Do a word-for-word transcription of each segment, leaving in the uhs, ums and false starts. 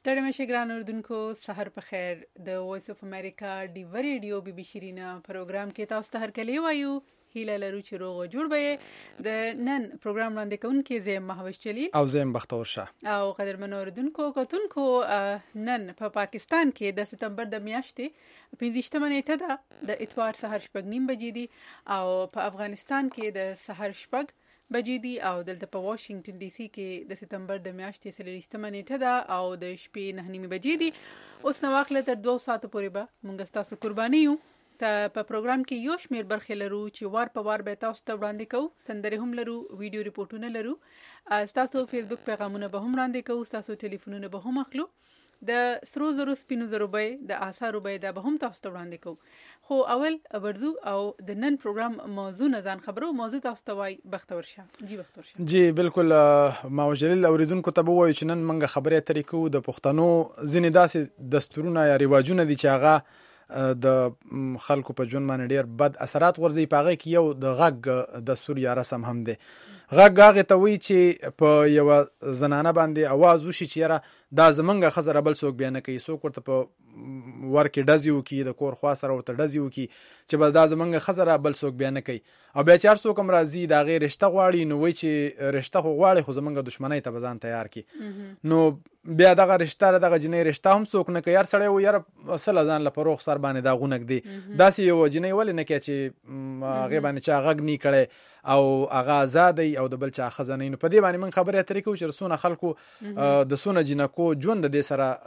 ستړي مشه ګران اردوونکو، سحر په خیر. د وایس اف امریکا ډیو ریډیو بي بي شیرینا پروګرام کې تاسو ته هرکلی وایو. هیله لرو چې روغ او جوړ به. د نن پروګرام وړاندې کوونکي زه مهوش جلیل او زه بختور شاه او قدرمنو اردوونکو کتونکو. نن په پا پاکستان کې د سپتمبر د میاشتې پنځه نیټه ده، د اتوار سحر شپږ نیم بجې دي، او په افغانستان کې د سحر شپږ بجې دي، او دلته په واشنگټن ډي سي کې د سپتمبر د میاشتې څلوېښتمه نیټه ده او د شپې نهه نیمې بجې دي. اوس نو واخله تر دوه ساعتو پورې به موږ ستاسو قرباني یو. ته په پروګرام کې یو شمېر برخې لرو چې وار په وار به تاسو ته وړاندې کوو. سندرې هم لرو، ویډیو ریپورټونه لرو، ستاسو فیسبوک پیغامونه به هم وړاندې کوو، ستاسو ټلیفونونه به هم اخلو، د سرو زرو سپینو زرو بیې، د آثارو بیې دا به هم تاسو ته وړاندې کوو. خو اول ورځو او د نن پروګرام موضوع نه ځان خبرو. موضوع تاسو ته وایي بختور شه. جی بختور شه. جی بالکل. ما وجلیل اوریدونکو ته به وایو چې نن موږ خبرې اترې کوو د پښتنو ځینې داسې دستورونه یا رواجونه دي چې هغه د خلکو په ژوند باندې ډېر بد اثرات غورځوي. په هغې کې یو د غږ دستور یا رسم هم دی. غږ هغې ته وایي چې په یوه زنانه باندې اواز وشي چې یاره دا زمونږ ښځه بل څوک بیا نه کوي، څوک ورته په ور کې ډزې وکړي، د کور خوا سره ورته ډزې وکړي چې بس دا زمونږ ښځه بل څوک بیا نه کوي. او بیا چې هر څوک هم راځي د هغې رشته غواړي، نو وایي چې رشته خو غواړي خو زمونږ دښمنۍ ته به ځان تیار کړي. نو بیا دغه رشته دغه جنۍ رشته هم څوک نه کوي. هر سړی و یاره څه له ځان له په روغ سر باندې داغونه ږدي. داسې یوه جنۍ ولې نه کوي چې هغې باندې چا غږ نه کړی او هغه ازاد دی او د بل چا ښځه نه. نو په دې باندې موږ خبرې اترې کوو چې څونه خلکو د څونه جنکو ژوند د دې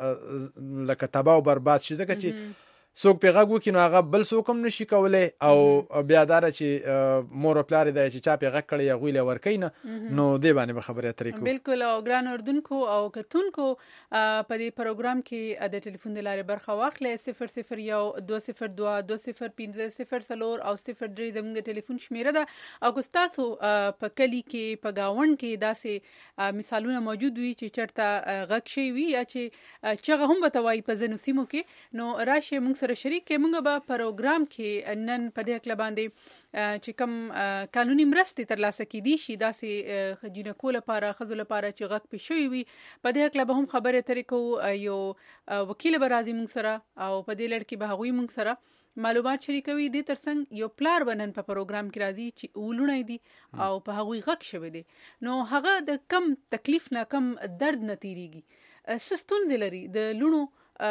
سره لکه تباه او برباد شي، ځکه چې څوک پې غږ وکړي نو هغه بل څوک هم نشي کولی. او بیا دا ده چې مور او پلار دی چې چا پې غږ کړی هغوی له ورکوي نه. نو دې باندې به خبرې اترې کوو. بالکل. او ګران اردوونکو او کتونکو، په دې پروګرام کې د ټلیفون د لارې برخه واخلئ. صفر صفر یو دوه صفر دوه دوه صفر پنځه صفر څلور او صفر درې زموږ ټلیفون شمېره ده. او که ستاسو په کلي کې په ګاونډ کې داسې مثالونه موجود وي چې چېرته غږ شوی وي یا چې چغه هم ورته وایي په ځینو سیمو کې، نو راشئ موږ سره شریک کې. موږ به پروګرام کې نن په دې هکله باندې چې کوم قانوني مرستې ترلاسه کیدی شي داسې جنکو لپاره، ښځو لپاره چې غږ پې شوی وي، په دې هکله به هم خبرې اترې کوو. یو وکیل به راځي موږ سره او په دې لړ کې به هغوی موږ سره معلومات شریکوي. دې ترڅنګ یو پلار به نن په پروګرام کې راځي چې اووه لوڼی دي او په هغوی غږ شوی دی، نو هغه د کم تکلیف نه کم درد نه تیریږي. څه ستونزې لري د لوڼو،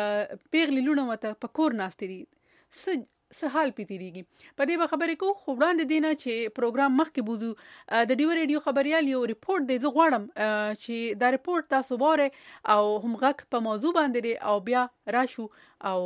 پیغلې لوڼه ورته په کور ناستې دي، څه څه حال پې تیریږي. په دې به خبرې کوو. خو وړاندې دی نه چې پروګرام مخکې بوځو، د ډیو ریډیو خبریال یو ریپورټ دی. زه غواړم چې دا ریپورټ تاسو واورئ او هم غږ په موضوع باندې دی، او بیا راشو او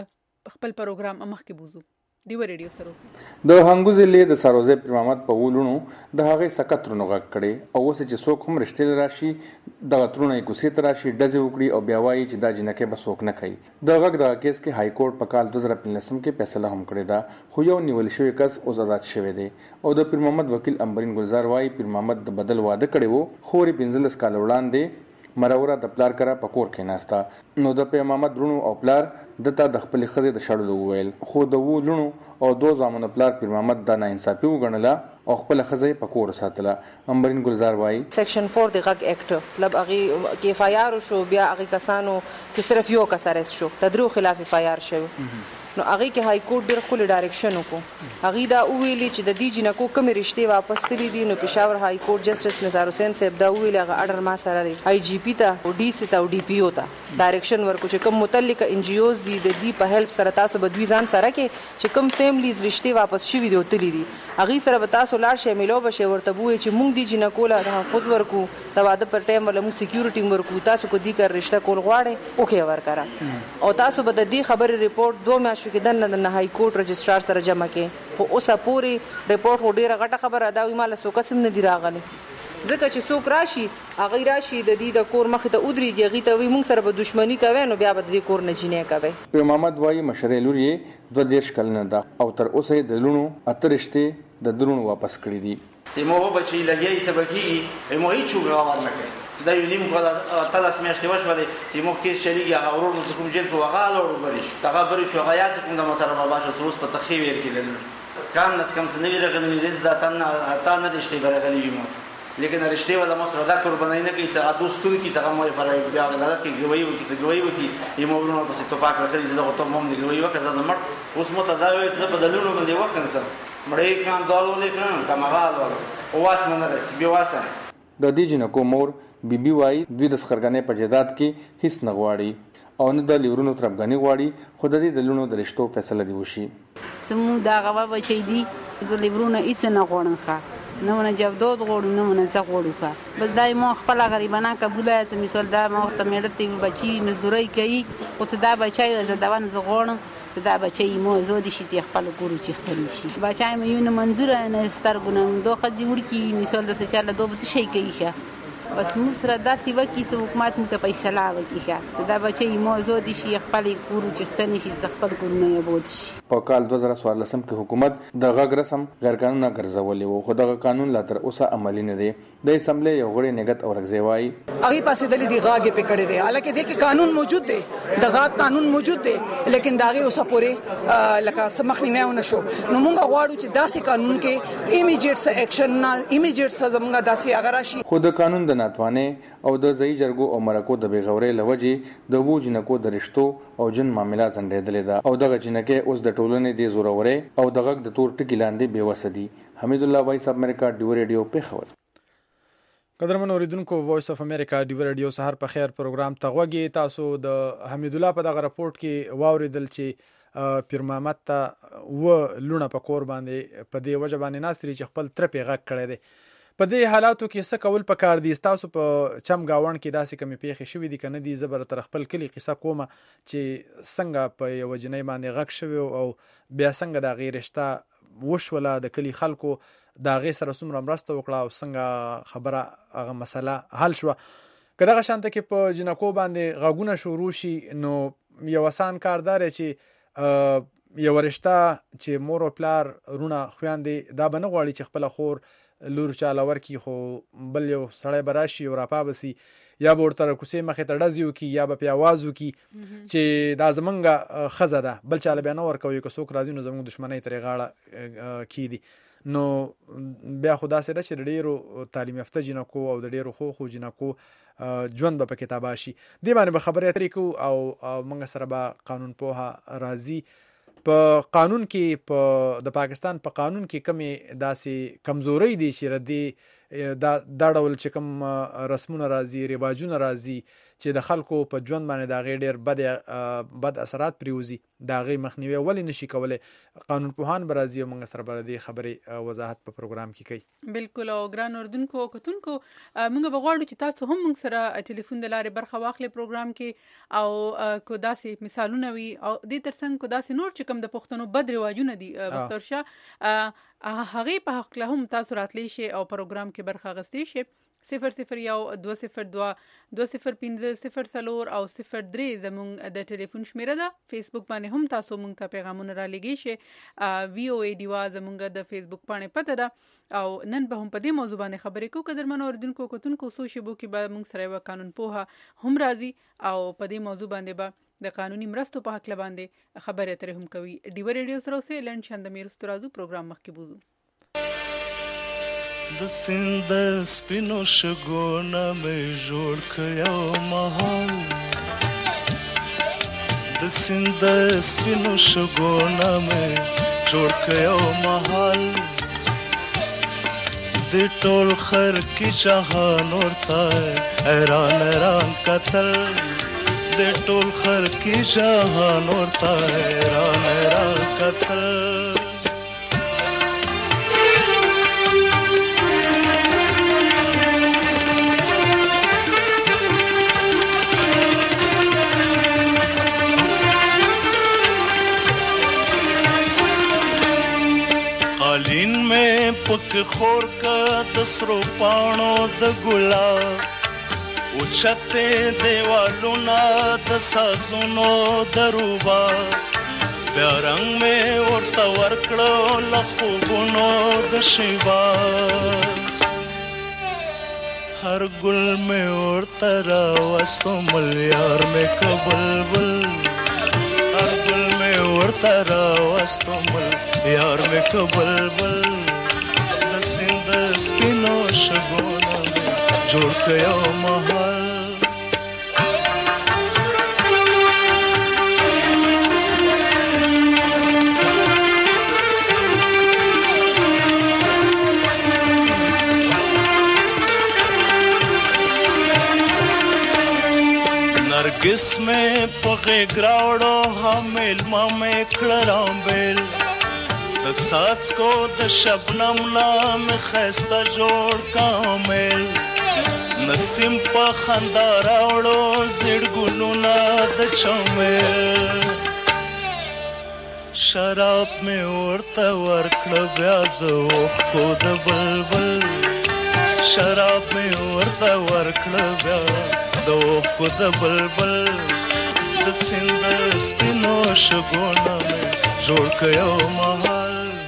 خپل پروګرام مخکې بوځو. ډیو ریډیو سره اوسئ. د هنګو ضلع د سروزه پیر محمد په ولونو د هغې سکت ترونو غږ کړی، او اوس چې څوک هم رښتې راشي دغه ترونه یې کوڅې ته راشي ډزې وکړي او بیا وایي چې دا جنکۍ به څوک نه کوي. د غږ دغه کیس کې های کورټ په کال دوه زره پنځلسم کې فیصله هم کړې ده، خو یو نیول شوی کس اوس آزاد شوی دی. او د پیر محمد وکیل امبرین ګلزار وایي پیر محمد د بدل واده کړی و، خو یې پنځلس کاله وړاندې مروره د پلار کره په کور کې ناسته. نو د پیر محمد لوڼو او پلار دته د خپلې ښځې د شړلو وویل، خو د اووه لوڼو او دوه زامنو پلار پیر محمد دا ناانصافي وګڼله او خپله ښځه یې په کور ساتله. امبرین ګلزار وایي سیکشن فور د غږ اکټ مطلب هغې کې اف آی آر وشو، بیا هغې کسانو کې صرف یو کس اریسټ شو، د درو خلاف اف آی آر شوی. نو هغې کې های کورټ ډېر ښکلی ډایرکشن وکړو. هغې دا وویلي چې د دې جنکو کومې رشتې واپس تللي دي. نو پېښور های کورټ جسټس نثار حسین صاحب دا وویلي، هغه اډر ما سره دی، آی جي پي ته او ډي سي ته او ډي پي او ته ډایرکشن ورکړو چې کوم متعلقه ان جي اوز دي د دې په هیلپ سره تاسو به دوی ځان سره کې چې کوم فیملیز رشتې واپس شوي دي او تللي دي، هغې سره به تاسو لاړ شئ، میلو به شئ، ورته به ووایئ چې موږ دې جنکو له تحفظ ورکړو، د واده پر ټایم وله موږ سیکیورټي هم ورکړو، تاسو که دې کار رشته کول غواړئ اوکې ورکړه. او تاسو به د دې خبرې رپورټ دوه میاشتو کې دننه دننه های کورټ رجسټرار سره جمع کې. خو اوسه پورې رپورټ خو ډېره غټه خبره ده، وایي ما له څو کس هم نه دي راغلی، ځکه چې څوک راشي هغې راشي د دې د کور مخې ته ودرېږي، هغې ته وایي موږ سره به دښمني کوئ، نو بیا به د دې کور نه جینۍ کوئ. پیر محمد وایي مشرې لور یې دوه دېرش کلنه ده او تر اوسه یې د لوڼو اته رشتې د درونو واپس کړي دي. چې مو بچی لګي ته بکی مو هیڅ غوار نه کوي. دا یو نیم کال تاسو میاشتې وشو دي چې مو کیس چلیږي هغه ورور مو کوم جیل کو وغاله ورو بریش هغه بریش غیات کوم د محترم بابا تروس په تخویر کې دل کام نس کم څه نه ویره غنیزه دا تن اته نه دشتي برغلی مت لیکن رشته ولا مسره دا قربانای نه کوي چې دوستون کی څنګه مې پر بیا عدالت کې گواہی وکړي چې گواہی وکړي یې مورونه په ستو پاک راځي چې دا ته مم دی گواہی وکړه دا مړ اوس مو ته دا وایي چې په دلونو باندې وکړم مړې کان دالو لیکن کمغال او واس من رس بي واسه د دې جنکو مور بیبي وای دوی د سخرګنې په جداد کې هیڅ نه غواړي او نه د لیورونو ترپګنی غواړي خو د دې د لونو د رشتو فیصله دی وشي سمو دا غوا بچی دی د لیورونو هیڅ نه غواړم ښه نه ونه جوړ غوړو نه ونه څه غوړو کا بس دای مو خپل غریبانه قبوله ته مثال دا مو ته مړ ته بچی مزدوري کوي او څه دا بچای ز دوان ز غوړم څه دا بچی مو زو دي شي خپل ګورو چې خپل شي بچای مې یو نه منظور نه سترګونه دوه خځې ورکی مثال د څه چاله دوه څه شي کوي ښه بس مسره داسې وکي چې حکومت مو ته پیسې لا وکي ښه دا بچي موضوع دي شي خپل کورو چې ختنی شي خپل کورونه یې بود شي په کال دوه زره څوارلس کې حکومت د غږ رسم غیر قانوني ګرځولې وو خو دغه قانون لا تر اوسه عملی نه دی د اسمبلی یو غړي نګت او رغزیوای هغه پاسې د دې غاګه په کړی دی حالکه د قانون موجود دی د غاګ قانون موجود دی لیکن داغه اوسه پورې لکه سمخنی نه ونه شو نو موږ غواړو چې داسې قانون کې ایمیډیټ اکشن نه ایمیډیټ زمونږ داسې اگر راشي خو د قانون د ناتوانه او د ځای جرګو او مرکو د بیغورې لوجې د وو جنکو د رشتو او جن معاملې زندېدلې ده او دغه جنکه اوس د ټولنې د زورورې او دغه د تور ټکی لاندې بیوسدي حمید الله وایس اف امریکا ډیو ریډیو په خبر قدرمن اوریدونکو وایس اف امریکا ډیو ریډیو سحر په خیر پروګرام تغوږی تاسو د حمید الله په دغه راپورټ کې واوریدل چې پیر محمد ته و لونه په کور باندې په دې وجه باندې ناصری چې خپل تر پیغه کړی دی په دې حالاتو کې څه کول پکار دي تاسو په چم گاون کې داسې کمی پیښې شوې دي کنه دي زبر تر خپل کلی قصه کومه چې څنګه په یو جنۍ باندې غږ شوی او بیا څنګه د غیر رشتہ وشوله د کلی خلکو د غیر سره څومره مرسته وکړه او څنګه خبره هغه مسله حل شو کله غشانته کې په جنکو باندې غاګونه شروع شي نو یو آسان کاردار چې یو رشتہ چې مور او پلار رونه خويندې دا بنه غواړي چې خپل خور لور چاله ورکی خو بل یو سړی براشي او راپا بسی یا به ورته کوسې مخې ته ډزیو کی یا به پیاوازو کی چې دا زمونږه خزه ده بل چاله بیا نه ورکوي که څوک راځي نو زمونږ دښمنۍ ترې غاړه کیدي نو بیا خدا سره چې ډیرو تعلیم یافته جنکو او د ډیرو خو خو جنکو ژوند به په کتابه شي دی باندې به خبرې اترې کوو او موږ سره به قانون پوهه راځي په قانون کې په د پاکستان په قانون کې کمی داسې کمزوري دي چې ردی دا دا ډول چې کوم رسمونه راځي رواجونه راځي چې د خلکو په ژوند باندې دا غي ډیر بد بد اثرات پریوزي دا غي مخنیوي ولې نشي کولای قانون پوهان برازي موږ سره بر دي خبري وضاحت په پروګرام کې کوي بالکل او ګران اردوونکو کتونکو موږ بغواړو چې تاسو هم موږ سره ټلیفون د لارې برخه واخلي پروګرام کې او کو داسې مثالونه وي او د ترڅنګ کو داسې نور چې کوم د پښتنو بد رواجونه دي بخترشه هغه په حق له هم تاسو راتلی شي او پروګرام کې برخه غستې شي صفر صفر یو دو صفر دو دو صفر پنځه صفر څلور او صفر درې زموږ د ټلیفون شمیره ده فیسبوک باندې هم تاسو موږ ته پیغامونه را لګی شي وی او ای دیوا زموږ د فیسبوک باندې پته ده او نن به هم په دې موضوع باندې خبرې کوو قدرمن اوردونکو کوتونکو سو شبو کې به موږ سره یو قانون پوها هم راځي او په دې موضوع باندې به د قانوني مرستو په حق باندې خبرې اترې هم کوي ډیو ریډیو سره اوسه لند چند میر سترازو پروګرام مخکې بوزو د سند سپینو شګونه مې جوړ کړو مهال د سند سپینو شګونه مې جوړ کړو مهال د ټول خر کې جهان ورته حیران حیران قتل د ټول خر کې جهان ورته حیران حیران قتل قالین میں پک خور کا دسرو پانو د ګلاب اوچته دیوالو نا د ساسونو دروبا بیا رنگ میں ورته ورکړو لخوبونو د شیبا هر ګل میں ورته راوستو ملیار میں کبلبل هر ګل میں ورته راوستو مل یار میں کبلبل د سیند سپینو شګونه جوړ کړو محل نرگس میں پغے گراوڑو حامل مامے کھڑرام بیل د ساس کو د شبنم نام خسته جوړ کامل نسیم په خندا راوړو زړ ګلونا د چمل شراب میں ورته ورکړه بیا د اوښکو د بلبل شراب میں ورته ورکړه بیا د اوښکو د بلبل د سیند سپینو شګونه جوړ کړو محل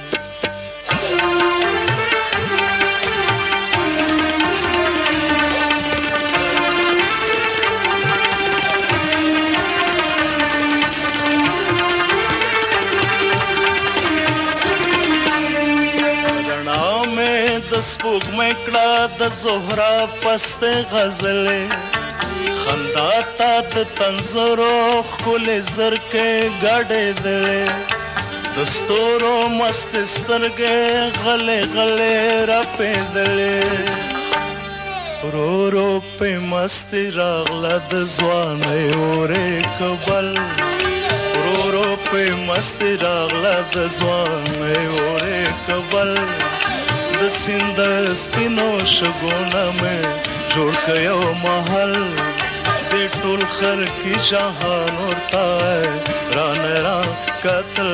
سپوږ مکړه د زهرا پست غزلې خندا تا د تنزرو خل زرکې غړې دلې د ستورو مست سترګې غلې غلې را پېدلې رو رو په مست راغله د ځوانې اورې کبل رو رو په مست راغله د ځوانې اورې کبل د سیند سپینو شګونه مې جوړ کړو محل د ټول خر کی جهان ورته ران ران قتل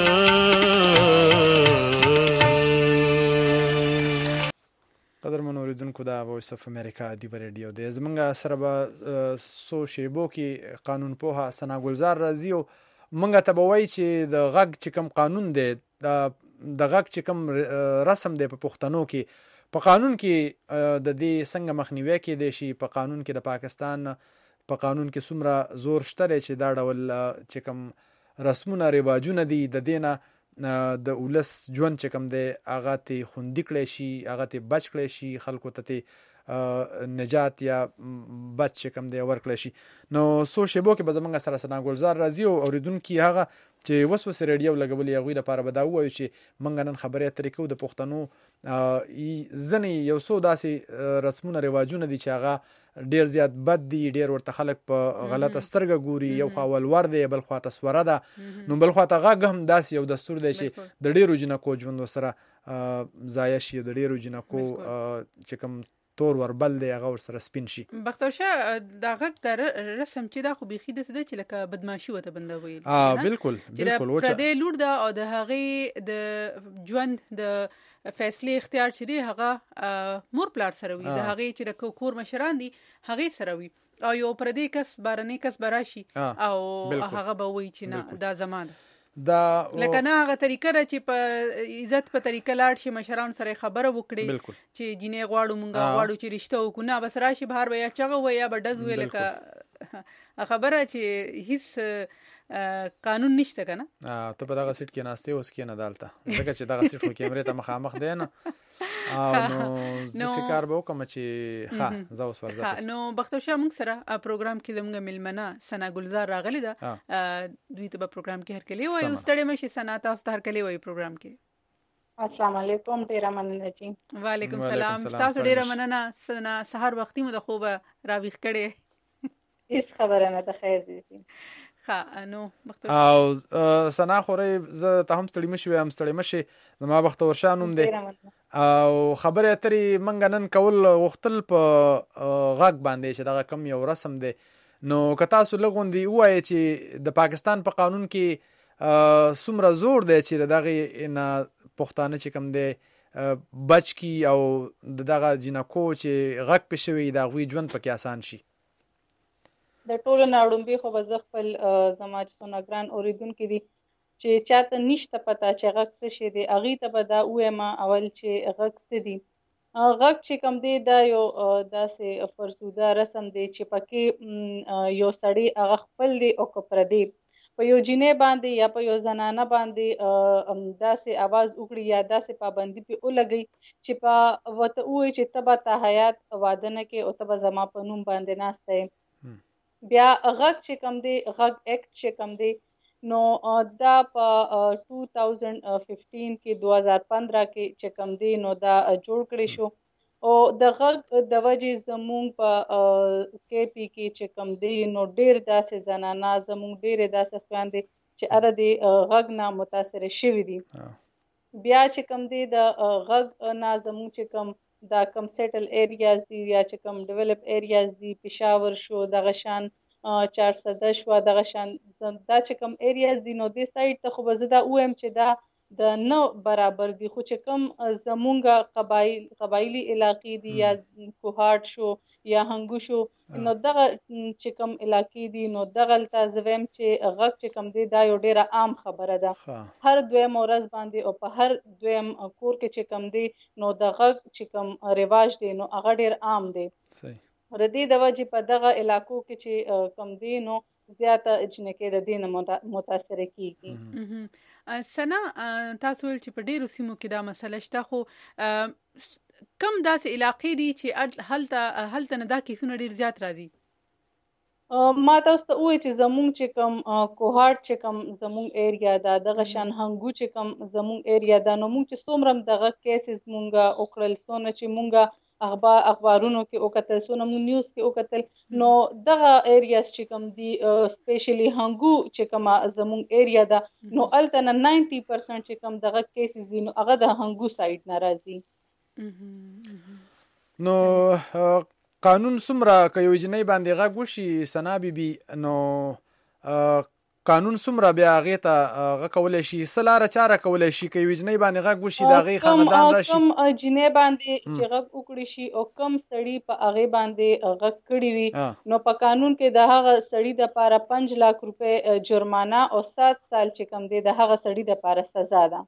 قدرمن اوریدونکو دا وایس اف امریکا دی ریډیو د زمونږ سره به سو شیبو کې قانون پوها سنا ګلزار راځي او مونږ ته به وایي چې د غږ چې کوم قانون دی د د غږ چې کوم رسم دی په پښتنو کې په قانون کې د دې څنګه مخنیوي کې دی شي په قانون کې د پاکستان په قانون کې څومره زور شته چې دا ډول چې کوم رسمونه رواجونه دي د دینه د اولس ژوند چې کوم دی هغه ته خوندې کړی شي هغه ته بچ کړی شي خلکو ته نجات یا بچ چې کوم دی ورکړی شي نو سو شیبو کې به زمونږ سره سنا ګلزار راځي او اوریدونکي هغه چې وسوس ریډیو لګولې هغوی لپاره به دا ووایو چې موږ نن خبرې اترې کوو د پښتنو ځینې یو څو داسې رسمونه رواجونه دي چې هغه ډیر زیات بد دي ډیر ورته خلک په غلطه سترګه ګوري یو خوا ولور دی بل خوا ته سوره ده نو بل خوا ته غږ هم داسې یو دستور دی چې د ډیرو جنکو ژوند ورسره ضایع شي د ډیرو جنکو چې کوم تور وربل دی هغه ورسره سپین شي بختوشه دا غږ د رسم چې دا خو بيخي د څه چې لکه بدمعشي وته بنده ویل اه بالکل بالکل وچه د دې لور ده او د هغه د ژوند د فیصله اختیار چي هغه مور پلار سره وي د هغه چې د کور مشران دي هغه سره وي او یو پردي کس بارني کس براشي او هغه به وي چې نه دا زمانه دا لکه نه هغه طریقه ده چې په عزت په طریقه لاړ شي مشران سره خبره وکړي چې جینې غواړو مونږه غواړو چې رشتہ وکړو نه بس راشي بهر ویا چغه ویا بډز وی لکه خبره چې هیڅ قانون نشته کنه ته په دغه سیټ کې ناشته اوس کې نه دالته ځکه چې دغه سیټ خو کیمرې ته مخامخ دی نه او نو ځکه کار به وکم چې ښه زه اوس ورځم نو بختوشه موږ سره پروګرام کې زموږ ملمنه سنا ګلزار راغلی ده دوی ته په پروګرام کې هر کلی وای ستړي مشي سنا تاسو هر کلی وای پروګرام کې السلام علیکم ډیر مننه جی وعلیکم السلام تاسو ډیر مننه سنا سحر وختي مو د خوبه راويخ کړي هیڅ خبره نه ده خیر دي ها نو او سنا خوري زه ته هم ستړي مشي هم ستړي مشي زما بختور شانوم دي او خبره اترې منګ نن کول وختل په غاګ باندې چې دا کم یو رسم دی نو کتا سو لګوندي وای چې د پاکستان په قانون کې سمره زور دی چې دغه نه پښتانه چې کم دی بچ کی او دغه جنکو چې غاګ پښوی دا غوي ژوند پکې آسان شي د ټولو ناړومبي خو به زه خپل زما چې سونګران اوریدونکي دي چې چاته نشته پته چې غږ څه شی دی هغې ته به دا ووایم اول چې غږ څه دي غږ چې کوم دی دا یو داسې فرسوده رسم دی چې پکې یو سړی هغه خپل دی او که پردی په یو جینۍ باندې یا په یو زنانه باندې داسې आवाज وکړي یا داسې پابندي په ولګي چې په وته وې چې تبه ته حیات واده نه کې او تبه زما په نوم باندې ناشته بیا غږ چې کم دی غږ اکټ چې کم دی نو دا په ټو تاوزنډ ففټین کې دو هزار پندرہ کې چې کم دی نو دا جوړ کړی شو او د غږ د وجې زمونږ په کې پی کې چې کم دی نو ډیر داسې زنانه زمونږ ډیر داسې خویندې چې اره دی غږ نه متاثر شوي دي بیا چې کم دی د غږ نه زمونږ چې کم دا کم سیټل ایریاز دي یا چې کم ډیولپ ایریاز دي پېښور شو دغه شان چار سده شو دغه شان دا چې کوم ایریاز دي نو دې سایډ ته خو به زه دا ووایم چې دا د نه برابر دي خو چې کوم زمونږ قبایل قبایلي علاقې دي یا کوهاټ شو یا هنګو شو نو دغه چې کوم علاقې دي نو دغلته زه وایم چې غږ چې کوم دی دا یو ډیره عام خبره ده هر دویم ورځ باندې او په هر دویم کور کې چې کوم دی نو د غږ چې کوم رواج دی نو هغه ډیر عام دی صحیح د دې د وجې په دغه علاقو کې چې کم دی نو زیاته جنکې د دې نه متاثره کیږي سنا تاسو ول چې په ډیرو سیمو کې دا مسله شته خو کم داسې علاقې دي چې هلته هلته نه دا کیسونه ډیر زیات راځي ما تاسو ته وایي چې زمونږ چې کم کوهاټ چې کم زمونږ ایریا ده دغه شان هنګو چې کم زمونږ ایریا ده نو مونږ چې څومره دغه کیسز مونږه وکړل څونه چې مونږه اخبار اخبارونو کې وکتل سونه مو نیوز کې وکتل نو دغه ایریاز چې کوم دي سپیشلی هنګو چې کوم زمونږ ایریا ده نو الته نه نائنټي پرسنټ چې کوم دغه کیسز دي نو هغه د هنګو سایډ نه راځي نو قانون څومره که یو جنۍ باندې غږ وشي سنا بیبي نو قانون څومره بیا هغې ته هغه کولی شي څه لاره چاره کولی شي که یوې جنۍ باندې غږ وشي د هغې خاندان راشي کوم جنۍ باندې چې غږ وکړي شي او کم سړي په هغې باندې غږ کړي وي نو په قانون کې د هغه سړي دپاره پنځ لاک روپۍ جرمانه او سات سال چې کم دی د هغه سړي دپاره سزا ده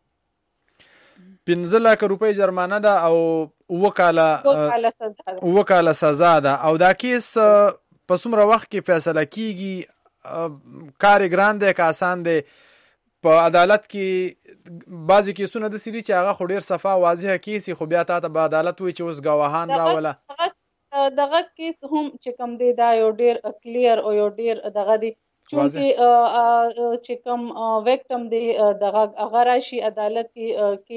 پنځه لاکه روپۍ جرمانه ده او اووه کاله اووه کاله سزا ده او دا کیس په څومره وخت کې فیصله کیږي کار ګران دی که آسان دی په عدالت کې بعضې کیسونه داسې دي چې هغه خو ډېر صفا واضحه کیس خو بیا تا ته به عدالت وایي چې اوس ګواهان راوله دغه کیس هم چې کوم دی دا یو ډېر کلیر او یو ډېر دغه دی چونکې چې کوم ویکټم دی دغه هغه راشي عدالت کې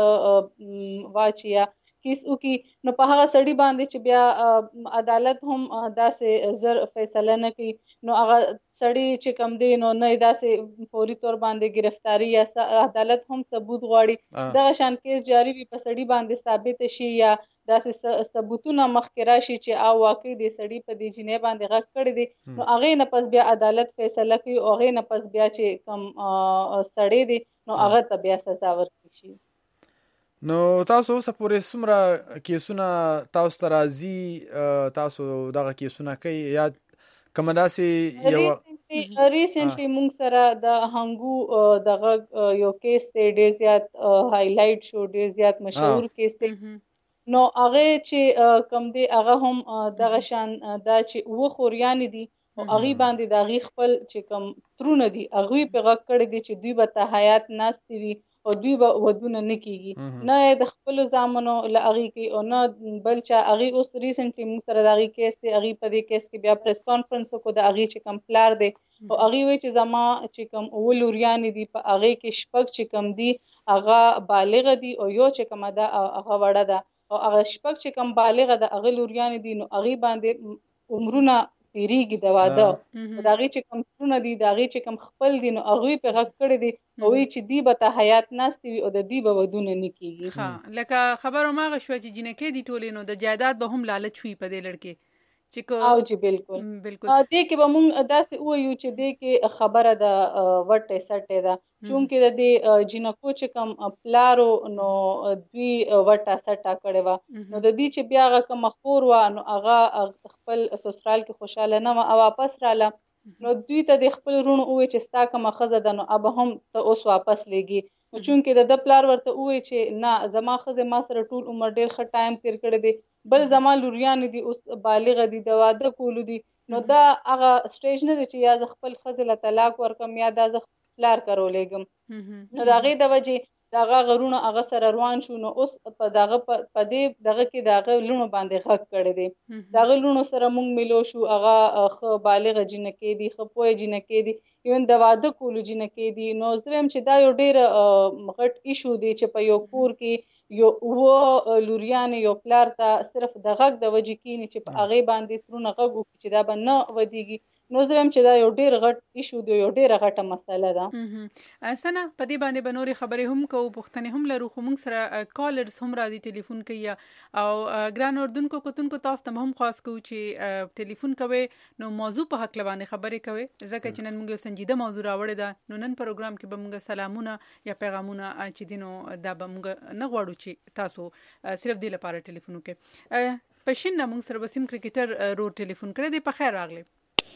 کیس واچي یا کیس وکي نو په هغه سړي باندې چې بیا عدالت هم داسې زر فیصله نه کوي نو هغه سړي چې کم دی نو نه داسې فوري طور باندې گرفتاری یا عدالت هم ثبوت غواړي دغه شان کیس جاری وي په سړي باندې ثابت شي یا داسې ثبوتونه مخکې راشي چې او واقعي د سړي په دې جنۍ باندې غږ کړی دی نو هغې نه پس بیا عدالت فیصله کوي او هغې نه پس بیا چې کم سړی دی نو هغه ته بیا سزا ورکړي شي نو تاسو اوسه پورې څومره کیسونه تاسو ته راځي تاسو دغه کیسونه کوي یا کومه داسې یو ریسنټلی موږ سره د هنګو دغه یو کیس دی ډېر زیات هایلایټ شو ډېر زیات مشهور کیس دی نو هغه چې کم دی هغه هم دغه شان دا چې اووه خوریانې دي او هغې باندې د هغې خپل چې کم ترونه دي هغوی پې غږ کړی دی چې دوی به ته حیات ناستې وي او دوی به ودونه نه کیږي نه یې د خپلو زامنو له هغې کوي او نه بل چا هغې اوس ریسنټلی موږ سره د هغې کیس دی هغې په دې کیس کې بیا پریس کانفرنس وکړو د هغې چې کوم پلار دی او هغې وایي چې زما چې کوم اووه لوریانې دي په هغې کې شپږ چې کوم دي هغه بالغه دي او یو چې کومه ده هغه وړه ده او هغه شپږ چې کوم بالغه ده هغه لوریانې دي نو هغې باندې عمرونه تیریږي د واده د هغې چې کوم ترونه دي د هغې چې کوم خپل دي نو هغوی پې غږ کړی دی او وایي چې دوی به ته حیات ناستې وي او د دوی به ودونه نه کېږي لکه خبر هماغه شوه چې جینکۍ دي ټولې نو د جایداد به هم لالچ وي په دې لړکې او جی بالکل بالکل دې کې به مونږ داسې ووایو چې دې کې خبره د وټې سټې ده چونکې د دې جینکو چې کوم پلارو نو دوی وټه سټه کړې وه نو د دې چې بیا هغه کومه خور وه نو هغه خپل سسرال کې خوشحاله نه وه او واپس راله نو دوی ته د خپل وروڼو ووایي چې ستا کومه ښځه ده نو ابه هم ته اوس واپس لېږي نو چونکې د ده پلار ورته ووایي چې نه زما ښځې ما سره ټول عمر ډېر ښه ټایم تېر کړی دی بل زما لوریانې دي اوس بالغه دي د واده کولو دي نو دا هغه سټیج نه دی چې یا زه خپل ښځې له طلاق ورکم یا دا زه پلار کرولیږم نو د هغې د وجې د هغه غرونه هغه سره روان شو نو اوس په دغه په دې دغه کې د هغه لوڼو باندې غږ کړی دی د هغه لوڼو سره موږ ملو شو هغه ښه بالغه جینکې دي ښه پوهه جینکې دي ایون د واده کولو جینکې دي نو زه وایم چې دا یو ډېر غټ ایشو دی چې په یو کور کې یو اووه لوریانې یو پلار ته صرف د غږ د وجې کیني چې په هغې باندې ترونه غږ وکړي چې دا به نه ودیږي نو زه وایم چې دا یو ډېر غټ ایشو دی یو ډېره غټه مسله ده سنه په دې باندې به نورې خبرې هم کوو پوښتنې هم لرو خو موږ سره کالرز هم راځي ټلیفون کوي او ګران اردوونکو کتونکو تاسو ته هم خواست کوو چې ټلیفون کوئ نو موضوع په هکله باندې خبرې کوئ ځکه چې نن موږ یو سنجیده موضوع راوړې ده نو نن پروګرام کې به موږ سلامونه یا پیغامونه چې دي نو دا به موږ نه غواړو چې تاسو صرف دې لپاره ټلیفون وکړئ په شین نه موږ سره وسیم کرکټر رور ټلیفون کړی دی په خیر راغلی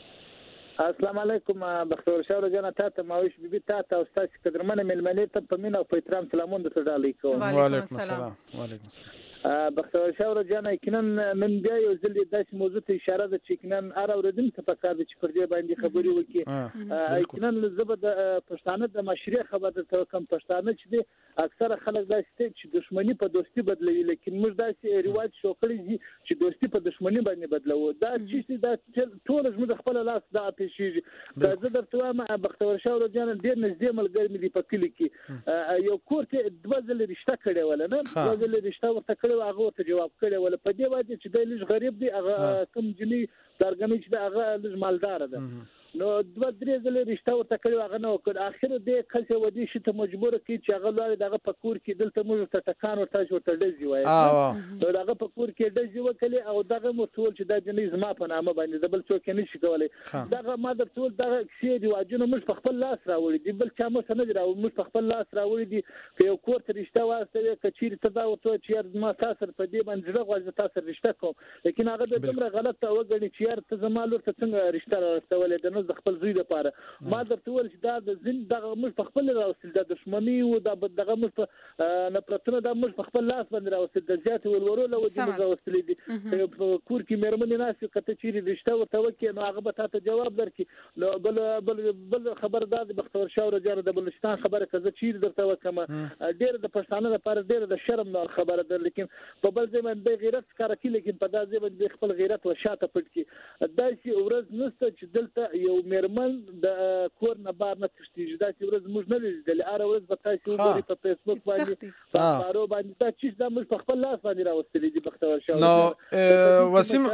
السلام علیکم بختور شاه جان ته ماوش بیبي ته او تاسو قدرمنه ملمنې ته په مینا او په احترام سلامون درته ډالۍ کوم وعلیکم السلام وعلیکم السلام بختور شاه جان کینن من بیا یو ځل داسې موضوع ته اشاره ده چې کینن ار اوردم ته پکار دي چې پر دې باندې خبرې وکړي کینن زبر د پښتانه د معاشري خبره ته کم پښتانه چې دي اکثره خلک داسې چې دښمنی په دوستي بدلوي لیکن موږ داسې ریواج شو کړی دي چې دوستي په دښمنی باندې بدلو دا چې دا ټول موږ خپل لاس دا پېښیږي دا زه درته وایم بختور شاه جان ډېر نږدې ملګری مې دی په کلی کې یو کور کې دوه ځلې رشته کړې ولا نه دوه ځلې رشته ورته کړې هغه ته جواب کړی ولا په دې وجه چې د لږ غریب دی هغه کم جنې درګنې چې هغه لږ مالدار ده نو دوه درې ځلې رشته ورته کړی هغه نه وکړ اخر دې کله ودی شي ته مجبور کی چې هغه لاري دغه په کور کې دلته موږ ته ټکان ورته ورته ډزي وایي نو دغه په کور کې ډزي وکړي او دغه متول چې د جنې زما په نامه باندې د بل څوک نه شي کولای دغه ما د ټول دغه کیسې دی واجنه موږ په خپل لاس راوړي دی بل چا مو نه راو موږ په خپل لاس راوړي دی په یو کور ته رشته واسطه کچیر ته دا ورته چې ما تاسو په دې باندې زړه غواړي تاسو رشته کوم لیکن هغه د دومره غلطه وګڼي چې یار ته زما لور ته څنګه رشته راستولې د نو د خپل زوی لپاره ما درته ول چې دا د زین دغه موږ په خپل راوستل د دښمنی او د دغه موږ په نفرتونه د موږ په خپل لاس باندې راوستل د زیات ولورو له وجې موږ راوستل دي په کور کې مېرمنې ناس کته چیرې رشته ورته وکړي نو هغه به تاسو جواب درکړي نو بل بل بل خبردار د بختور شاه رجار د بلوچستان خبره کزه چیرې درته وکم ډېر د پښتانه لپاره ډېر د شرم نه خبره ده لیکن په بل ځای باندې غیرت ښکاره کوي لیکن په دا ځای باندې خپل غیرت وشاته پټ کړي داسې ورځ نشته چې دلته یو مېرمن د کور نه بار نه تشتیږي دا چې ورځ موږ نه لیدل اره ورځ به تاسو وګورئ په فیسبوک باندې په بارو باندې دا چې دا موږ په خپل لاس باندې راوستلې دي بختور شاه نو وسیم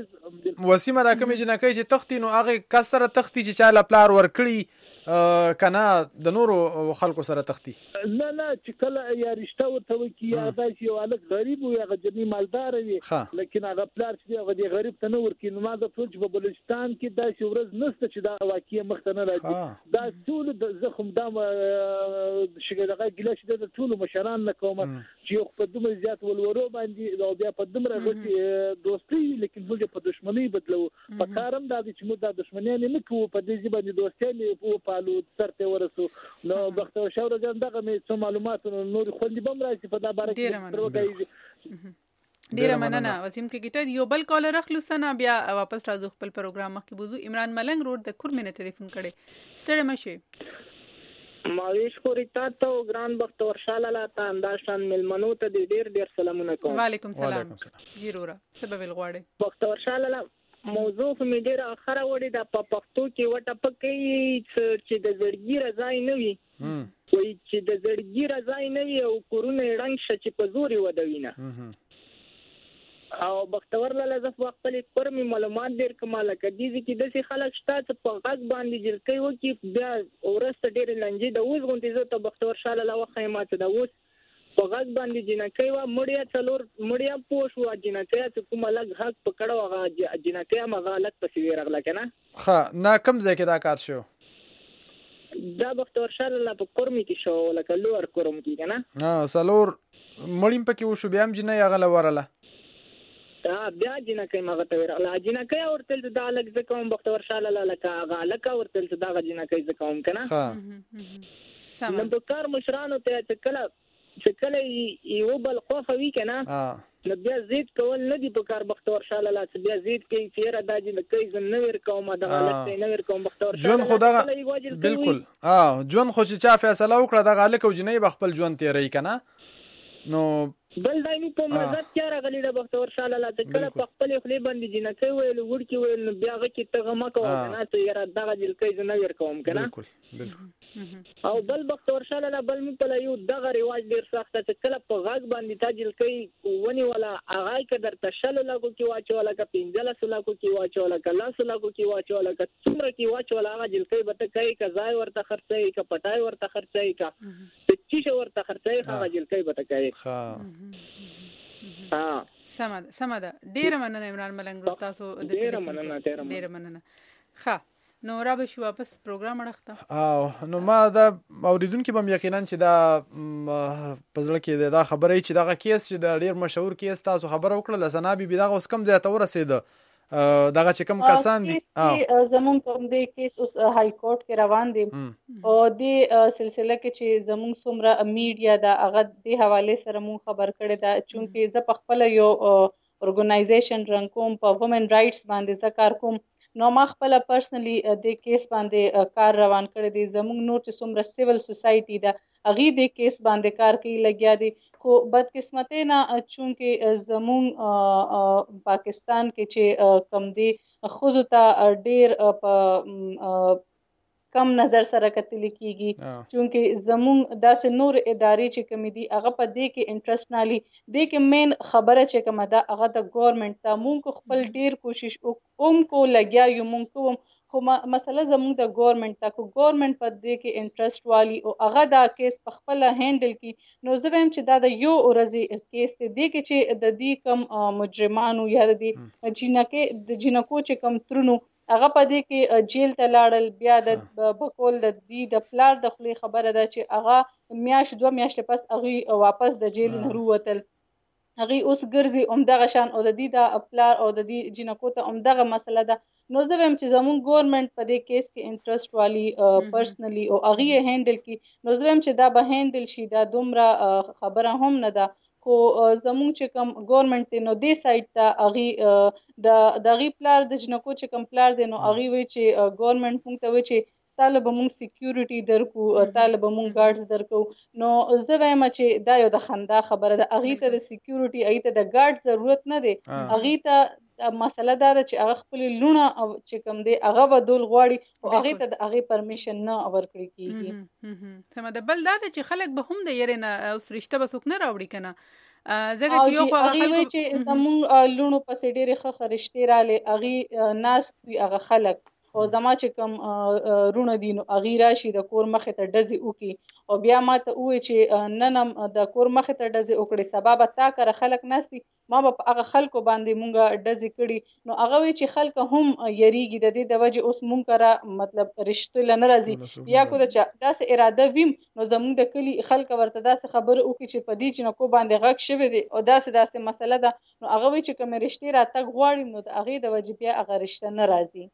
وسیم راکمې جنکې چې تختی نو هغه کسره تختی چې چاله پلار ور کړی کنه د نورو خلکو سره تختی نه نه چې کله یا رشته ورته وکي یا داسې یو الګ غریب وي هغه جنې مالدار وي لیکن هغه پلار چې هغه دی غریب ته نه ورکي نو ما د ټول چې په بلوچستان کې داسې ورځ نشته چې دا واقعي مخته نه راځي دا ټول د زخم دا شګه ګیله د ټول مشران نه کوم چې په دومره زیات ولورو باندې او بیا په دومره غټي دوستي لیکن موږ په دښمنۍ بدلو په کارم دا چې موږ د دښمنۍ نه کوو په دې باندې دوستي نه پالو ترته ورسو نو بختور شاه جان دغه مې څو معلومات نور خوندې بم راځي په دا باره کې پروګرام ډیره مننه وسیم کرکټر یو بل کالر اخلو سنا بیا واپس راځو خپل پروګرام مخکې بوزو عمران ملنګ روډ د کورمنه ټلیفون کړي ستړي مشه ماویش کوریتا ته ګران بختور شاه لاله ته انداشان ملمنو ته ډیر ډیر سلامونه کوم وعلیکم سلام جیرورا سبب الغواړي بختور شاه لاله موضوع په ډیره اخره وړي د په پښتو کې وټه پکې چې د زړګي رضای نه وي وای چې د زړګي رضای نه وي او کورونه رنګ شې چې په زوري ودوینه او بختور لاله ز په خپل پرمي معلومات ډیر کماله کدي چې د سي خلک شته چې په غږ باندې جلکې وکي بیا ورسته ډیر لنجي د اوس غونډې زه ته بختور شاه لاله وخیمه ته د اوس په غږ باندې جنکې وا مړیا څلور مړیا پوښ وا جنکې چې کوم لګ حق پکړو هغه جنکې مغالط پسې ورغله کنه ها نا کم ځای کې دا کار شو دا بختور شاه لاله په کورمي کې شو لکه لور کورم کې کنه ها څلور مړیم پکې وشو بیا هم جنې هغه لورله دا بیا جنکې مغه ته ورغله جنکې اورتل دا لګ زکوم بختور شاه لاله لکه هغه لکه اورتل دا جنکې زکوم کنه ها نو د کار مشرانو ته چې کله چې کله یو بل خوخه وی کنه نو بیا زید کول نه دی په کار بختور شاه لاله چې بیا زید کوي چې را داجی نه کوي زه نه ور کوم دا غلط نه ور کوم بختور شاه جون خدا بالکل اه جون خو چې چا فیصله وکړه د غالک او جنې بخپل ژوند تیری کنه نو بل دایمي په مزد کې راغلی د بختور شاه لاله چې کله په خپل خلی باندې جنہ کوي ویل ورکی ویل بیا غکی ته ما کوه کنه ته یاره دغه جل کوي زه نه ور کوم کنه بالکل بالکل او بل بختور شاه لاله بل می په یو دغه رواج ډیر سخت چې کله په غاګ باندې تاجل کوي ونی ولا اغای کدر تشل لاګو کې واچو ولا ک پنځل سلاګو کې واچو ولا ک لاس لاګو کې واچو ولا ک څومره کې واچو ولا هغه جل کوي بته کوي ک ځای ورته خرڅي ک پټای ورته خرڅي ک چې څه ورته خرڅي هغه جل کوي بته کوي ها ها سمد سمد ډیر مننه عمران ملنګ تاسو ډیر مننه ډیر مننه ښه نو را به شو واپس پروګرام راخته او نو ما دا اوریدونکو به یقینا چې دا پزړه کې دا خبره چې دا کیس چې دا ډیر مشهور کیس تاسو خبره وکړه لسنابي بي دا اوس کم ځای ته ورسېده دغه چې کوم کسان دي زمون کوم دی کیس اوس های کورټ کې روان دي او د سلسله کې چې زمون څومره میډیا دا هغه د حواله سره مون خبر کړی دا چونکه ز په خپل یو اورګنایزیشن رن کوم په وومن رائټس باندې ذکر کوم نو ما خپل پرسنلی د کیس باندې کار روان کړی دی زمون نور چې څومره سیول سوسایټي دا اغي د کیس باندې کار کوي لګیا دي خو بدقسمتۍ نه چونکه زمون پاکستان کې چې کم دی خود ته ډیر په کم نظر سره کتل کیږي چونکه زمون داسې نور ادارې چې کمی دي هغه په دې کې انټرست نالي دې کې مین خبره چې کومه ده هغه د ګورنمنت ته مونږ خپل ډیر کوشش اوم کو لګیا یو مونږ کوم خو مسله زموږ د ګورنمنت ته کو ګورنمنت په دې کې انټرست والی او هغه دا کیس په خپل هینډل کی نو زه ویم چې دا د یو ورځې کیس دی د کې چې د دې کم مجرمانو یا د دې جنکه د جنکو چې کم ترونو هغه په دې کې جیل ته لاړل بیا د بکول د دې د پلار د خلی خبره ده چې هغه میاش دوه میاشتې پس هغه واپس د جیل نه وروتل هغه اوس ګرځي عمدغه شان او د دې د پلار او د دې جنکو ته عمدغه مسله ده نو زه ویم چې زمون ګورنمنت په دې کیس کې انټرست والی پرسنلی او هغه هینډل کی نو زه ویم چې دا به هینډل شي دا دومره خبره هم نه ده خو زمون چې کوم ګورنمنت نو دې سایت ته هغه د دغه پلار د جنکو چې کوم پلار دی نو هغه وی چې ګورنمنت مونږ ته وی چې طالب مونږ سکیورټي درکو طالب مونږ ګارډز درکو نو زه وایم چې دا یو د خندا خبره ده هغه ته د سکیورټي هغه ته د ګارډ ضرورت نه دی هغه ته مسله دا ده چې هغه خپل لونه چې کوم دی هغه بدول غواړي او هغه ته د هغه پرمیشن نه ورکړي کیږي سم ده بل دا چې خلک به هم د یره نه اوس رښتیا به څوک نه راوړي کنه زګه چې یو خو هغه چې زمون لونو پسې ډېرې ښه خرشتي رااله هغه ناس هغه خلک او زما چې کوم رونه دي نو هغه راشي د کور مخې ته ډزې وکي او بیا ما ته وې چې ننم د کور مخې ته ډزې وکړي سبب تا کر خلک ناستي ما په هغه خلکو باندې مونږه ډزې کړي نو هغه وی چې خلک هم یریږي د دې د وجه اوس مونږ کرا مطلب رښتې لنه راځي یا کو د داسې اراده ویم نو زمونږ د کلی خلک ورته داسې خبره وکړي چې په دې چې نو کو باندې غږ شوی دی او داسې داسې مسله ده نو هغه وی چې کوم رښتې راتګ غواړي نو د هغه د وجه بیا هغه رښتیا نه راځي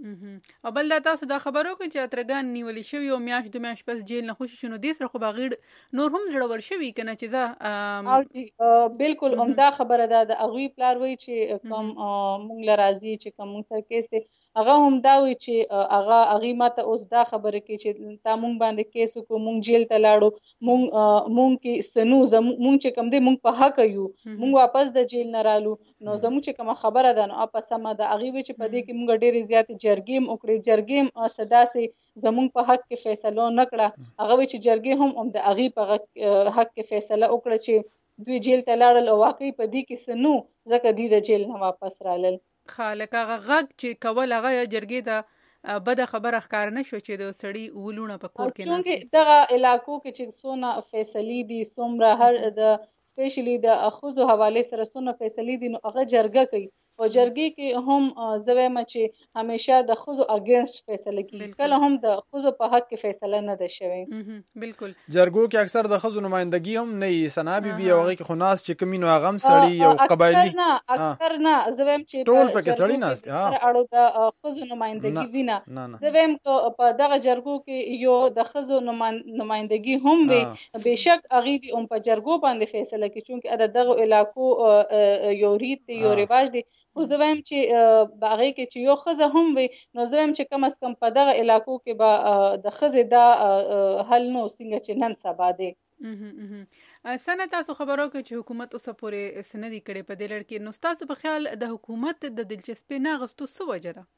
او بل دا تاسو دا خبرو کوي چې اترګان نیولې شوی او میاش د میاش پس جیل نه خوشی شنو دې سره خو بغیر نور هم زړه ور شوی کنه چې دا او بالکل عمده خبره ده د اغوی پلار وی چې کوم مونږ لرازي چې کوم سر کیسه هغه هم دا وی چې هغه هغه ماته اوس دا خبره کوي چې تا مونږ باندې کیس کو مونږ جیل ته لاړو مونږ مونږ کې سنو مونږ چې کوم دې مونږ په حق یو مونږ واپس د جیل نه رالو نو زموږ چې کوم خبره ده نو په سم ده هغه وی چې په دې کې مونږ ډېر زیات جرګیم وکړي جرګیم صدا سي زمونږ په حق کې فیصله نکړه هغه وی چې جرګې هم هم د هغه په حق کې فیصله وکړه چې دوی جیل ته لاړل او واقعي په دې کې سنو ځکه دې د جیل نه واپس رالل خالق هغه غږ چې کول هغه جرګې ته بده خبره ښکار نه شو چې د سړی ولونه په کور کې نه چونکه دغه علاقو کې چې سونه فیصلې دي څومره هر د سپیشلی د اخوذ حواله سره سونه فیصلې دي نو هغه جرګه کوي او جرګې کې هم زویم چې همیشه د خزو اگینست فیصله کیږي، کله هم د خزو په حق کې فیصله نه ده شوې. بالکل جرګو کې اکثر د خزو نمائندګي هم نه سنا بي بي او هغه کې خو ناس چې کوم نو هغه سړی یو قبایلی نه اکثر نه زویم چې ټول پکې سړی ناست ها اړو د خزو نمائندګي وینا زویم په دغه جرګو کې یو د خزو نمائندګي هم وي، بهشک هغه دي هم په جرګو باندې فیصله کوي چونکه د دغه علاقو یو ریت یو رواج دی. خو زه وایم چې په هغې کې چې یو ښځه هم وي نو زه وایم چې کم از کم په دغه علاقو کې به د ښځې دا حل نو څنګه چې نن سبا دی. سنه تاسو خبرو کې چې حکومت اوسه پورې څه نه دي کړی په دې لړ کې، نو ستاسو په خیال د حکومت د دلچسپۍ نه اخیستو څه وجه ده؟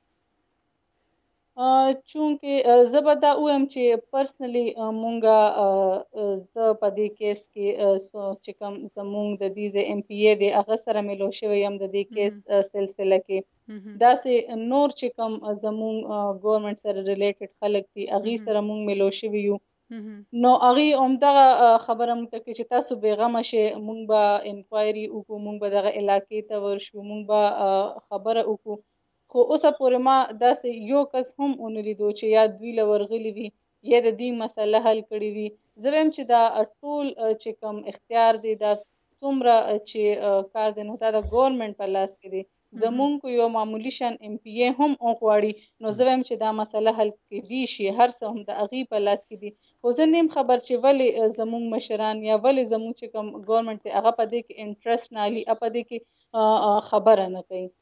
چونکه زه به دا ووایم چې پرسنلی مونږه زه په دې کیس کې چې کوم زمونږ د دې ځای ایم پی ای دی هغه سره ملو شوی یم د دې کیس سلسله کې، داسې نور چې کوم زمونږ ګورنمنټ سره ریلیټډ خلک دي هغې سره مونږ ملو شوي یو. نو هغې همدغه خبره مونږ ته کوي چې تاسو بېغمه شئ، مونږ به انکوایري وکړو، مونږ به دغه علاقې ته ورشو، مونږ به خبره وکړو. خو اوسه پورې ما داسې یو کس هم ونه لیدو چې یا دوی له ورغلي وي یا د دې مسله حل کړې وي. زه وایم چې دا ټول چې کوم اختیار دی دا څومره چې کار دی نو دا د ګورنمنټ په لاس کې دی. زمونږ یو معمولی شان ایم پی ای هم وغواړي نو زه وایم چې دا مسله حل کېدی شي، هر څه هم د هغې په لاس کې دي. خو زه نیم خبر چې ولې زمونږ مشران یا ولې زمونږ چې کوم ګورنمنټ دی هغه په دې کې انټرسټ نه اخلي، په دې کې خبره نه کوي.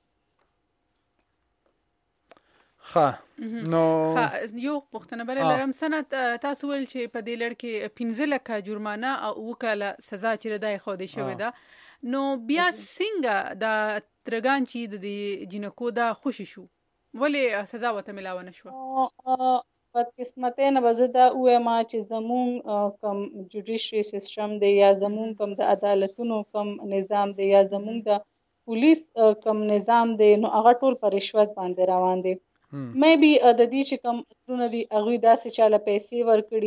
ښه نو یو پوښتنه بله لرم. سنت تاسو ویل چې په دې لړ کې پنځه لکه جرمانه او اووه کاله سزا چې ده ایښودې شوې ده، نو بیا څنګه دا ترګان چې د دې جینکو دا خوشي شو ولې سزا ورته میلاوه نه شوه؟ بدقسمتۍ نه به زه دا ووایم چې زمونږ کوم جوډیشري سیسټم دی یا زمونږ کوم د عدالتونو کوم نظام دی یا زمونږ د پولیس کوم نظام دی نو هغه ټول په رشوت باندې روان دی. مې بي د دې چې کوم اصلونه دي هغوی داسې چاله پیسې ورکړي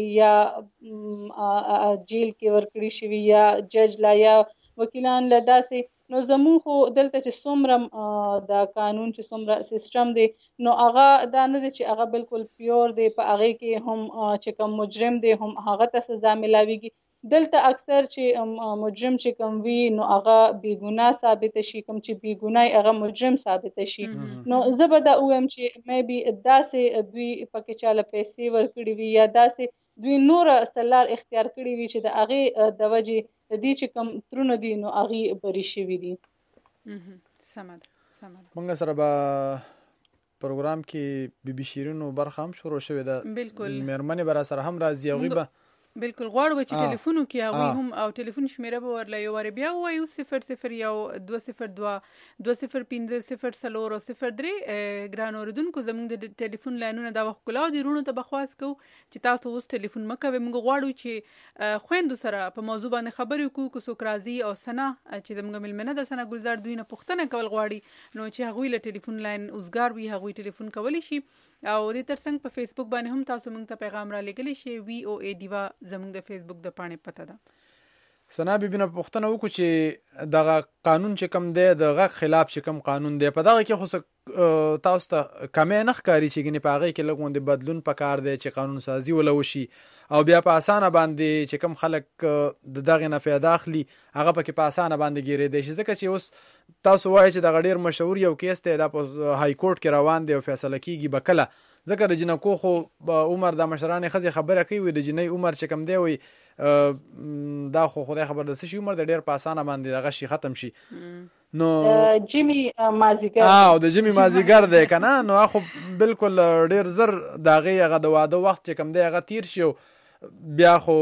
یا جیل کې ورکړي شوي یا جج لا یا وکیلان له داسې، نو زمونږ خو دلته چې څومره د قانون چې څومره سیسټم دی نو هغه دا نه دی چې هغه بالکل پیور دی، په هغې کې هم چې کوم مجرم دی هم هغه ته سزا میلاویږي. دلته اکثر چې مجرم چې کوم وي نو هغه بېګناه ثابته شي، کوم چې بېګناه هغه مجرم ثابته شي. نو زه به دا ووایم چې مې بي داسې دوی پکې چاله پیسې ورکړي وي یا داسې دوی نوره سلار اختیار کړي وي چې د هغې د وجې د دې چې کوم ترونه دي نو هغې بري شوي دي. سمه ده سمه ده. موږ سره به پروګرام کې بي بي شیرینو برخه هم شروع شوې ده، بالکل مېرمنې به را سره هم راځي، هغوی به بالکل غواړو چې ټلیفون وکړي هغوی هم او ټلیفون شمیره به ورله یو وارې بیا ووایو صفر صفر یو دوه صفر دوه دوه صفر پنځه صفر څلور او صفر درې. ګران اورېدونکو زموږ د ټلیفون لاینونه دا وخت ښکلا او د وروڼو ته به خواست کوو چې تاسو اوس ټلیفون مه کوئ. موږ غواړو چې خویندو سره په موضوع باندې خبرې وکړو که څوک راځي او سنا چې زموږ میلمنه ده سنا ګلزار دوی نه پوښتنه کول غواړي نو چې هغوی له ټلیفون لاین اوزګار وي هغوی ټلیفون کولی شي او دې تر څنګ په فیسبوک باندې هم تاسو موږ ته پیغام را لیږلی شي. وی او ای ډیوا زموږ د فیسبوک د پاڼې پته ده. سنا بیبي نه پوښتنه وکړو چې دغه قانون چې کوم دی د غږ خلاف چې کوم قانون دی په دغه کې خو تاسو ته کمې نه ښکاري چې ګنې په هغې کې لږ غوندې بدلون پکار دی چې قانون سازي وله وشي او بیا په اسانه باندې چې کوم خلک د دغې نه فایده اخلي هغه پکې په اسانه باندې ګیرېدی شي، ځکه چې اوس تاسو وایئ چې دغه ډېر مشهور یو کیس دی دا په های کورټ کې روان دی او فیصله کېږي به کله، ځکه د جنکو خو عمر د مشرانې ښځې خبره کوي د جنۍ عمر چې کوم دی وي دا خو خدای خبر د څه شي عمر د ډېر په اسانه باندې دغه شي ختم شي. نو جیمی مازیګر او د جیمی مازیګر دی که نه نو خو بالکل ډېر زر د هغې هغه د واده وخت چې کوم دی هغه تیر شي او بیا خو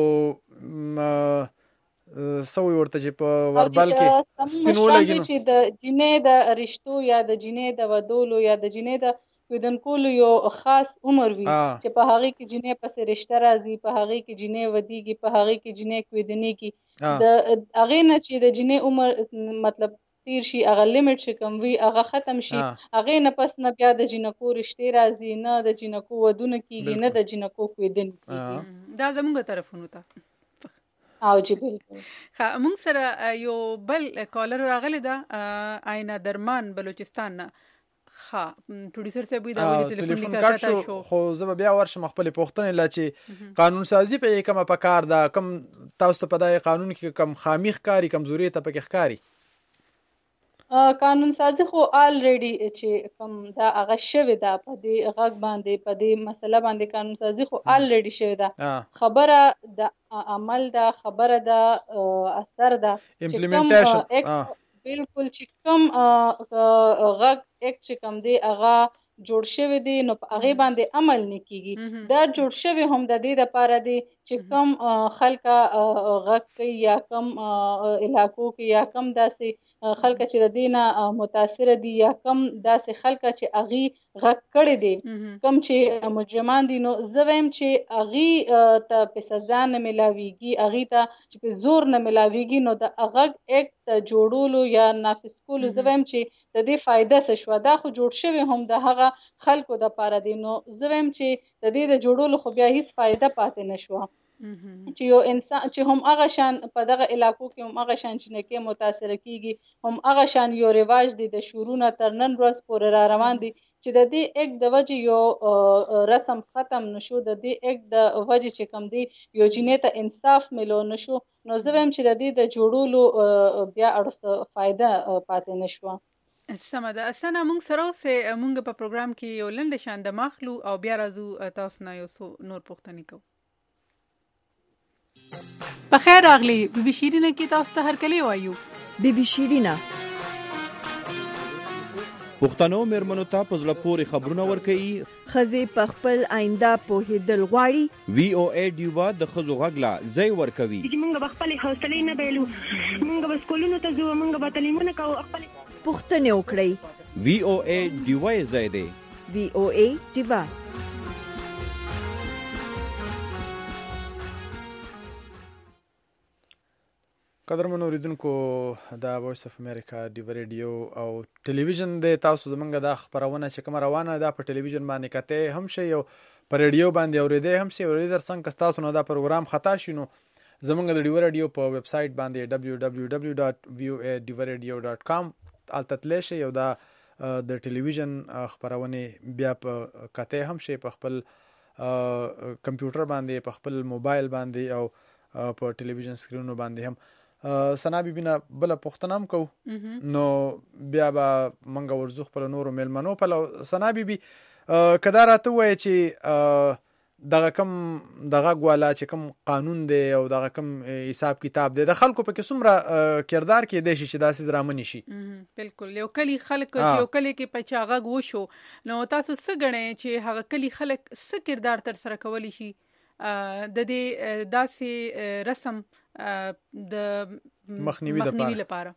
سوی ورته چې په وربل کې سپین ولګي نو چې د جنۍ د رشتو یا د جنۍ د ودولو یا د جنۍ د کویدونکولو یو خاص عمر وي چې په هغې کې جنۍ پسې رشته راځي، په هغې کې جنۍ ودیږي، په هغې کې جنۍ کویدنېږي. د هغې نه چې د جنۍ عمر مطلب تیر شي هغه لیمټ چې کوم وي هغه ختم شي، هغې نه پس نه بیا د جنکو رشتې راځي، نه د جنکو ودونه کېږي، نه د جنکو کویدنې کېږي. دا زموږ طرفونو ته او جی بالکل. ښه موږ سره یو بل کالر راغلی ده آینا درمان بلوچستان نه. ښه پروډوسر صاحب دا ولې ټلیفون لیکاته شو خو زه به بیا ورشم خپل پوښتنې لا چې قانون سازي په کومه پکار ده کوم تاسو ته په دای قانون کې کم خامي ښکاری کمزوري ته پکې ښکاری؟ قانون سازي خو الریډي چې کوم دا هغه شوی دا په دې غږ باندې په دې مسله باندې قانون سازي خو الریډي شوی دا خبره د عمل دا خبره دا اثر دا امپلیمنټیشن بالکل چې کوم غږ اکټ چې کوم دی هغه جوړ شوی دی نو په هغه باندې عمل نه کیږي. دا جوړ شوی هم د دې لپاره دی چې کوم خلک غږ کوي یا کوم علاقو کې یا کوم داسې خلک چې د دینه متاثر دي یا کم داسې خلک چې اغي غږ کړي دي کم چې مجرمان دي نو زه وایم چې اغي ته په سزا نه ملاويږي اغي ته چې په زور نه ملاويږي نو د غږ اکټ جوړولو یا نافذ کولو زه وایم چې د دې فائدہ څه شو دا خو جوړ شوی هم د هغه خلکو د پاره دي نو زه وایم چې د دې د جوړولو خو بیا هیڅ فائدہ پاتې نشو چې یو انسان چې هم هغه شان په دغه علاقو کې هم هغه شان چې نه متاثر کیږي هم هغه شان یو رواج دی د شورونه تر نن ورځ پورې را روان دي چې د دې یک د وجه یو رسم ختم نشو د دې یک د وجه چې کم دی یو جنې ته انصاف ملو نشو نو زه وایم چې د دې د جوړولو بیا اړوسه فائدہ پاتې نشو. سمه ده. اسنه موږ سره اوسه موږ په پروګرام کې یو لنډ شان د ماخلو او بیا راځو تاسو نه یو نور پوښتنې کوو. بخیر راغلی بی بی شیرینه کې تاسو ته هر کلی وایو. بی بی شیرینه پښتنو مېرمنو ته په زړه پورې خبرونه ورکوي. ښځې په خپل آینده پوهېدل غواړي. وی او ای ډیوا د ښځو غږ لا ځای ورکوي. موږ به خپلې حوصلې نه بایلو موږ به سکولونو ته ځو موږ به تعلیمونه کوو خپلې پوښتنې وکړئ. وی او ای ډیوا یې ځای دی. وی او ای ډیوا. قدرمن اوریدونکو دا وایس اف امریکا ډیو ریډیو او ټلویزیون د تاسو زمونږ د خبرونه چې کوم روانه ده په ټلویزیون باندې کته هم شي او په ریډیو باندې اوریدې هم شي اوریدر څنګه تاسو نه دا پروګرام خطا شینو زمونږ د ډیو ریډیو په ویب سټ باندې دبليو دبليو دبليو ډاټ وی او ای ډیو ریډیو ډاټ کام التتلی شي او دا د ټلویزیون خبرونه بیا په کته هم شي په خپل کمپیوټر باندې په خپل موبایل باندې او په ټلویزیون سکرینونو باندې هم سنا بی بینا بل پښتنه هم کو نو بیا به منګه ورزو خپل نورو ملمنو په سنا بی بی کدا راته وای چې دغه کم دغه غوالا چې کم قانون دی او دغه کم حساب کتاب دی د خلکو په کیسمره کردار کې دی چې داسې درامنی شي. بالکل یو کلی خلک یو کلی کې پچاغه وشو نو تاسو څه غنئ چې هغه کلی خلک څه کردار تر سره کولی شي د دې داسې رسم د مخنیوي لپاره؟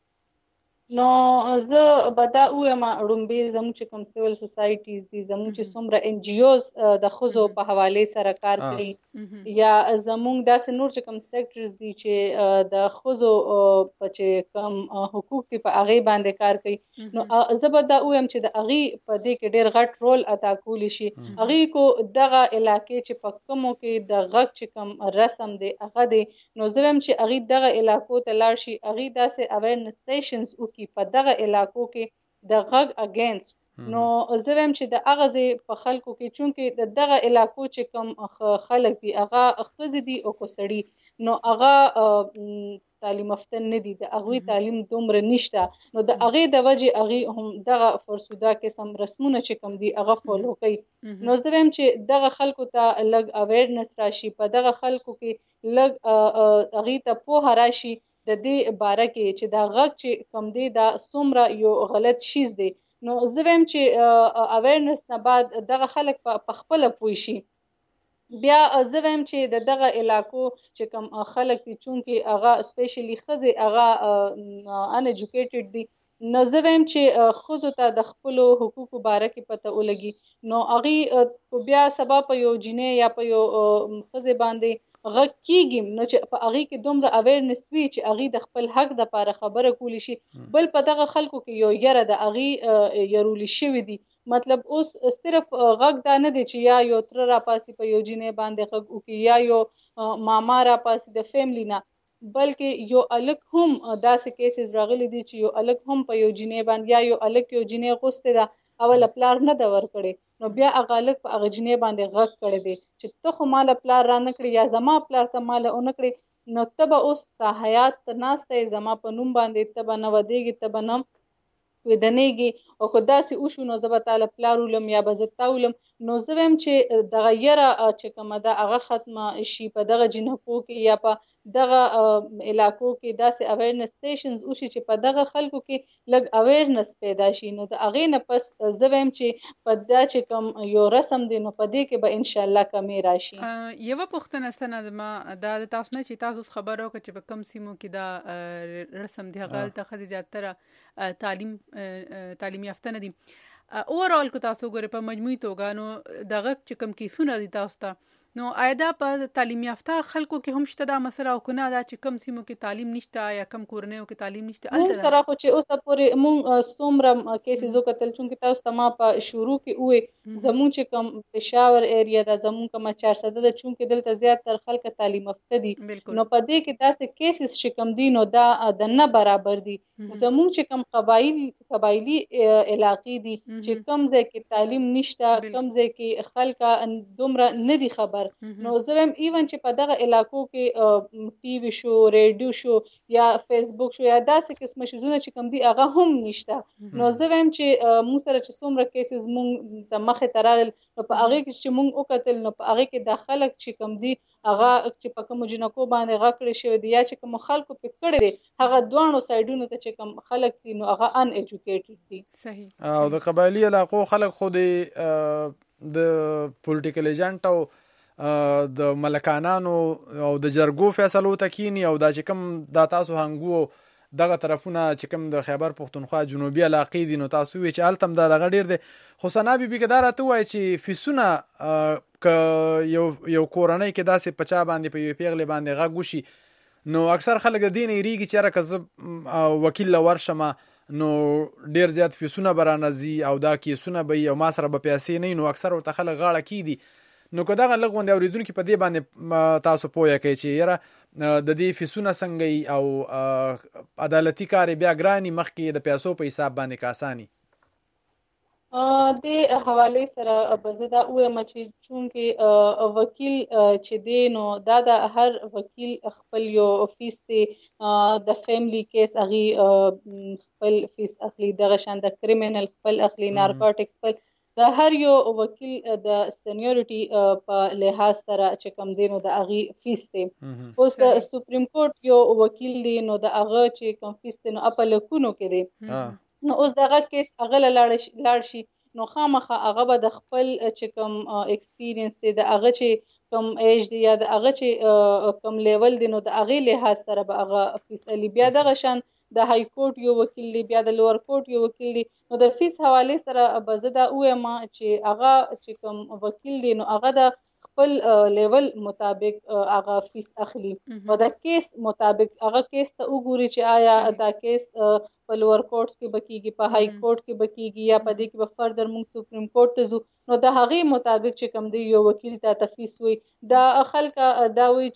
نو زه به دا وایم رومبې زموږ چې کوم سیول سوسایټیز دي زموږ چې څومره ان جی اوز د ښځو په حواله سره کار کوي یا زموږ داسې نور چې کوم سیکټرز دي چې د ښځو په چې کوم حقوق دي په هغه باندې کار کوي نو زه به دا وایم چې د هغه په دې کې ډېر غټ رول ادا کولی شي. هغه کو دغه علاقې چې په کومو کې د غږ چې کوم رسم دی هغه دی نو زه وایم چې هغه دغه علاقو ته لاړ شي هغه داسې اویرنس سیشنز کی په دغه علاقو کې د غږ اگینست نو زه وایم چې د اغازه په خلکو کې چونکې د دغه علاقو چې کوم خلک دي هغه خزي دي او کوسړي نو هغه تعلیم یافته نه دي د هغه تعلیم دومره نشته نو د هغه د وجه هغه هم دغه فرسودا کې سم رسمونه چې کوم دي هغه فالو کوي نو زه وایم چې دغه خلکو ته لګ اویرنس راشي په دغه خلکو کې لګ هغه ته په راشي د دې باره کې چې دا غږ چې کم دی دا څومره یو غلط شیز دی نو زه وایم چې اویرنس نه بعد دغه خلک په خپل پوي شي. بیا زه وایم چې د دغه علاقو چې کم خلک دي چونکې هغه سپیشلی ښځې هغه ان ایجوکیټډ دي نو زه وایم چې ښځو ته د خپل حقوقو باره کې پته ولګي نو هغه بیا سبب په یو جنې یا په یو ښځې باندې غږ کیږي نو چې په هغه کې دومره اویرنس وي چې هغه د خپل حق د لپاره خبره کولی شي بل په دغه خلکو کې یو یره د هغه يرول شوی دي مطلب اوس صرف غږ دا نه دی چې یا یو تر را پاسي په یو جنې باندې غږ وکړي یا یو ماما را پاسي د فیملی نه، بلکې یو الک هم داسې کیسز راغلي دي چې یو الک هم په یو جنې باندې یا یو الک یو جنې غوسته ده اول پلار نه دا ور کړي، نو بیا هغه الک په هغه جنې باندې غږ کړی دی چې ته خو مال پلار را نه کړی یا زما پلار ته مال اون کړی، نو ته به اوس تا حیات ته ناسته زما په نوم باندې ته به نه ودیږي ته به نه ودنېږي، او که داسې وشو نو زه به تاله پلار ولم یا به زه تا ولم. نو زه وایم چې دغه یره چې کومه ده هغه ختمه شي په دغه جنکو کې یا په دغه علاقو کې داسې اویرنس سیشنز وشي چې په دغه خلکو کې لږ اویرنس پیدا شي، نو د هغې نه پس زه وایم چې په دا چې کوم یو رسم دی نو په دې کې به انشاءالله کمې راشي. یوه پوښتنه سنه زما دا د تاسو نه چې تاسو خبر وکړه چې په کوم سیمو کې دا رسم دی هغه هلته ښځې زیاتره تعلیم تعلیم یافته نه دي. اوورال که تاسو ګورئ په مجموعي توګه نو دغه چې کوم کیسونه دي تاسو ته نو آیا دا په تعلیم یافته خلکو کې هم شته دا مسله او که نه دا چې کم سیمو کې تعلیم نشته یا کم کورنیو کې تعلیم نشته؟ مونږ سره خو چې اوسه پورې مونږ څومره کیسز وکتل چونکې تاسو ته ما په شروع کې ووې زمونږ چې کوم پېښور ایریا ده زمونږ کومه چارسده ده چونکې دلته زیاتره خلک تعلیم یافته دي نو په دې کې داسې کیسز چې کوم دي نو دا د نه برابر دي. زمونږ چې کوم قبایل قبایلي علاقې دي چې کوم ځای کې تعلیم نشته کوم ځای کې خلک دومره نه دي خبر، نو زه وایم ایون چې په دغه علاقو کې ټي وي شو ریډیو شو یا فیسبوک شو یا داسې قسمه شیزونه چې کوم دي هغه هم نشته، نو زه وایم چې موږ سره چې څومره کیسز موږ د مخې ته راغلل نو په هغې کې چې موږ وکتل نو په هغې کې دا خلک چې کوم دي هغه چې په کومو جنکو باندې غږ کړی شوی دی یا چې کومو خلکو پې کړی دی هغه دواړو سایډونو ته چې کوم خلک دي نو هغه ان ایجوکیټډ دي. صحیح. او د قبایلي علاقو خلک خو د پولیټیکل ایجنټ او د ملکانانو او د جرګو فیصلو ته کینی او دا چې کوم دا تاسو هنګو دغه طرفونه چې کوم د خیبر پښتونخوا جنوبي علاقې دي نو تاسو وی چې هلته هم دا دغه ډېر دی. خو ثنا بیبي که دا راته ووایي چې فیسونه که یو یو کورنۍ کې داسې په چا باندې په یوې پیغلې باندې غږ وشي نو اکثر خلک د دې نه یېرېږي چې یاره که زه وکیل له ورشمه نو ډېر زیات فیسونه به رانه ځي او دا کیسونه به وي او ما سره به پیسې نه وي، نو اکثر ورته خلک غاړه کیدي. نو که دغه لږ غوندې اورېدونکي په دې باندې تاسو پوهه کوئ چې یاره د دې فیسونه څنګه وي او عدالتي کار یې بیا ګراني مخکې د پیسو په حساب باندې که اساني؟ د حوالې سره به زه دا ووایم چې چونکې وکیل چې دی نو دا د هر وکیل خپل یو فیس دی، د فیملی کیس هغې خپل فیس اخلي، دغه شان د کریمینل خپل اخلي، نارکوټکس خپل، د هر یو وکیل د سینیورټي په لحاظ سره چې کوم دی نو د هغې فیس دی. اوس د سپریم کورټ یو وکیل دی نو د هغه چې کوم فیس دی نو په لکونو کې دی، نو اوس دغه کیس هغه له لاړ شي نو خامخا هغه به د خپل چې کوم ایکسپیرینس دی د هغه چې کوم ایج دی یا د هغه چې کوم لیول دی نو د هغې لحاظ سره به هغه فیس الي. بیا دغه شان د های کورټ یو وکیل دی، بیا د لوور کورټ یو وکیل دی، نو د فیس حوالې سره به زه دا ووایم چې هغه چې کوم وکیل دی نو هغه د خپل لیول مطابق هغه فیس اخلي او د کیس مطابق هغه کیس ته وګوري چې آیا دا کیس په لوور کورټس کې به کېږي په های کورټ کې به کېږي یا په دې کې به فردر موږ سپریم کورټ ته ځو، نو د هغې مطابق چې کوم دی یو وکیل ته فیس وي. دا خلکه دا وایي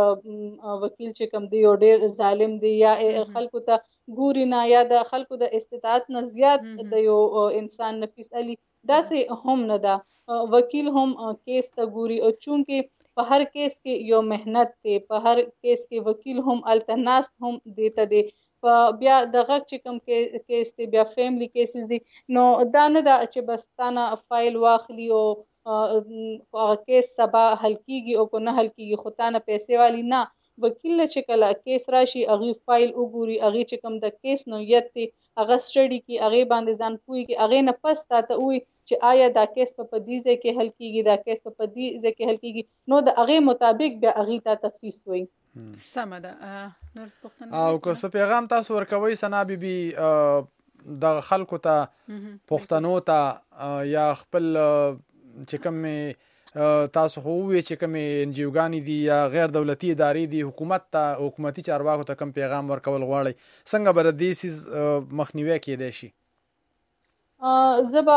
چې وکیل چې کوم دی یو ډېر ظالم دی یا خلکو ته ګوري نه یا د خلکو د استطاعت نه زیات د یو انسان نه فیس الي، داسې هم نه ده. وکیل هم کیس ته ګوري او چونکې په هر کیس کې یو محنت دی، په هر کیس کې وکیل هم هلته ناست هم دی ته دی، بیا د غږ چې کوم کیس دی بیا فیملی کیسز دی، نو دا نه ده چې بس تانه فایل واخلي او هغه کیس سبا حل کېږي او که نه حل کېږي خو تانه پیسې والي نه. وکیل نه چې کله کیس راشي هغې فایل وګوري، هغې چې کوم د کیس نوعیت دی هغه سټډي کړي، هغې باندې ځان پوهېږي، هغې نه پس تا ته ووایي چې آیا دا کیس په په دې ځای کې حل کېږي دا کیس په په دې ځای کې حل کېږي، نو د هغې مطابق بیا هغې تا ته فیس وایي. سمه ده. او که څه پیغام تاسو ورکوئ ثنا بیبي دغه خلکو ته پښتنو ته یا خپل چې کومې تاسو خو ووایئ چې کومې انجیوګانې دي یا غیر دولتي ادارې دي حکومت ته حکومتي چارواکو ته کوم پیغام ورکول غواړئ څنګه به د دې څیز مخنیوی کیدی شي؟ زبا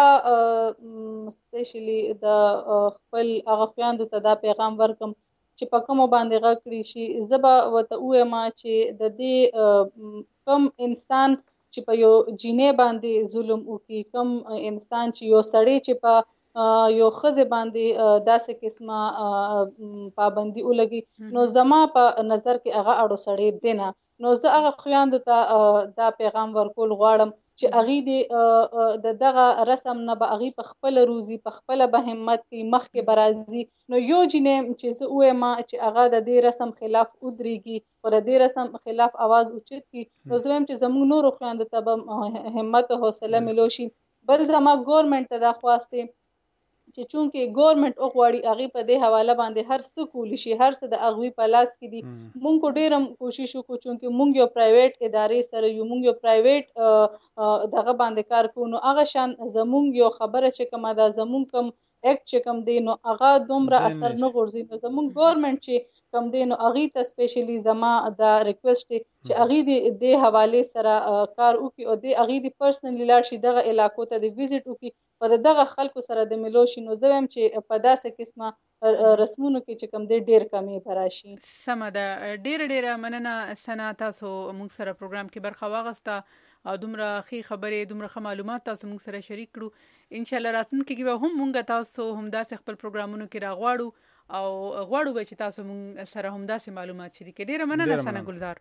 سپیشلی د خپل هغه خویندو ته دا پیغام ورکم چې په کومو باندې غږ کړي شي. زبا ورته ووایم چې د دې کم انسان چې په یو جینۍ باندې ظلم وکړي، کم انسان چې یو سړی چې په یو ښځې باندې داسې قسمه پابندي ولګي، نو زما په نظر کې هغه اړو سړی دی نه. نو زه هغه خویندو ته دا پیغام ورکول غواړم چې هغې دې د دغه رسم نه به هغې په خپله روزي، په خپله به همت کوي، مخکې به راځي. نو یو جینۍ چې زه ووایم چې هغه د دې رسم خلاف ودرېږي، او د دې رسم خلاف آواز اوچت کړي، نو زه وایم چې زموږ نورو خویندو ته به همت او حوصله میلو شي. بل زما ګورمنټ ته دا خواست دی چې چونکې ګورمنټ وغواړي هغې په دې حواله باندې هر څه کولی شي، هر څه د هغوی په لاس کې دي. مونږ خو ډېر هم کوشش وکړو چونکې مونږ یو پرایویټ ادارې سره یو، مونږ یو پرایویټ دغه باندې کار کوو، نو هغه شان زمونږ یو خبره چې کومه ده، زمونږ کوم اکټ چې کوم دی، نو هغه دومره اثر نه غورځي. نو زمونږ ګورمنټ چې کوم دی، نو هغې ته سپیشلی زما دا ریکویسټ دی چې هغې دې دې حوالې سره کار وکړي او دې هغې دې پرسنلي لاړ شي، دغه علاقو ته دې ویزټ وکړي، په دغه خلکو سره د ملو شي. نو زه وایم چې په داسې قسمه رسمونو کې چې کوم دی ډېر کمې به راشي. سمه ده، ډېره ډېره مننه سنا، تاسو موږ سره پروګرام کې برخه واخیسته او دومره ښې خبرې، دومره ښه معلومات تاسو موږ سره شریک کړو. انشاءالله راتلونکي کې به هم موږ تاسو همداسې خپل پروګرامونو کې راغواړو او غواړو به چې تاسو موږ سره همداسې معلومات شریک کړي. ډېره مننه سنا ګلزار.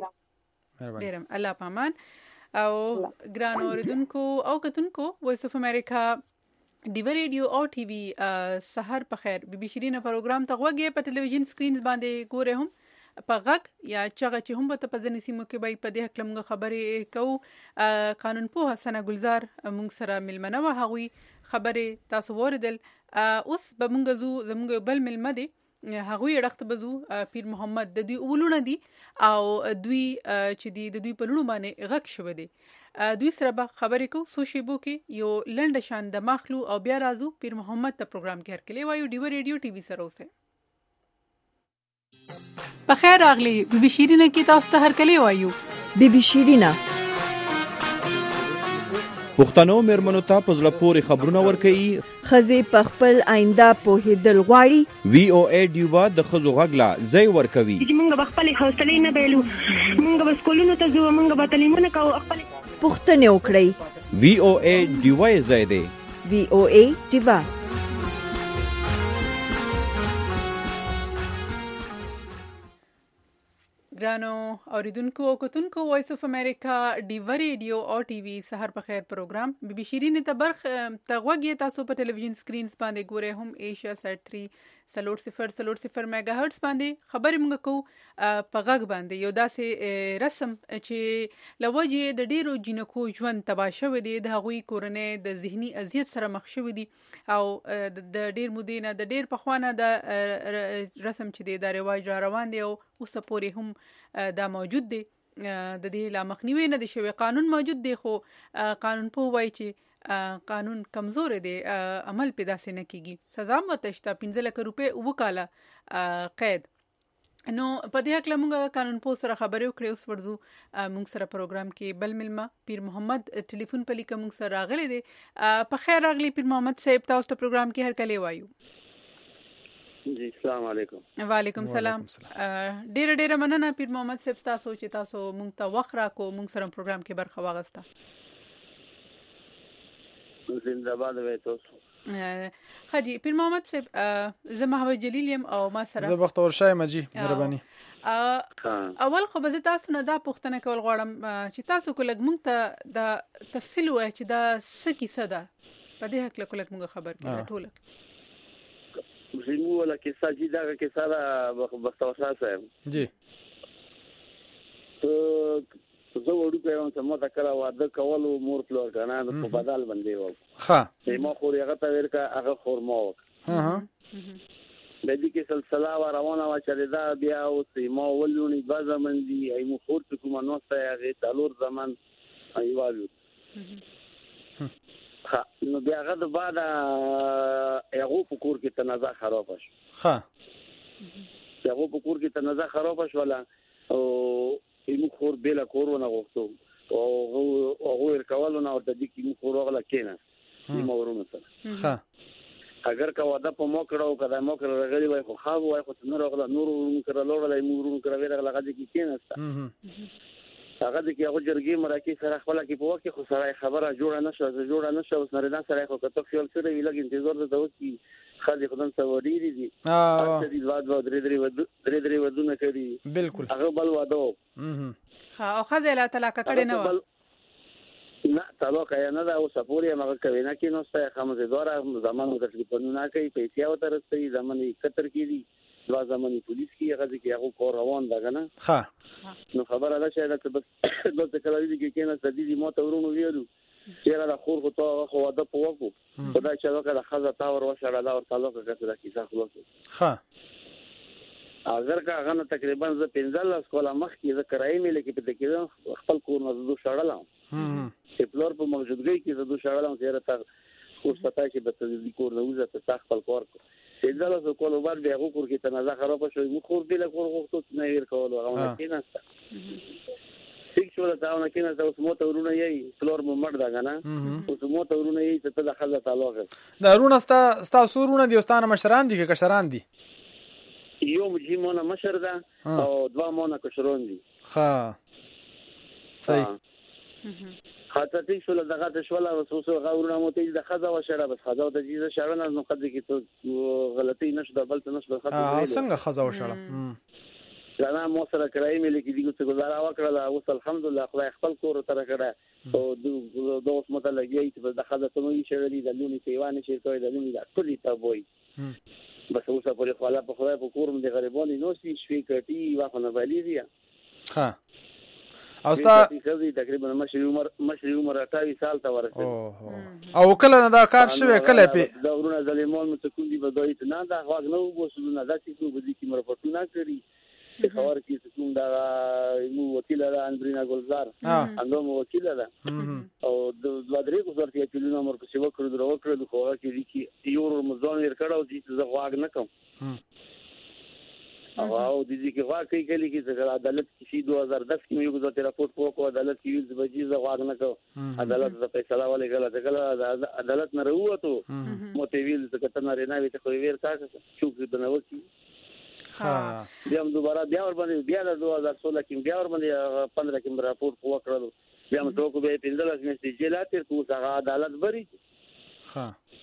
ډېره الله پامان. او ګران اوریدونکو او کتونکو، وایس اف امریکا ډیوه ریډیو او ټي وي سحر په خیر بي بي شیرینه پروګرام ته غوږی په ټلویزیون سکرینز باندې ګوره، هم په غږ یا چغه چې هم په ځینې سیمو کې به په دې هکله موږ خبرې کوو. قانون پوه سنا ګلزار موږ سره ملمنه وه، هغوی خبرې تاسو واوریدل. اوس به موږ ځو زموږ بل ملمه دی، هغوی اړخته به ځو. پیر محمد د دوی اولونه دي او دوی چې دي د دوی په لوڼو باندې غږ شوی دی. دوی سره به خبرې کوو څو شیبو کې، یو لنډه شان د ماخلو او بیا راځو پیر محمد ته پروګرام کې هرکلی وایو. ډیوه ریډیو ټي وي سره اوسئ. په خیر راغلی بي بي شیرینه کې تاسو ته هرکلی وایو. بي بي شیرینه پښتنو میرمنو ته په زړه پورې خبرونه ورکوي، ښځې په خپل آینده پوهېدل غواړي. وی او ای ډیوه د ښځو غږ لا ځای ورکوي چې موږ به خپلې حوصلې نه بایلو، موږ به سکولونو ته ځو، موږ به تعلیمونه کوو، خپلې پوښتنې وکړئ. وی او ای ډیوه یې ځای دی. وی او ای ډیوه. ګرانو اوریدونکو او کتونکو، وایس اف امریکا ډیوه ریډیو او ټي وي سحر په خیر پروګرام بي بي شیرینه ته برخ ته غوږی تاسو په ټلویزیون سکرینز باندې ګورئ، هم ایشیا سات تری سلور صفر سلور صفر میگا هرتز باندې خبرې موږ کوو په غږ باندې. یو داسې رسم چې لوجه د ډیرو جنکو ژوند تباه شوی دی، د هغوی کورنۍ د ذهني اذیت سره مخ شوی دي او د ډیر مودې نه د ډیر پخوانه د رسم چې دی دا رواج را روان دی او اوس پورې هم دا موجود دی. د دې لا مخنیوي نه دی شوی، قانون موجود دی خو قانون په وایي چې قانون کمزور دی، عمل په داسې نه کیږي. سزا متشته پنځه لک روپۍ وکاله قید. نو په دې هکله موږ قانون پوه سره خبرې وکړې. اوس ورځو موږ سره پروګرام کې بل ملمه پیر محمد ټلیفون په لیکه موږ سره راغلی دی. په خیر راغلی پیر محمد صاحب، تاسو ته پروګرام کې هرکلی وایو. جی السلام علیکم. وعلیکم السلام. ډیره ډیره مننه پیر محمد صاحب تاسو چې تاسو موږ ته وخت راکو، موږ سره پروګرام کې برخه واغسته. زنده باد وای تاسو. خاجي پیر محمد صاحب، زه محمد جلیل یم او ما سره زه بختور شایم جی مهرباني. اول خو به تاسو نه دا پوښتنه کول غواړم چې تاسو کو لګ موږ ته د تفصیل وای چې دا څه کیسه ده، په دې حق له موږ خبر کړه ټول. زمو ولا کیسه جی دا کیسه دا بختور صاحب جی تو زه وړو کوم چې ما تا کړه واده کولو مور پلور کنه په بدل باندې و ها چې ما خو هغه ته ورکا هغه خورما و ها ها د دې کې سلسله و روانه و چې دا بیا او چې ما ولونی بازه مندي ای مو خور ته کوم نو ته هغه تلور زمان ایوالو ها نو بیا هغه د بعد هغه په کور کې تنازع خراب شو. ها هغه په کور کې تنازع خراب شو ولا او ایمو خور بلا کورونه غوښتو او هغه ورکولو نه ورته دي کې موږ ورغله کېنه مورونو سره ښه اگر کا ودا په مو کړو کدا مو کړو غړي وای خو خاب وای خو نور غلا نور کړه لوړلای مورونو کړه ویره لغه دي کې کېنسته هغه دي کې هغه جرګي مراکي سره خپل کې په وخت خو سره خبره جوړه نشو جوړه نشو سره سره خو کته خیال سره ویلګ انتظار ده وکي خالي خدان سوړي دي اه چې د واد واد درې درې ود درې درې ودونه کړي بالکل هغه بل وادو ها او خځه لا طلاق کړي نه و نه طلاق یې نه دا او سپوري هغه کوي نه کې نو ستای خمسه دوره زمانو د ټلیفون نه کوي پیسې او ترسته زماني کتر کې دي دوا زماني پولیس کې هغه کې هغه کور روان ده کنه ها نو خبره ده چې دا بس د کلوي کې کې نه سدي مو ته ورونو ویلو چې را خور خو ته خو دا په وکو خدای چې هغه د خزه تا ور وشړه دا ور تعلق کې دا کیسه خلاص ها اگر کا هغه تقریبا ز پنځه سکولا مخ کې ز کرای مې لکه په کې خپل کور نه زو شړل چې پلور په موجودګۍ کې زو شړل هم زیاته تا خو ستای چې به د کور نه وځه ته خپل کور کو پنځه سکولا بعد به هغه کور کې تنازع خراب شوی مو کور دی له کور غوښتو نه ور کول هغه کې نه ټیک شو دا نه کې نه اوس مو ته ورونه یې پلور مو مړ دا غنه اوس مو ته ورونه یې ته د خزه تعلق دا ورونه ستا ستا سورونه دي استانه مشران دي کې کشران دي یو مجمونه مشر ده او دوا مونه کشرون دي ها صحیح خاطر ټیک شو دغه د شولا وسوسه غوړنه مو ته د خزه و شړه بس خزه د جیزه شړنه نو قد کې ته غلطي نشته بل ته نشته خاطر اه څنګه خزه و شړه دا نو سره کړای مې لیکي دغه څه گزاره وکړه اوس الحمدلله خدای خپل کور تر کړه او د اوس متلګي چې د خزه ته نو شړلې د لونی سیوانه شي کوي د لونی د ټولي ته وای بس اوسه پر خپل په خدای په کورم د غریبانو نو سي شوي کټي واخو نه بالي دي ها او ستا تقریبا مشر عمر مشر عمر اټاوي سال ته ورسېد او کله نه دا کار شوی کله په دا ورونه ظالمون متکون دي بدوي ته نه دا غواګ نو وسونه دا چې کوم دي چې مرپټونه کړی چې خبر کې څوم دا مو وکیل را انبرینا ګلزار اندوم وکیل را او د دوادري کو ورته چې نو امر په سیوا کړو درو کړو خو هغه کې چې یو رمضان ور کړو چې زه غواګ نه کوم او د دې کې واقعي کلی کې چې عدالت کې دوه هزار دس کې یو ځل راپورټ وکړ عدالت کې یو بجې زه غواګ نه کوم عدالت د فیصله ولې غلط غلط عدالت نه وروته مو ته ویل چې کته نه نه وي ته خو ویر تاسو چې د نو کې ها بیا هم دوباره بیا ور باندې بیا د دوه هزار سولہ کې بیا ور باندې پندرہ کې راپورټ وکړل بیا هم ټوکو به پنځه لس میاشتې جیل تیر کو هغه عدالت بری ها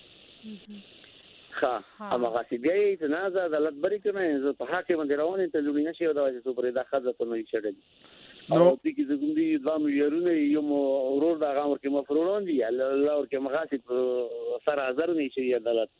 ها هغه چې بیا یې نه زه عدالت بری کړم زه په حق باندې روانې ته لوري نشي دا چې پرې دا خزه ته نه شړل نو دې کې زګوم دي د مليارونو یو ورور دا غامر کې مفرورون دي الله ور کې مغاسب سره حاضر نشي عدالت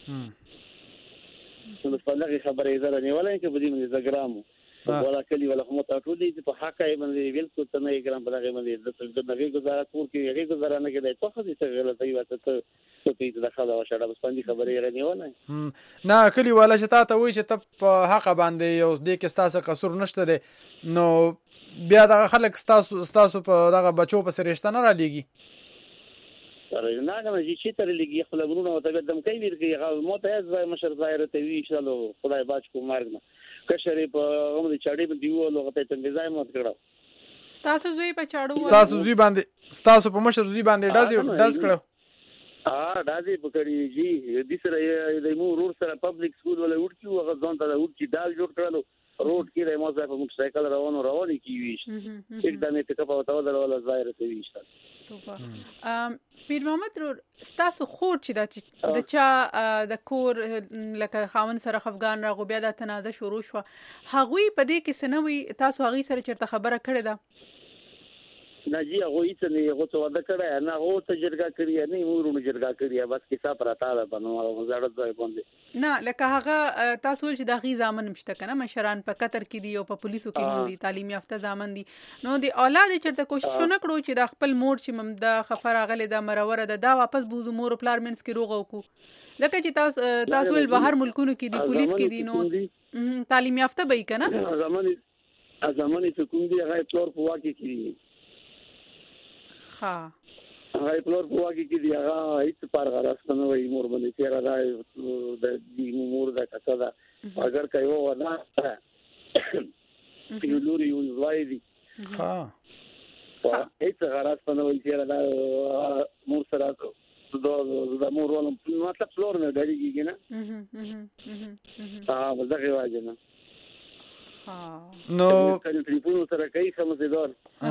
نو په لږه خبره یې زره نیولای کې بده مې زګرامو ولا کلی ولا هم ته ټول دي په حق یې باندې ویل څه ته نه یې ګرام په لږه باندې د نغې گزاره کور کې هغه گزاره نه کېدای ته خو دې څه غلطي وته ته څه پیټ د خلا وشړه بس باندې خبره یې نیولای نه کلی ولا چې تا ته وای چې ته په حق باندې یو دې کې ستاسو قصور نشته نو بیا د خلک ستاسو ستاسو په دغه بچو په سرشتہ نه را لېږي سره نه نه چې تر لګي خپل غرونه او ته دم کوي ورګي هغه مو ته ځای مشر ظاهر ته وی شلو خدای باج کو مارګ نه کشرې په هم دي چاړي په دیو لغه ته څنګه ځای مت کړو ستاسو زوی په چاړو ستاسو زوی باندې ستاسو په مشر زوی باندې دازي داز کړو ا دازي په کړی جی د سره د مو رور سره پبلک سکول ولا ورکی هغه ځان ته ورکی دال جوړ کړلو روډ کې د موزه په موټر سایکل روانو رواني کیويش یک دمه ته په وتاو درول ظاهر ته ویشت ام پیر محمد رو ستاسو خور چې د د چا د کور لکه خاون سره افغان راغو بیا د تنازع شروع شو هغوی په دې کې سنوي تاسو هغه سره چرته خبره کړې ده ناجی هغه هیڅ نه هغه څه ودا کړه نه هغه ته جرګه کړی نه مورونه جرګه کړی بس کیسه پراته ده بنو هغه زړه ځای باندې نه لکه هغه تاسو چې د غي ځامن مشته کنه مشران په قطر کې دی او په پولیسو کې هم دي تعلیم یافته ځامن دي نو د اولاد چرته کوشش نه کړو چې د خپل مور چې مم د خفر غلې د مروره ده دا واپس بوزو مور پلار منس کې روغ وکړو لکه چې تاسو تاسو ول بهر ملکونو کې دي پولیس کې دي نو تعلیم یافته به کنه ځامن ځامن ته کوم دی هغه پلور په واکه کې ها هغه پلور په واکه کې دی هغه هیڅ پار غراستنه وای مور باندې تیر راځي د دې مور د کڅا دا اگر کایو ودا یو لوري یو وای دی ها هیڅ غرض په نوې چې دا مور سره دا دا مور ولوم مطلب فلور نه ډریږي نه ها دغه واجب نه نو ټلیفون سره کوي سمزدار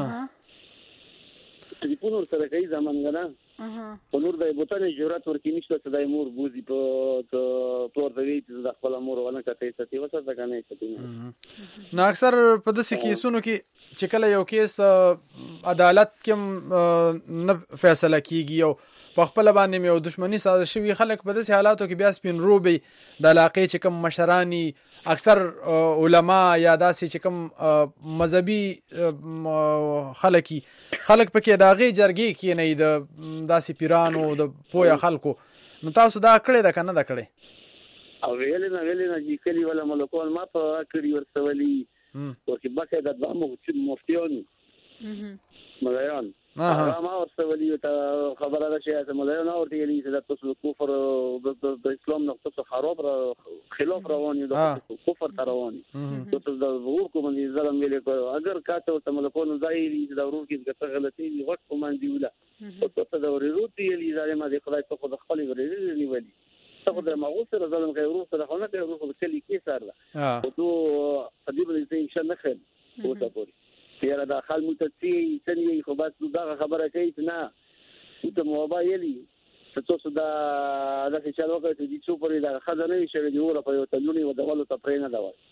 ټلیفون سره کوي زمون نه په نور د بوتانه جرأت ورکې نشته چې د مور بوزي په تور دی چې د خپل مور ونه کته ستې وسه څنګه نه ستې نو اکثر په داسې کیسونو کې چې کله یو کیس عدالت کې نه فیصله کیږي او په خپل باندې مې او دښمنی ساده شوی خلک په داسې حالاتو کې بیا سپین روبي د علاقې چې کوم مشرانی اکثر علما یا داسې چې کوم مذهبي خلک خلک پکې داغي جرګي کې نه د داسې پیرانو د پویا خلکو نو تاسو دا کړی دا کنه دا کړی او ویل نه ویل نه چې کلی ولا ملکون ما په کړی ورسولي ورکه بکه د دوامو چې مفتیون ملایان ما ورسولي ته خبره ده چې ملایان اورتي چې د تاسو کفر د اسلام نقطه خراب خلاف رواني د کفر رواني تاسو د ورور کوم دي ظلم ویل اگر کاته ته ملکون ځای د ورور کې څه غلطي وخت کوم دی ولا تاسو د ورور دی چې ظالم دي خدای ته خود خپل ورور نیولي تاخذ المغول سره ظلم کوي ورور سره خونه کوي ورور کلی کې سره او تو قديم دې ان شاء الله خیر او تاسو یاره دا خال متتی ثاني خو بس دا خبره کوي نه ته موبایلي تاسو دا د څه چلو کوي چې څو پرې دا خزانه یې شوی دی ور په یو تلونی و دغلو ته پرې نه دا وای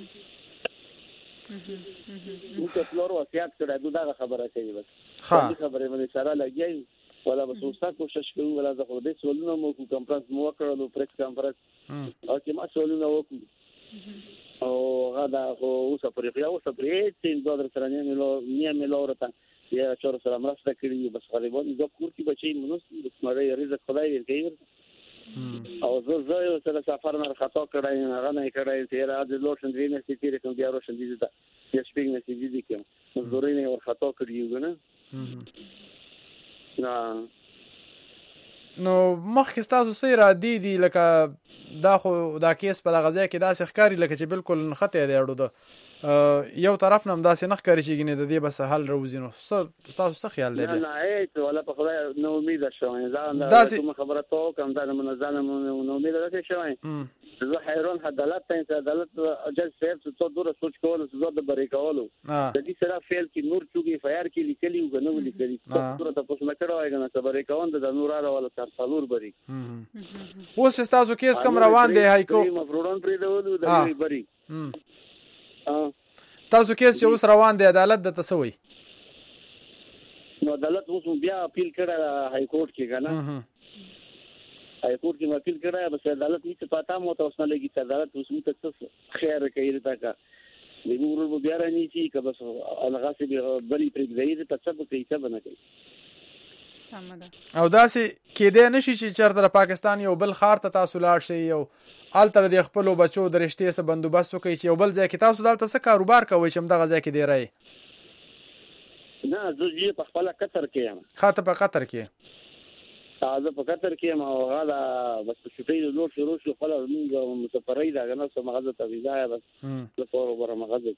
نو ته فلور وصیت کړه دا خبره کوي بس خبره باندې سره لګي ولا بس اوسه کوشش کوي ولا زه خو دې سولونه مو کو کانفرنس مو کړلو پریس کانفرنس او چې ما سولونه وکړو او غدا خو اوسه پرې خو اوسه پرې چې دوه سره نه ملو نه ملو ورته یا چور سره مرسته کړی بس غریبان د کور کې بچي منوس د سمره رزق خدای ورکړي او زه زه سره سفر نه خطا کړای نه نه کړای چې را د لوشن دی نه چې کوم بیا روشن دي دا چې شپږ نه چې دي کوم زوري نه ور خطا کړیو نه نه نو مخکې تاسو سره را دي دي لکه دا خو دا کیس په غزا کې داسې ښکاری لکه چې بالکل خطه دی اړو ده یو طرف نم داسې نخ کاری چې ګنې د دې بس حل روزي نو تاسو څه خیال دی نه نه هیڅ ولا په خدای نو امید شوم ځان دا کوم خبره تو کوم دا منظم نو امید راځي شوم زه حیران عدالت ته عدالت جج صاحب ته دوره سوچ کول زه د بری کولو د دې سره فعل کې نور چوغي فایر کې لیکلی او غنو لیکلی دوره تاسو نه کړو هغه نه بری کوند د نور را ولا تر څلور بری اوس تاسو کیس کوم روان دی هایکو مفروضون پرې دولو د بری تاسو کیس چې اوس روان دی عدالت د تسوي نو عدالت اوس بیا اپیل کړه های کورټ کې کنه های کورټ کې اپیل کړه بس عدالت هیڅ پتا مو ته اوس نه لګي چې عدالت اوس مت څه خیر کوي تا کا دغه ورو بیا رانی چې کبه هغه څه بلی پرګځي ته څه به کوي څه بنه کوي او داسې کېدې نشي چې چېرته پاکستان یو بل خار ته تاسو لاړ شئ یو التر د خپل بچو د رښتې سره بندوبست وکړي چې یو بل ځای کې تاسو دلته څه کاروبار کوئ چې دغه ځای کې دی راي نه زه یې په خپل قطر کې یم خاطر په قطر کې تازه په قطر کې یم او غلا بس شپې د لوټ شروع شو خپل موږ مسافرای دا نه سم مغزه ته ویزا بس د پور ور مغزه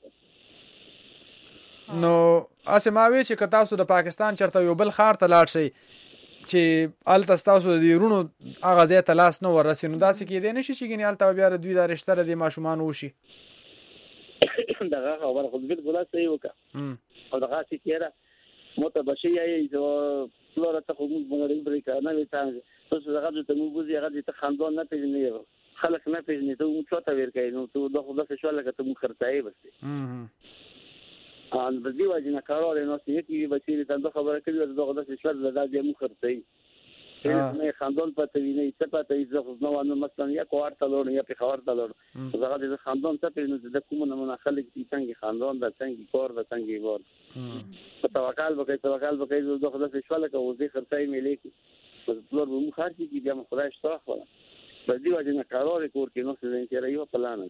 نو اسماوي چې تاسو د پاکستان چرته یو بل خار ته لاړ شئ چې ال تاسو د یورونو هغه ځای ته لاس نه ورسینو داسې کې دی نشي چې ګنې ال ته بیا د دوی د رشتہ د ماشومان وشي دغه خبره خو بالکل صحیح وکړه او دغه چې کېره متبشي یې جو فلور ته خو موږ باندې بریک نه وي تاسو دغه ته موږ بوزي هغه ته خاندان نه پیژنې خلک نه پیژنې ته موږ څه ته ورکې نو ته دغه د څه شو لکه ته موږ خرڅای بس ان د دې واجب نه کارول نو چې یې بچی ته د خبره کوي دغه د څه شو د دې موږ خرڅای نه خاندان پته ویني څه پته یې خو نو نو مثلا یا کوارت لور یا په خبر تلور زغه د خاندان څه په د کوم نه خلک چې څنګه خاندان د څنګه کور د څنګه ور په توکل وکړي توکل وکړي دغه د څه شو لکه وځي خرڅای ملي کی په لور مو خارجي کی بیا خدای شته خو په دې واجب نه کارول کور کې نو څه نه یو پلان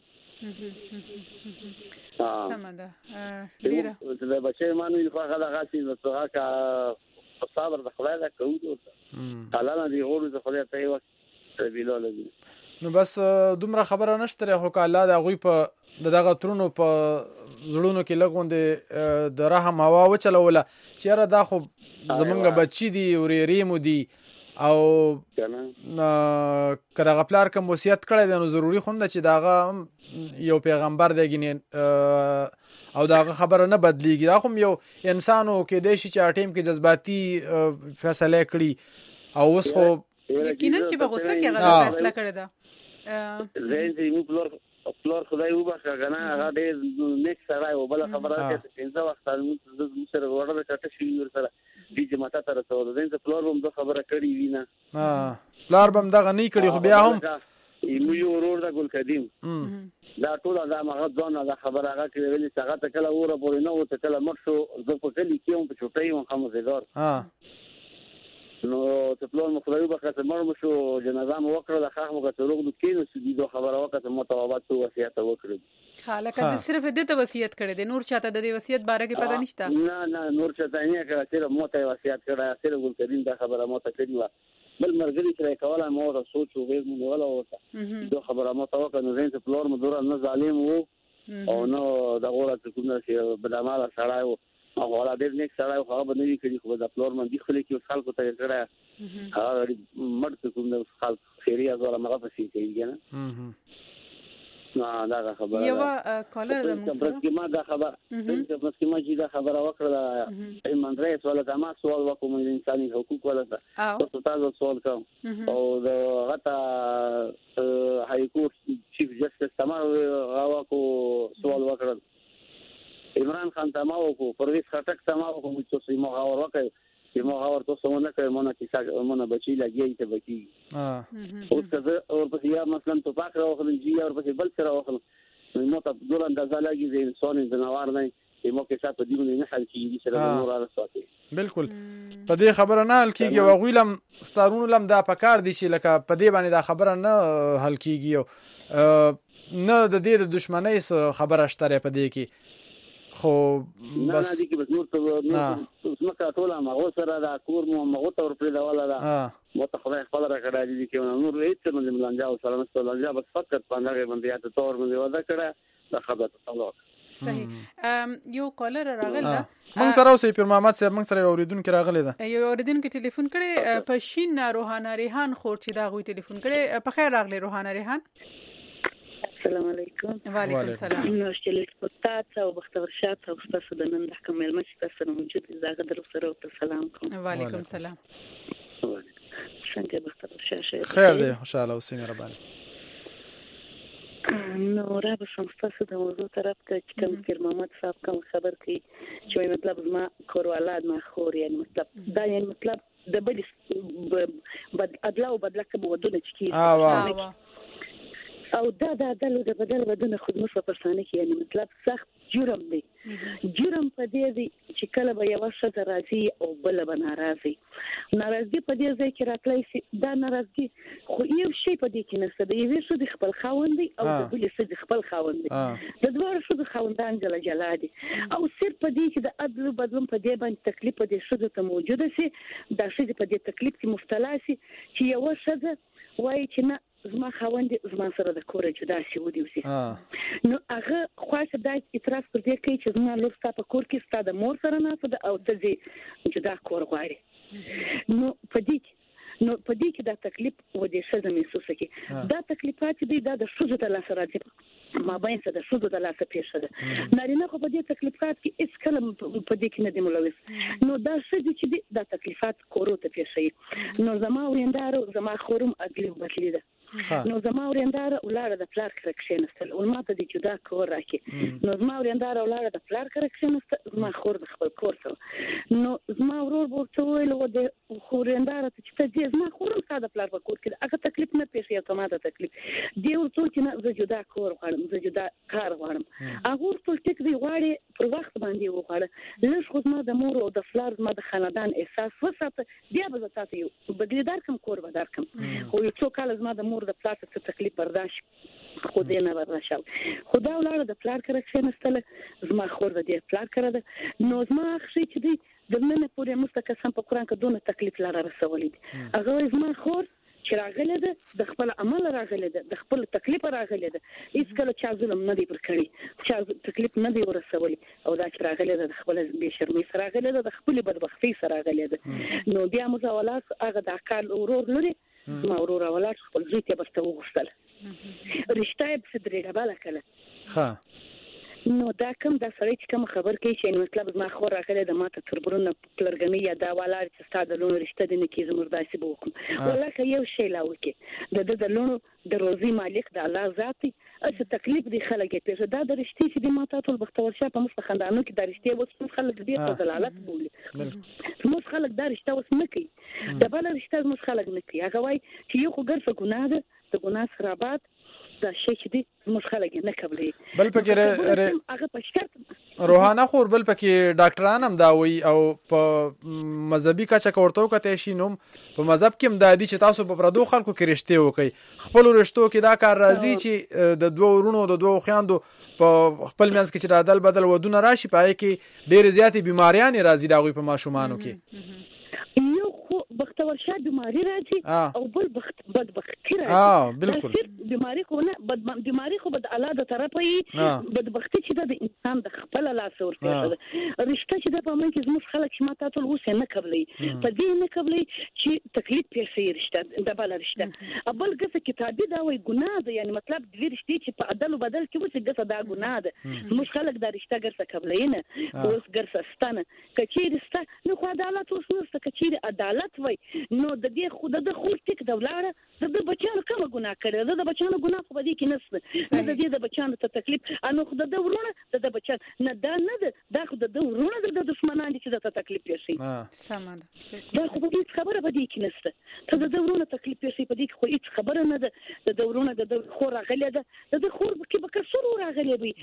سمده ډیره د بچي مانو یو هغه غاسي نو څنګه کا صبر د خدای دا کوو حالا دی غوړو د خدای ته یو ویلول نو بس دومره خبره نشته خو الله دا غوي په دغه ترونو په زړونو کې لګوندې د رحم هوا وچلوله چې یاره دا خو زمونږ بچي دي ورېرې مو دي او که دغه پلار کوم وصیت کړی دی نو ضروري خو نه چې دغه یو پیغمبر دی ګینې او دغه خبره نه بدلیږي. دا خو یو انسان و کېدای شي چې ټیم کې جذباتي فیصله کړي او اوس خو یقینا چې به غوسه کې غلط فیصله کړې ده. زين چې موږ پلور پلور خدای وبخښه کنه هغه ډېر نیک سره او بل خبره ده چې پنځه وخت موږ سره وړل کټه شي ور سره دي چې ماته تر څو ده زين پلور هم د خبره کړی وینا ها پلار بم دغه نه کړی خو بیا هم یو یو ورور د ګل قدیم دا ټول دا مغه ځان دا خبره هغه کې ویلي څنګه ته کله وره پورې نه وته کله مخ شو زه په کلی کې هم په چوټي هم خمسګار ها نو ته پلور مخلوي بخته مر شو جنازه مو وکړه د خاخ مو کتروغ د کینو سدي دو خبره وکړه متوابات تو وصیت وکړه خالق د صرف د ته وصیت کړي دي نور چاته د وصیت باره کې پته نشته. نه نه نور چاته نه کړه صرف مو ته وصیت کړه صرف ګل کریم دا خبره مو ته کړی و بل مرګري چې کوله مو را سوچ او غیر مو ولا وته دو خبره مو ته وکړه نو زين ته پلور مو دور نه ظالم وو او نو د غوړه کومه چې بدامه سړای او ولا ډېر نیک سره خو به نه کړي خو د پلور باندې خلک یو خلکو ته کړه هغه مړ کوم د خلک خیریه زوله مغه پسې کوي نه نه دا خبره یو کالر د موږ سره چې ما دا خبره چې بس کې ما چې دا خبره وکړه ایمان رئیس ولا دا ما سوال وکوم د انساني حقوق ولا تاسو تاسو سوال کوم او د غتا هاي کورټ چیف جسټس تمام هغه کو سوال وکړل عمران خان تماو کو پرویز خټک تماو کو چې مو غاور وکړي چې مو غاور تاسو نه کوي مونږ چې مونږ بچی لګي ته بچی ها او څه او په یا مثلا تو پاک راوخل جی او په بل سره راوخل نو ته دور اندازه لګي د انسان جنوار نه چې مو کې شاته دیونه نه حل کیږي سره نور راځي. بالکل په دې خبره نه حل کیږي او غویلم ستارونو لم دا پکار دي چې لکه په دې باندې دا خبره نه حل کیږي نه د دې د دښمنۍ خبره شته په دې کې خو بس نه دي کې بس نور ته نو څه ټول ما غو سره دا کور مو مغه تور پر دا ولا دا مو ته خدای خپل راکړه دي چې نور هیڅ نه ملانجا او سلام استولانجا بس فقط باندې باندې یا تور باندې ودا کړه دا خبره تعلق صحیح. یو کالر راغل دا موږ سره اوسې پیر محمد صاحب موږ سره اوریدونکو راغلی دا یو اوریدونکو ټلیفون کړي په شین روحانه ریحان خور چې دا غوي ټلیفون کړي په خیر راغلی روحانه ریحان. السلام علیکم. وعلیکم السلام. نو چې له او بختور شات او تاسو د نن د حکم علم چې تاسو موجود زاغه در سره او سلام کوم. وعلیکم السلام. څنګه بختور شات خیر دی خوشاله اوسئ مهرباني. نو را به تاسو د موضوع طرف ته چې کوم پیر محمد صاحب کوم خبر کوي چې مطلب ما کور اولاد ما خور یعنی مطلب دا یعنی مطلب د بل بد ادلا او بدلا کوم ودونه چې او دا دا د بدل ودونه خدمت په پرسانه کې یعنی مطلب سخت جرم دی. جرم په دې دی چې کله به یو څه راځي او بل به ناراضي ناراضي په دې ځای کې راتلای شي دا ناراضي خو یو شی په دې کې نشته دی یو څه د خپل خاوند او د بل څه د خپل خاوند د دوه څه د خاوندان جل جلاله او صرف په دې کې د عدل بدلون په دې باندې تکلیف په دې څه ته موجوده سي دا څه په دې تکلیف کې مبتلا سي چې یو څه وایي چې نه زما خاوند زما سره د کور جدا شي ودی وسی نو هغه خاصه د اعتراف پر دې کوي چې زما لور ستاسو کور کې ستاسو د مور سره نه فد او د دې جدا کور غواړي نو په دې نو په دې کې دا تکلیف و دې څه د محسوسه کې دا تکلیفات دي دا د سوزو د لاس راځي ما باندې څه د سوزو د لاس پیښه ده نارینه خو په دې تکلیفات کې هیڅ کلم په دې کې نه دی ملوث نو دا څه دي چې دا تکلیفات کورو ته پیښه نو زما ویندارو زما خورم اګلی بدلی ده نو زما ورندار ولاره د پلار کرکشنستل او ماته د جدا کور راکې نو زما ورندار ولاره د پلار کرکشنستل زما خور د خپل کور سره نو زما ورور ورته ویل و د خورندار ته چې ته زما خور ساده پلار په کور کې هغه تکلیف نه پیښ یو تماته تکلیف دی ورته چې نه زه جدا کور غواړم زه جدا کار غواړم هغه ورته ټیک دی غواړي پر وخت باندې وغواړي لږ خو زما د مور او د فلار زما د خاندان احساس وساته بیا به تاسو یو بدلیدار کوم کور به دار کوم خو یو څو کال زما د مور د پلار څخه تکلیف برداشت خو دې نه برداشت خدا ولاره د پلار کرکشنستل زما خور د دې پلار کړه نو زما اخشي چې دی د نن پورې مستقسم په قران کې دونه تکلیف لاره رسولې هغه زما خور چې راغله ده د خپل عمل راغله ده د خپل تکلیف راغله ده هیڅ کله چا ظلم نه دی پر کړی چا تکلیف نه دی ورسولي او دا چې راغله ده د خپل بے شرمۍ سره راغله ده د خپل بدبختۍ سره راغله ده نو بیا مزاولات هغه د کال اورور لري ما اورور اولاد خپل ځای ته بسته وغوښتل رښتیا په درې ډبله کله ها نو دا کوم دا سړی چې کوم خبر کوي چې مطلب ما خو راغله د ماته تربرونه پلرګنی یا دا والار چې ستاسو لونو رښتیا دي نه کې زموږ داسې بوکم ولکه یو شی لا وکي د د لونو د روزي مالک د الله ذاتي اڅ تکلیف دی خلک پیژه دا د رښتیا چې د ماته ټول بختور شه په مستخندانو کې د رښتیا وس خلک دې په دلالت بولي موږ خلک دا رښتیا وس نه کوي د بل رښتیا موږ خلک نه کوي هغه وای چې یو خو ګرځه ګناه ده د ګناه خرابات دا شي چې دي موږ خلک نه کوي بل پکې هغه په شرط روحانه خور بل پکې ډاکټران هم دا وایي او په مذهبي کچه کوړتو کته شي نو په مذهب کې هم دا دي چې تاسو په پردو خلکو کې رښتې وکي خپل رښتو کې دا کار راځي چې د دوه ورونو د دوه خويندو په خپل منځ کې چې عدل بدل ودونه راشي پای کې ډېر زیاتې بیماریاں راځي دا غوي په ماشومانو کې یو خو بختور شه بیماری راځي او بل بخت بدبختی راځي اه بالکل بیماری خو نه بد بیماری خو بد الله د طرفه بدبختی چې د انسان د خپل لاس ورته رښتیا چې د پامن کې زموږ خلک چې ماته ټول وسه نه قبلې په دې نه قبلې چې تکلیف پیښې رښتیا د بل رښتیا بل ګسه کتابي دا وای ګناه ده یعنی مطلب د رښتیا چې په عدل بدل کې وسه ګسه دا ګناه ده زموږ خلک دا رښتیا ګرځه قبلې نه اوس ګرځه ستنه کچې رښتیا نو خو عدالت اوس نشته کچې عدالت وای نو د دې خود د خور ټیک د ولاړه د بچانو کومه ګناه کړې ده د بچانو ګناه خو بدی کې نشته نه د دې د بچانو ته تکلیف انو خود د ورونه د بچان نه دا نه دا خود د ورونه د دښمنان دي چې د تکلیف پیښي سمه دا خو دې خبره بدی کې نشته ته د ورونه تکلیف پیښي په دې خو هیڅ خبره نه ده د ورونه د خور راغلی ده د خور کې به کسر راغلی وي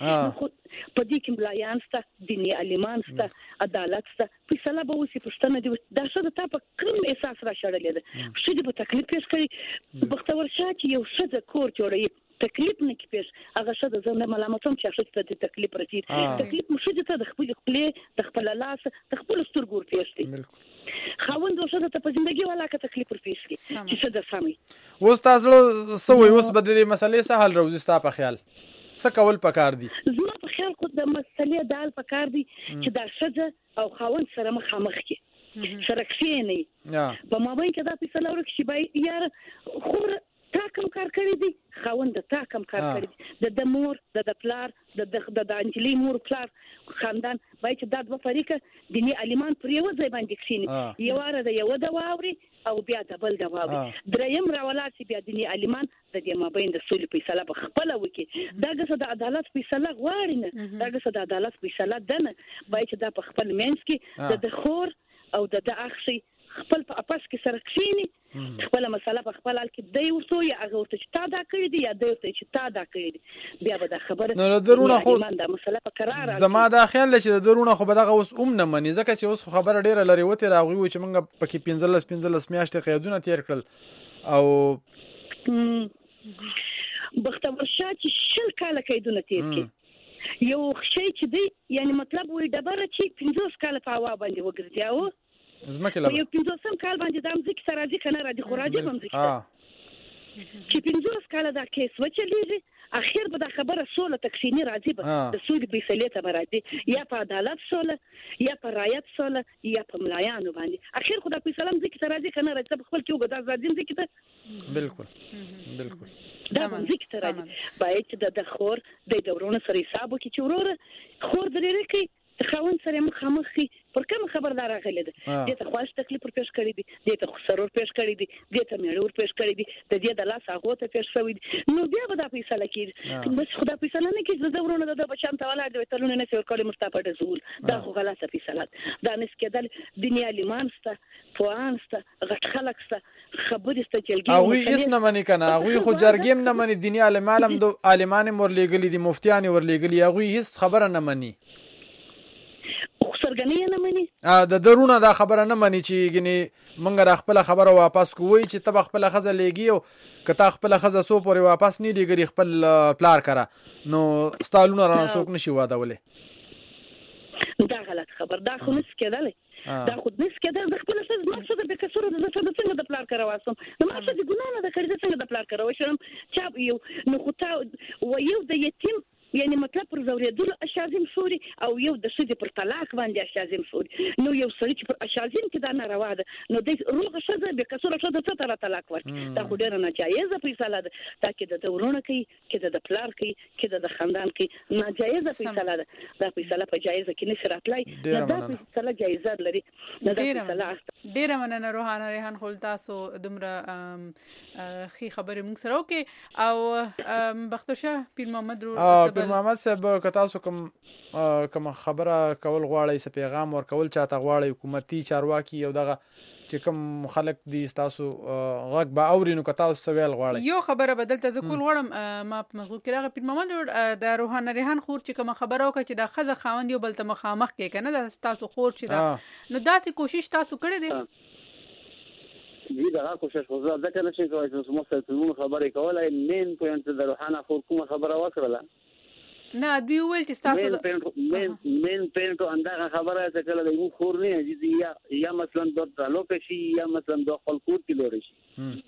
په دې کې ملایان سته دیني عالمان سته عدالت سته فیصله به وسی پښتنه دي دا څه د تا په کوم احساس را شړلې ده چې د تکلیف پیښ کړي بختور شه چې یو څه د کور جوړي تکلیف نه کې پیښ هغه څه د زنه ملامتوم چې څه ته تکلیف راځي تکلیف مشه ته د خپل خپل د خپل لاس د خپل سترګور پیښ دي خاوند اوسه ته په ژوندۍ ولا که تکلیف پیښ کی چې څه د سامي اوس تاسو سوې اوس بدلې مسلې سهل روزي ستا په خیال څه کول پکار دي زما په خیال خو د مسلې دال پکار دي چې دا شجه او خاوند سره مخامخ کی سره کښینی په مابین کې دا فیصله ورکړي بای یار خو تا کوم کار کړی دی خاوند تا کوم کار کړی د د مور د د پلار د د د انجلی مور پلار خاندان بای چې دا دوه فریقه دیني عالمان پر یو ځای باندې کښینی یو واره د یو د واوري او بیا د بل د واوري دریم راولات بیا دیني عالمان د دې مابین د سولې فیصله په خپل وکي دا څه د عدالت فیصله غواړي نه دا څه د عدالت فیصله دنه بای چې دا په خپل منځ کې د خور او د د اخشي خپل په اپاس کې سره کښینی خپل مسله په خپل حال کې دی ورته یا هغه ورته چې تا دا کړی دی یا دی ورته چې تا دا کړی دی بیا به دا خبره نو درونه خو دا مسله په قرار زما دا خیال چې درونه خو به دغه اوس اوم نه مني ځکه چې اوس خبره ډیره لري وته راغوي و چې موږ پکې پنځلس پنځلس میاشتې قیدونه تیر کړل او بختور شه چې شل کاله قیدونه تیر کړي یو شی چې دی یعنی مطلب وي ډبره چې پنځوس کاله په هوا باندې وګرځیاو زمکه لږ یو پنځوسم کال باندې د امزیک سره راځي کنه راځي خو راځي امزیک چې پنځوس کال دا کیس وچلېږي اخر به دا خبره سوله تکسینی راځي به د سولې فیصله ته راځي یا په عدالت سوله یا په رایت سوله یا په ملایانو باندې اخر خدای په سلام ذکر راځي کنه راځي په خپل کې وګدا ځین ذکر بالکل بالکل دا ذکر راځي باید چې د خور د دورونو سره حساب وکړي چې وروره خور درې کې خاوند سره مخامخ پر کوم خبردار غلې ده دې ته خواش تکلیف پر پیش کړی دي دې ته سرور پیش کړی دي دې ته میړور پیش کړی دي د دې د لاس هغه ته پیش شوی نو بیا به دا فیصله کیږي بس خدا فیصله نه کیږي د ورونه د بچان ته ولاړ دی تلونه نه څور کړي مستفاده زول دا خو غلطه فیصله دا نس کېدل دنیا لیمانسته پوانسته غټ خلکسته خبرې ست جلګي او هیڅ نه منی کنه هغه خو جرګیم نه منی دنیا عالمانم د عالمان ورلېګلې دي مفتیان ورلېګلې هغه هیڅ خبره نه منی سرګنی نه مني ا د درونه دا خبره نه مني چې ګني مونږ را خپل خبره واپس کوی چې تب خپل خزه لګي او کته خپل خزه سو پورې واپس نه لګري خپل پلار کرا نو ستالونه را سوک نشي واده ولې دا غلط خبر دا خو نس کېدل دا خو نس کېدل د خپل څه مقصد به کسر د څه د پلان کراوسم نو ما څه د ګنا نه د کړی څنګه د پلان کراوشم چا یو نو خو تا و یو د یتیم یعنی مطلب پر زوریدل اشازم سوري او یو د سړي پر طلاق باندې اشازم سوري نو یو سړي چې پر اشازم کې دا ناروا ده نو د روغه شزه به کسره شزه څه تر طلاق ورکړي دا خو ډیر نه جایزه فیصله ده دا کې د ورونه کوي کې د پلار کوي کې د خاندان کوي ناجایزه فیصله ده دا فیصله په جایزه کې نشي راتلای دا فیصله جایزه لري دا فیصله ډیر مننه روحانه ریحان خپل تاسو دمره خي خبره مونږ سره وکي او بختوشه پیر محمد رو پیر محمد صاحب که تاسو کوم کوم خبره کول غواړئ څه پیغام ورکول چاته غواړئ حکومتي چارواکي او دغه چې کوم خلک دي تاسو غږ به اوري نو که تاسو څه ویل غواړئ یو خبره بدلته زه کول غواړم ما په موضوع کې راغی پیر محمد د روحانه ریحان خور چې کوم خبره وکړه چې د ښځه خاوند یو بل ته مخامخ کې کنه د تاسو خور چې دا نو داسې کوشش تاسو کړی دی دې دا کوشش وزه دا کنه چې کوي چې مو سره څه خبرې کولای مين پوینټ د روحانه خور کوم خبره وکړه نه دوی ویل چې تاسو مين مين پوینټ انده خبره چې کله د یو خور نه دي یا یا مثلا د تعلق شي یا مثلا د خپل کور کې لوري شي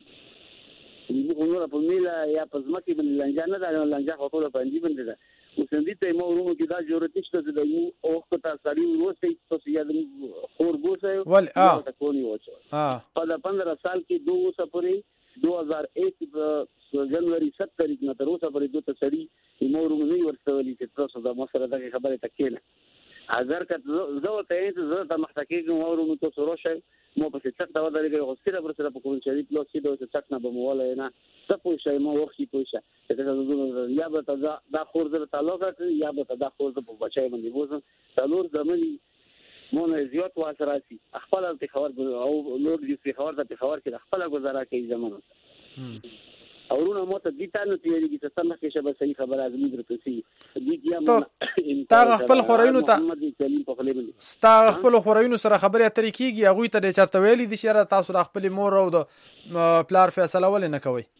موږ په میلا یا په ځمکه باندې لنجا نه دا لنجا خپل باندې باندې ده وسندې ته مو ورونو کې دا ضرورت نشته چې د یو اوخ ته سړی وروسته تاسو یاد خور بوسه ول اه تکونی وچو اه په پندرہ سال کې دوه سپوري دو هزار ایک جنوري سات تاریخ نه تر اوسه پورې دوه سړی مو ورونو نه ورسولي چې تاسو د مسره د خبره تکینه اگر که زه ته یې زه د محتکې مو ورونو تاسو روشه مو په څه ډول درګه خو سره پر سره په کوم شریک لو سیدو چې څنګه به مو ولا نه څه پوښي مو وختي پوښه چې یا به دا د خور د تعلق یا به دا خور د بچای باندې وځم څلور زمونی مونږ زیات واسراسي خپل د خبر او لوګ دې خبر د خبر کې خپل گزاره کوي زمونږ اورونه مو ته دې تاسو تیری کې څه مخکې شبه صحیح خبره ازمې درته سي دې کیه تا خپل خورینو ته ستا خپل خورینو سره خبرې اترې کیږي هغه ته چرته ویلي دي چې تاسو د خپل مور او د پلار فیصله ولې نه کوي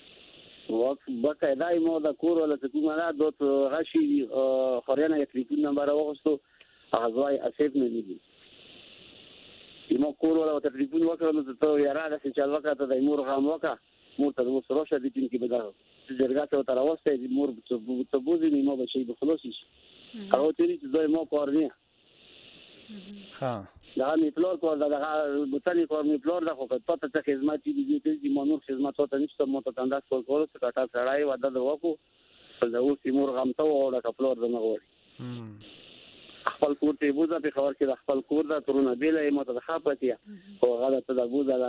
وقت بقاعده مو د کور ولا ته کومه نه دوت غشي خورینه یې ټلیفون نمبر واغستو هغه اسیب نه دي یمو کور ولا ته ټلیفون وکړو نو ته یاره د چې وخت د مور غام وکړه مور ته مو سره شې دي چې بدا جرګه ته تر اوسه مور ته بوزي نو به شي بخلوصي هغه تیری چې دوی مو کار نه ها دا می فلور کور دا بوتانی کور می فلور دا خو په ته خدمت دي دي چې مونږ خدمت ته نشته مو ته انداز کول کول څه کاټه سړای ودا د وکو دا اوس مور غمته او دا فلور د نغوري خپل کور ته بوزا په خبر کې خپل کور دا ترونه بیلې مو ته خاپتیا او هغه ته دا بوزا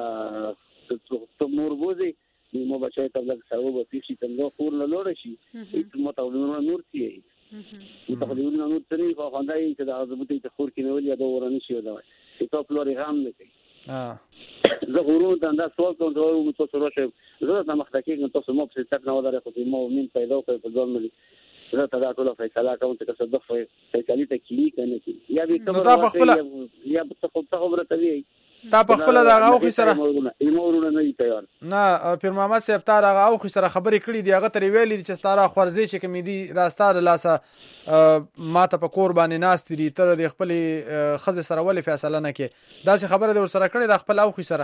ته مور بوزي مو بچای ته لږ ساو به پیشي څنګه خور نه لور شي هیڅ متاولونه نور تي متاولونه نور تري خو خدای چې دا ضبطي ته خور کې نه ولیا دا ورانه شي دا چې ټاپ لوري غام نه کوي اه زه ورو ته دا سوال کوم دا ورو ته سره شه زه ته مخکې نو تاسو مو په څه نه ودارې خو مو مين پیدا کوي په ځان ملي زه ته دا ټول فیصله کوم چې څه د فیصله ته کلی کنه کی یا به ته یا په څه خبره کوي تا په خپل دا غاوخي سره ایمورونه نه تیار نه پیر محمد صاحب تا دا غاوخي سره خبرې کړې دی هغه تر ویلې چې ستاره خورزي چې کوم دي راستاره لاسه ما ته په قرباني ناس دي تر د خپل خزه سره ولې فیصله نه کې دا څه خبره د ور سره کړې د خپل اوخي سره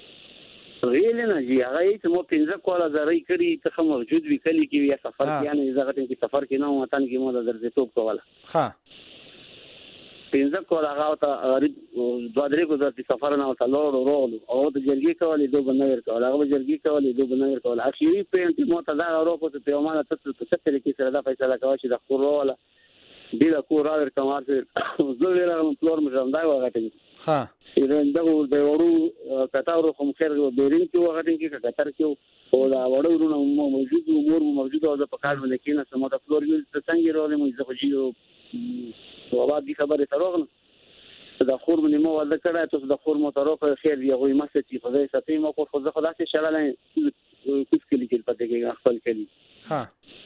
ویل نه جی هغه چې مو پنځه کوله زری کړی ته موجود وی کلی کې یا سفر کې یعنی زغه کې سفر کې نه وطن کې مو د درځي توپ کوله ها پنځه کوله هغه ته غریب دوه درې کو د سفر نه وته لور ورو او د جرګي کولې دوه بنور کول هغه جرګي کولې دوه بنور کول اخیری پینټ مو ته دا ورو کو ته یو مانه ته څه څه کې سره دا فیصله کوي چې د خور ولا بلا کور راور کمار څه زه ویلم فلور مې دا وغټم ها ایران دغه د ورو کتاورو کوم خیر بیرین کې وغټم کې کتر کې او دا وړو نو موجود امور موجود او د پکار باندې کې نه سمو د فلور یو څنګه رولې مو زه خو او بعد دي خبره تروغنه دا خور باندې مو وعده کړه ته د خور مو تروغه خیر دی غوي مسه چې خدای ستې مو خو خو خدای څخه شړلای کوڅ کې لیکل پته کې خپل کلی ها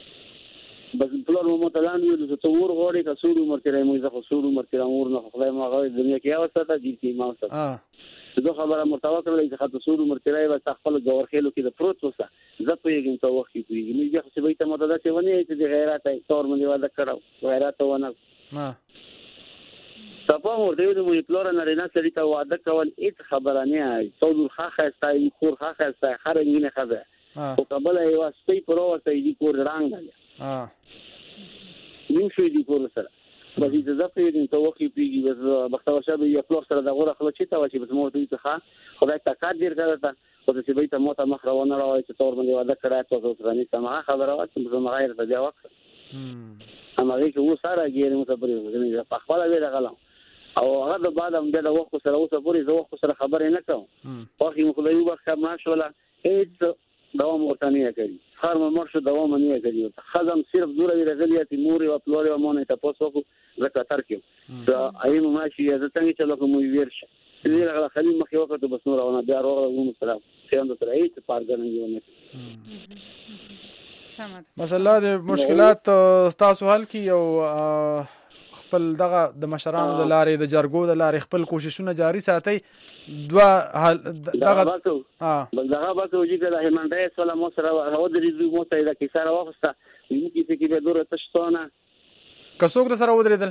بس پلور مو تلان یو د تور غوړي کا سورو مرتره مو زه خو سورو مرتره امور نه خدای ما غوي دنیا کې اوسه دي کې ما اوسه اه زه خبره مرتوکر لای چې خاطر سورو مرتره و خپل جوړ خېلو کې د پروت وسه زه په یګم ته وخت کې مې ځکه چې وایي ته مدد چې ونی چې د غیرت تور باندې وعده کړو غیرت ونه ها صفه ورته د مې پلور نه رینه سړی ته واده کول هیڅ خبره نه وي ټول خاخه استای خور خاخه استای خرنګینه خبره او قبل یې واسطې پروسته دی کور رنګ ها نیم شوی دی کور سره بس دې زفه دې ته وخی پیږي بس بختور شابه یو پلور سره د غوړه خلک چې تا وچی بس مو ته ښه خدای تکات ډیر کړه او چې به ته موته مخ روانه راوي چې تور باندې واده کړه ته اوس غني سمه خبره وا چې زما غیر ته جواب هم هغه کې و ساره ګیره مو ته پرې په خپل ویل غلام او هغه د بعد هم د وخت سره اوسه پوری زه وخت سره خبرې نه کوم واخی مو خدای وبخښه ماشوله هیڅ دوام ورته نه کوي هر مرشد دوام نه کوي خزم صرف دوره رغلیاتي مور او پلور او مونږ ته پوسو زکه ترکیو دا ایم ماشي زه څنګه چلو کوم ویرش دې هغه خلیل مخې وکړه بس نور او نه بیا ورو سلام څنګه تر هیڅ پارګنګونه سمد مثلا د مشکلات تاسو حل کی او خپل دغه د مشرانو د لارې د جرګو د لارې خپل کوششونه جاری ساتي دوا دغه ها بل دغه باسو چې د هیمنډای سره مو سره هو د ریزو مو ته د کیسه راوخسته یو کیسه کې به دوره تشتونه کڅوګ سره ودرېدل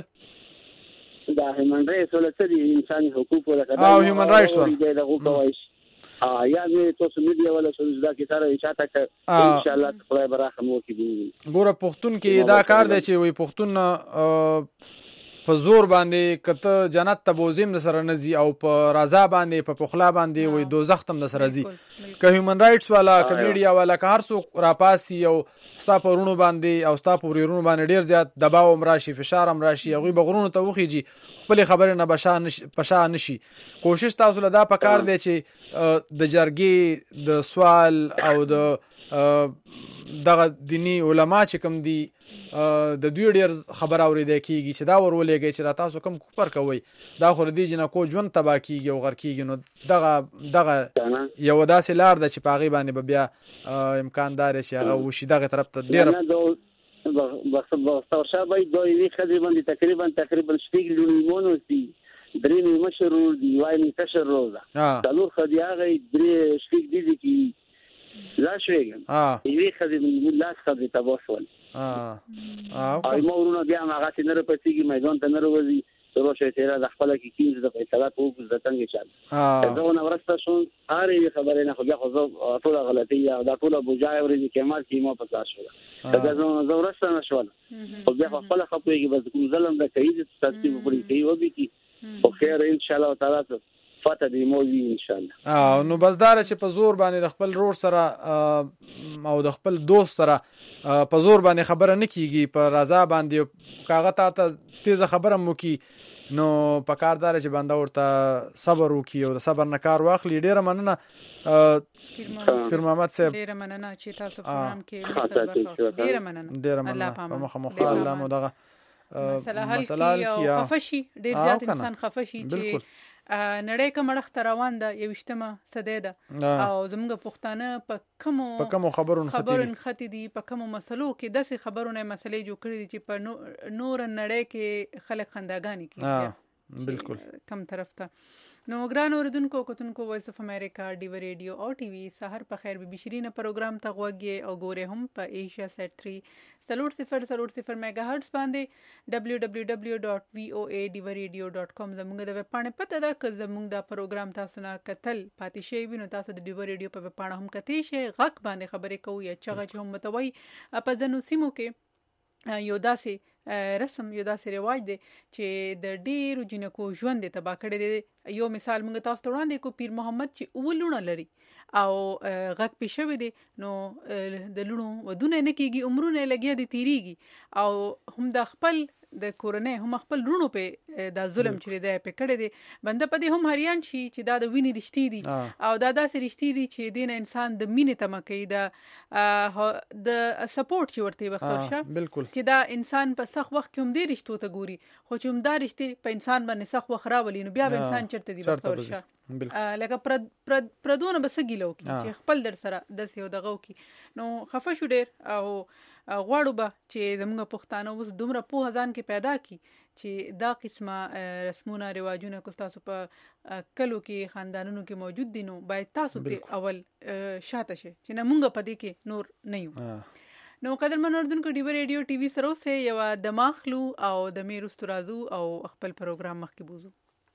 دا هیمنډای سره چې انساني حقوق ولا او هیومن رائټس ور ا یا دې تاسو میډیا ولا څه دا کې سره چاته ک ان شاء الله خدای برخه مو کې ګوره پښتون کې دا کار دی چې وي پښتون په زور باندې کته جنت ته بوزیم سره نزي او په رضا باندې په پخلا باندې وي دوزخ تم سره زی که هیومن رائټس والا کمیډیا والا که هر څوک راپاسي او ستا پرونو باندې او ستا پورونو باندې ډیر زیات دباو امراشي فشار امراشي هغه بغرونو ته وخیږي خپل خبره نه بشا نشي پشا نشي کوشش تاسو له دا پکار دی چې د جرګي د سوال او د دغه دینی علما چې کوم دي د دوی ډیر خبر اورېدل کیږي چې دا ورولېږي چې را تاسو کوم کوپر کوي دا خو دې جنا کو ژوند تبا کیږي او غر کیږي نو دغه دغه یو داسې لار د چې پاغي باندې بیا امکان دار شي هغه وشي دغه طرف ته ډیر بس بس شابه دوی وی خدي باندې تقریبا تقریبا شپږ لونیمونو سي درې مشرور دی وای می تشر روزه څلور خدي هغه درې شپږ دي کی لا شوګم ا وی خدي من لاس خدي تبوسول ا ا ای مورونه بیا هغه څنګه پسیږي میدان ته نه وروزي روشه تیرا د خپل کې کینځ د فیصله کوو د څنګه چل دا نو ورسته شو هرې خبره نه خو بیا خو ټول غلطي دا ټول بوجای ورې کمال کی مو پتا شو دا نو زه ورسته نشول او بیا خپل خپلېږي بس کوم ظلم د کوي د ترتیب پوری کوي او به کی او خیر ان شاء الله تعالی فاته دی مو وی ان شاء الله اه نو بس دار چې په زور باندې د خپل رور سره او د خپل دوست سره په زور باندې خبره نه کیږي په رضا باندې کاغه ته تیز خبره مو کی نو په کاردار چې بنده ورته صبر وکي او صبر نه کار واخلي ډیره مننه پیر محمد صاحب ډیره مننه چې تاسو پروګرام کې ډیره مننه ډیره مننه په مخه مخه الله مو دغه مسله حل کی خفشي ډیر زیات انسان خفشي چې نړۍ کوم مړخ روان ده یو شتمه سده ده او زموږ پښتانه په کوم په کوم خبرونه خبرونه ختی دي په کوم مسلو کې داسې خبرونه مسلې جوړ کړې دي چې په نور نړۍ کې خلک خنداګانی کوي بالکل کم طرف ته نو ګران اوردونکو کوتونکو وایس اف امریکا ډیو ریډیو او ټي وي سحر په خیر به بشرینه پروګرام ته غوږی او ګوره هم په ایشیا سیټ تhree سلوټ صفر سلوټ صفر میگا هرتز باندې دبلیو دبلیو دبلیو ډاٹ وی او ای ډیو ریډیو ډاٹ کام زموږ د ویب پاڼې پته ده که زموږ دا پروګرام تاسو نه کتل پاتې شي وینو تاسو د ډیو ریډیو په ویب پاڼه هم کتئ شي غږ باندې خبرې کوو یا چغه چې هم متوي په ځنو سیمو کې یو داسې رسم یو داسې رواج دی چې د ډیرو جنکو ژوند ته تبا کړی دی یو مثال موږ تاسو ته وړاندې کو پیر محمد چې اولونه لري او غږ پې شوی دی نو د لونو ودونه نه کیږي عمرونه لګیا دي تیریږي او هم د خپل د کورنۍ هم خپل رونو په د ظلم چره دی په کړی دی بنده په دې هم هریان شي چې دا د وینې رښتې دي او دا داسې رښتې دي چې دین انسان د مینې تمه کوي د د سپورټ چې ورته وختور شه بالکل چې دا انسان په سخت وخت کې هم دې رښتو ته ګوري خو چې هم دا رښتې په انسان باندې سخت وخت راولي نو بیا به انسان چرته دی وختور شه لکه پر پردونه بس ګیلو کی چې خپل در سره د سیو دغه کی نو خفه شو ډیر او غواړو به چې زموږ پښتانه اوس دومره پوهه ځان کې پیدا کی چې دا قسمه رسمونه رواجونه کو تاسو په کلو کې خاندانونو کې موجود دي نو باید تاسو ته اول شاته شي چې نه مونږ په دې کې نور نه یو نو قدرمن اوردونکو ډیو ریډیو ټي وي سره اوسه یو دماغلو او د میر استرازو او خپل پروګرام مخکې بوزو.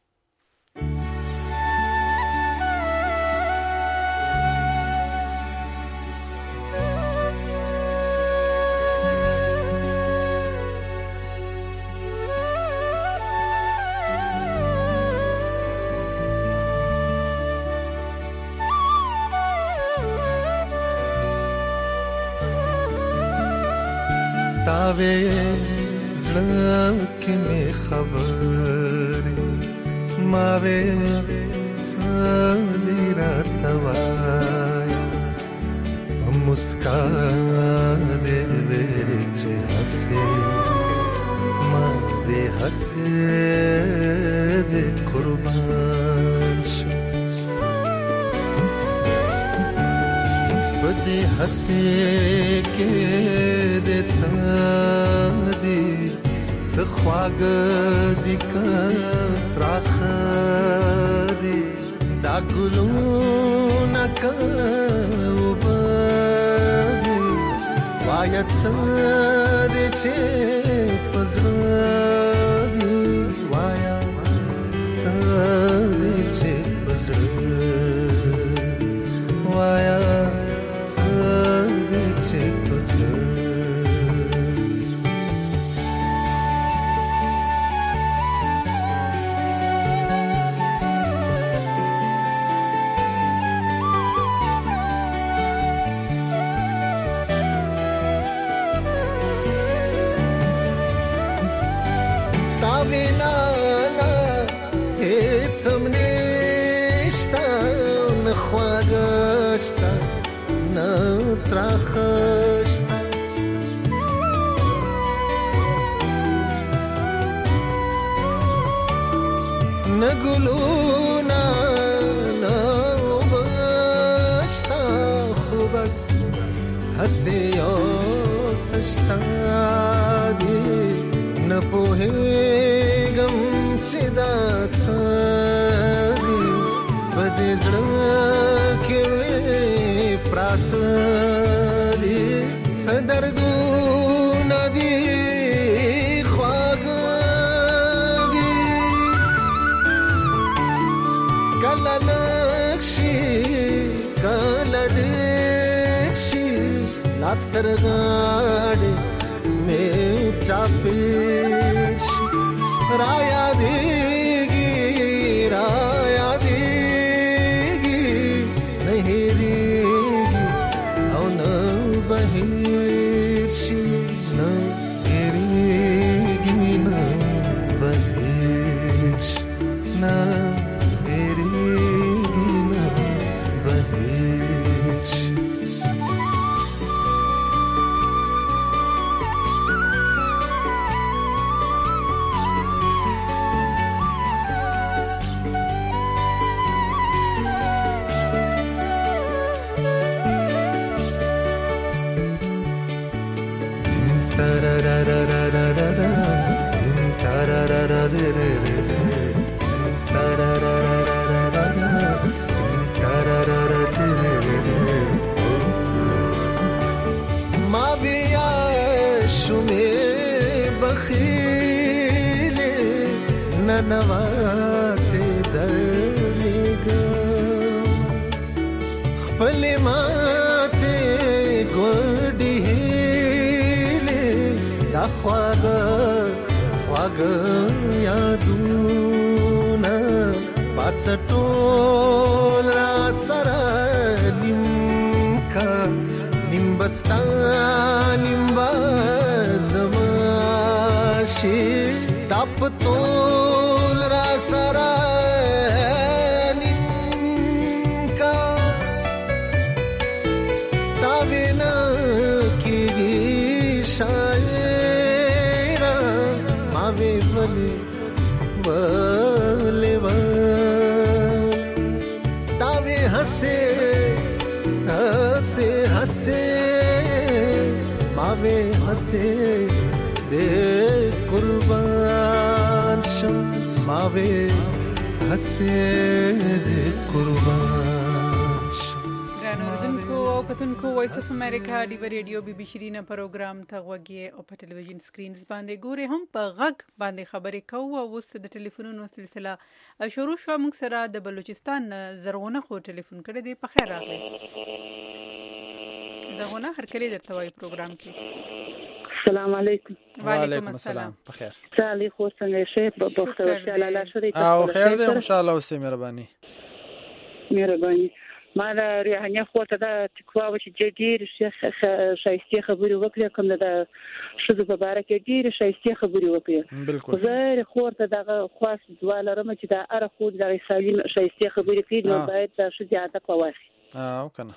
تاوے زړه کې مې خبرې ماوې څه دې راته وایه په مسکا دې وې چې هسې ما دې هسې دې قربان شم بدې هسې کې دې څه دي څه خواږه دي که تراخه دي دا ګلونه که اوبه دي وایه څه دې چې په زړه دي وایه څه دې چې په زړه وایه څه دې چې په زړه تراخشتا نگلونا نوبشتا خو بس هسی یاستشتا دی نپوهیگم چی داد سادی بدی زڑکی وی پراتا دردو ندی خواگی کلا لکشی کلا دیشی لاستر گاڑی میں چاپیشی رایا دیگی رایا دیگی نہیں ریگی او نہ بہی نواته درلګم خپل ماته ګوډی هله دا خواږه خواږه یادونه پاتټول را سره نیمکا نیمبستا نیمبا زماشي تاپتو हसे दे कुर्बान शम मावे हसे दे कुर्बान ګرانو اوردونکو او کتونکو وایس اف امریکا دی ریډیو بي بي شیرینه پروګرام ته غوږی او په ټلویزیون سکرینز باندې ګوري هم په غږ باندې خبرې کوو او اوس د ټلیفونونو سلسله شروع شو. موږ سره د بلوچستان زرغونه خو ټلیفون کړی دی. په خیر راغلی زرغونه، هر کله درته وایي پروګرام کې. السلام علیکم. وعلیکم السلام. په خیر. سالي خو څنګه شي په بخته وشاله الله شریک او خیر دې ان شاء الله. اوسه مهرباني مهرباني. ما دا ریحانه خو ته دا تکوا و چې ډېر شایسته خبرې وکړې، کوم دا شذ په باره کې ډېر شایسته خبرې وکړې. بالکل زه خو ته دا خاص دواله رم چې دا اره خو دا سالم شایسته خبرې کوي، نو باید دا شذ عادت کواسي. او کنه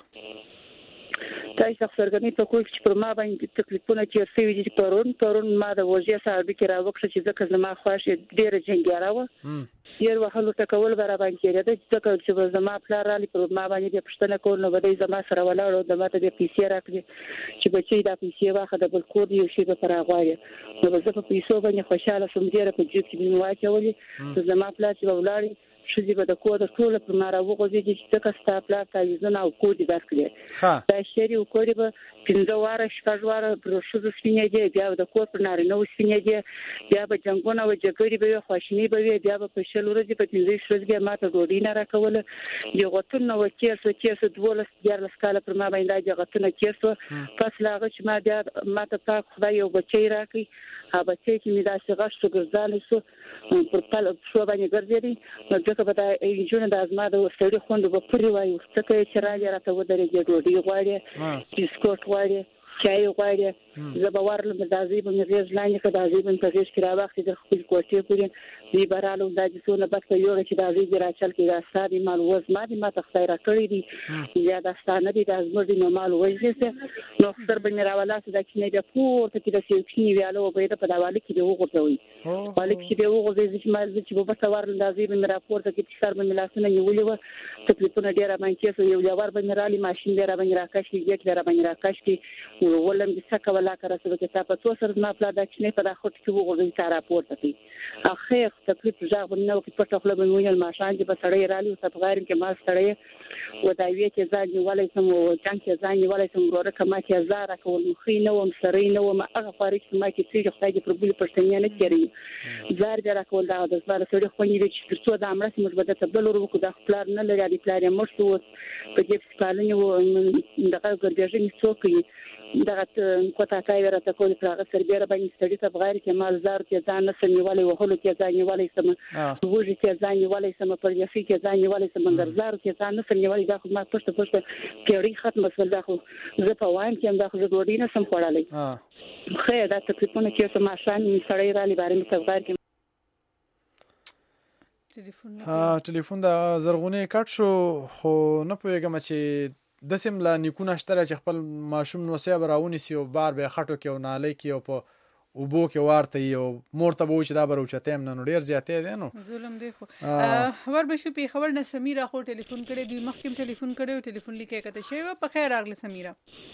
تاسو څنګه په کوم چې پر ما باندې تکلیفونه چې سوي دي پرون پرون ما د وجه صاحب کې راوخښه چې ځکه زما خواشه ډېر جنګیاره و ډېر وحلو ټکول برابر باندې کېده ځکه چې زما پلار علي پر ما باندې د پښتنه کول نو بده زما سره ولاړو د ماته د پیسې راکړي چې بچي د پیسې واخه د بل کور یو شی به راغواړي نو زه په پیسو باندې خوشاله سوم ډېر په جیب کې مې واچولې زما پلار چې ولاړی شذي به د کور د ټول پر مارا وغوځي چې څه ستا پلا تاویزونه او کودي درکړي دا شری او کودي به پنځه واره شپږ واره پر شذو سپینې دي بیا د کور پر نارینه و سپینې دي بیا به جنگونه او جګړې به خواشنی به بیا به په شل ورځې په پنځه شپږ ماته ډوډۍ نه راکوله یو غتون نو کېسو کېسو دولس دیار لسکاله پر ما باندې دا غتونه کېسو پس لاغه چې ما بیا ماته پاک خدای یو بچی راکړي ها بچی چې می دا څنګه شو ګرځاله سو پر پل شو باندې ګرځېدي نو دغه به دا انجونه د ازما د وسړي خوند په پرې وایي څه کوي چې راځي راته ودرېږي ډوډۍ غواړي بسکوټ غواړي چای غواړي زه به ورلم د ازي په مېز لاندې کې د ازي په تغیر کې راوخت د خپل کوټې پورې دی برالو د جسونه بس یو چې د ازي راچل کې دا ساري مال وز ما دي ما تخصای را کړی دي یا دا ستانه دي د ازمر دي نو مال وځي نو خسر به میراولات د کینې د پورته کې د سیوکینی ویالو به د پداوالي کې دی وګورځوي والک چې دی وګورځي چې مال چې په بسوار د ازي به میرا پورته کې سر به ملاسونه نیولې و تکلیفونه ډیر باندې یو یوار به میرالي ماشين ډیر باندې راکښ کې یک ډیر باندې راکښ کې ولم د څه ولا کړه چې تاسو په تو سره ما پلا د کینې په داخل کې وګورځي چې راپورته کې اخر تکلیف ځاغ نو کې پټه خپل بنوي الماشان چې په سړی رالي او صفغارم کې ما سړی و دا وی کې ځان نیولای سم او ځان کې ځان نیولای سم ورته کما کې زاره کول مخې نو هم سړی نو ما هغه فارق ما کې چې خدای دې پر بل پښتنیا نه کړی زار دې راکول دا د زړه سړی خو نه چې څو د امر سم بده تبدل ورو کو د خپل نه لري د پلان مرشد په دې سپالنه و دغه ګرځېږي څوک دغه کوټه کای ورته کول پرغه سربېره باندې ستړي ته بغیر کې مال زار کې ځان نه سمېوالي وهلو کې ځان نیولای سم وږي کې ځان نیولای سم پر یفي کې ځان نیولای سم ګرځار کې ځان نه سمېوالي دا خو ما پښته پښته پیړی ختم مسول دا خو زه په وایم کې دا خو ډوډۍ نه سم خوړلې خیر دا تکلیفونه کې سم ماشان سړی را لې بارې مې بغیر کې ټلیفون ها ټلیفون دا زرغونه کټ شو خو نه پوهېږم چې د سیم لا نیکونه شتره چې خپل ماشوم نو سیا براونی سی او بار به خټو کې او نالې کې او په وبو کې ورته یو مورته بو چې دا بروچته هم نو ډیر زیاتې دي نو ظلم دی خو خبر به شو په خبر نه سمیرا خو ټلیفون کړي دوی مخکې ټلیفون کړي او ټلیفون لیکه کته شی و په خیر راغله سمیرا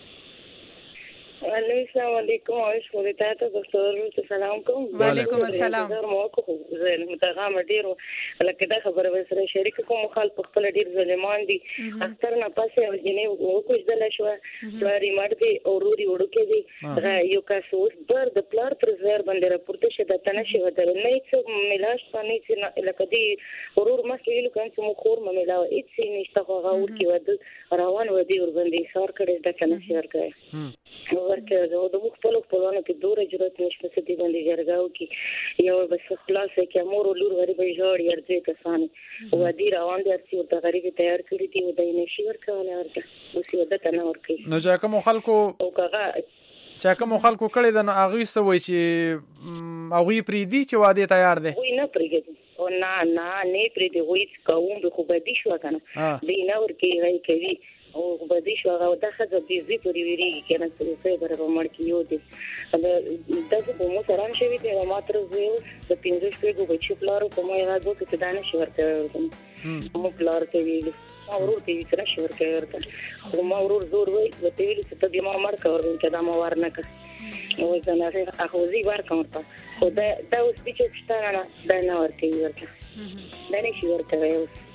السلام علیکم او شکر تاسو ته ضرور سلام کوم وعلیکم السلام مو کو زه متغام ډیر لکه دا خبره به سره شریک کوم مخالف خپل ډیر ظالمان دي اکثر نه پاسه ورجنې وکړ دل شو لاري مرګي او روري وړکې دي یو کاسوس بر د پلار پر زیر باندې راپورته شته تنه شي ودل نه څه ملاش باندې چې لکه دی ورور مخ ویلو کوم چې مو خور مملا هیڅ نشته خو غوړ کې ودل روان ودی ور باندې سار کړي د کنه شهر کوي ورته د مخ په لور په لور کې دوره جوړت نشته چې دی باندې جرګاو کې یو بس خلاص کې امور لور غریب جوړ یارځي کسان او دی روان دي چې د غریب تیار کړی دی د نشي ورکواله ورته مصیبت نه ورکي نو ځکه مو خلکو او کغه چې کوم خلکو کړي د اغوی سوي چې اغوی پریدي چې واده تیار دي وای نه پریږدي او نه نه نه پریدي وای کوم به خو بدی شو کنه دی نه ورکی غي کوي او بدی شو هغه د خزه دې زی پوری ویری کنه څه به مړ کیو دي دغه په مو سره شوی دی ماتر زیو د پینځه شپږو بچی پلارو کومه راځو چې دانه شي ورته مو پلار ته ویل اورور ته وی تر شي ورته ورته خو ما اورور زور وای ته ویل چې ته ما مار کا ورته کدا ما ورنک او ځنه هغه زی ور کوم خو دا دا اوس چې ستاره دا نه ورته ورته دا نه شي ورته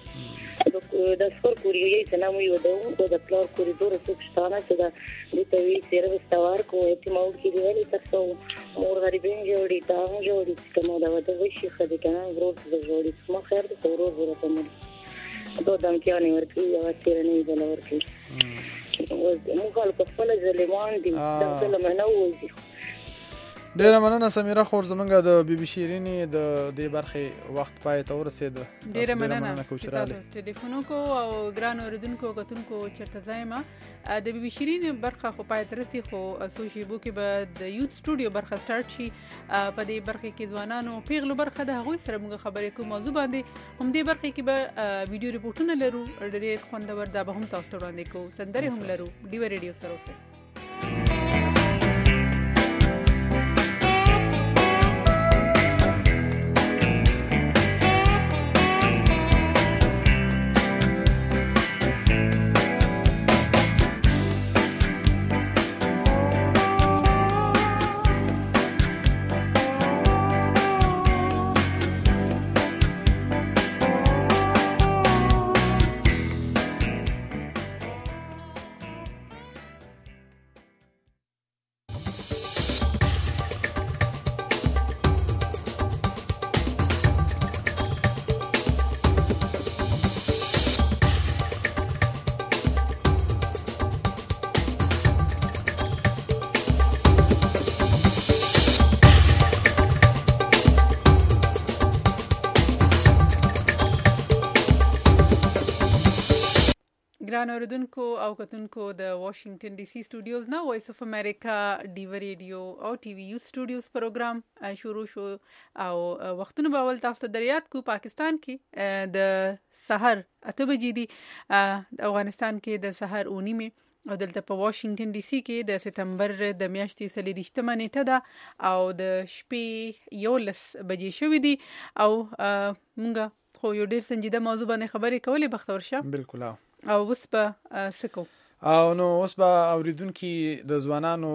د سفر کوریوي سلام یو د د پلار کوریدور څخه چې دا د توی سرویس تاور کو اعتماد کې دی تاسو مور غریبین جوړی تا جوړی کومه دا د وشي خدای کنه ورور د جوړی ما خیر د ورور ورته مې دوه دم کې نه ورکی او تیر نه دی ورکی مو خپل خپل ظالمان دي دا ظلم نه وځي. ډیره مننه سمیرا خور زمونږ د بي بي شیرینې د دې برخې وخت پای ته ورسید. ډیره مننه کوچراله ټلیفون کو او ګران اوریدونکو کتونکو چرته ځایما د بي بي شیرینې برخه خو پای ته رسي خو سوشیبو کې به د یوت سټوډیو برخه سٹارټ شي. په دې برخه کې ځوانانو پیغلو برخه د هغوی سره موږ خبرې کوو موضوع باندې هم دې برخه کې به ویډیو ریپورټونه لرو ډېر خوندور دا به هم تاسو ته وړاندې کوو سندرې هم لرو ډیو ریډیو سره اوسئ. ګران اوریدونکو او کتونکو د واشنگټن ډي سي سټوډیوز نه وایس اف امریکا ډیو ریډیو او ټي وي یو سټوډیوز پروګرام شروع شو او وختونه به ول تاسو ته دریات کو پاکستان کې د سحر اته بجې دي افغانستان کې د سحر اونیمه او دلته په واشنگټن ډي سي کې د سپتمبر د میاشتې څلېرویشتمه نیټه ده او د شپې یولس بجې شوې دي او مونږ خو یو ډېر سنجیده موضوع باندې خبرې کولې بختور شه بالکل او اوس به سکو او نو اوس به اوریدونکو د ځوانانو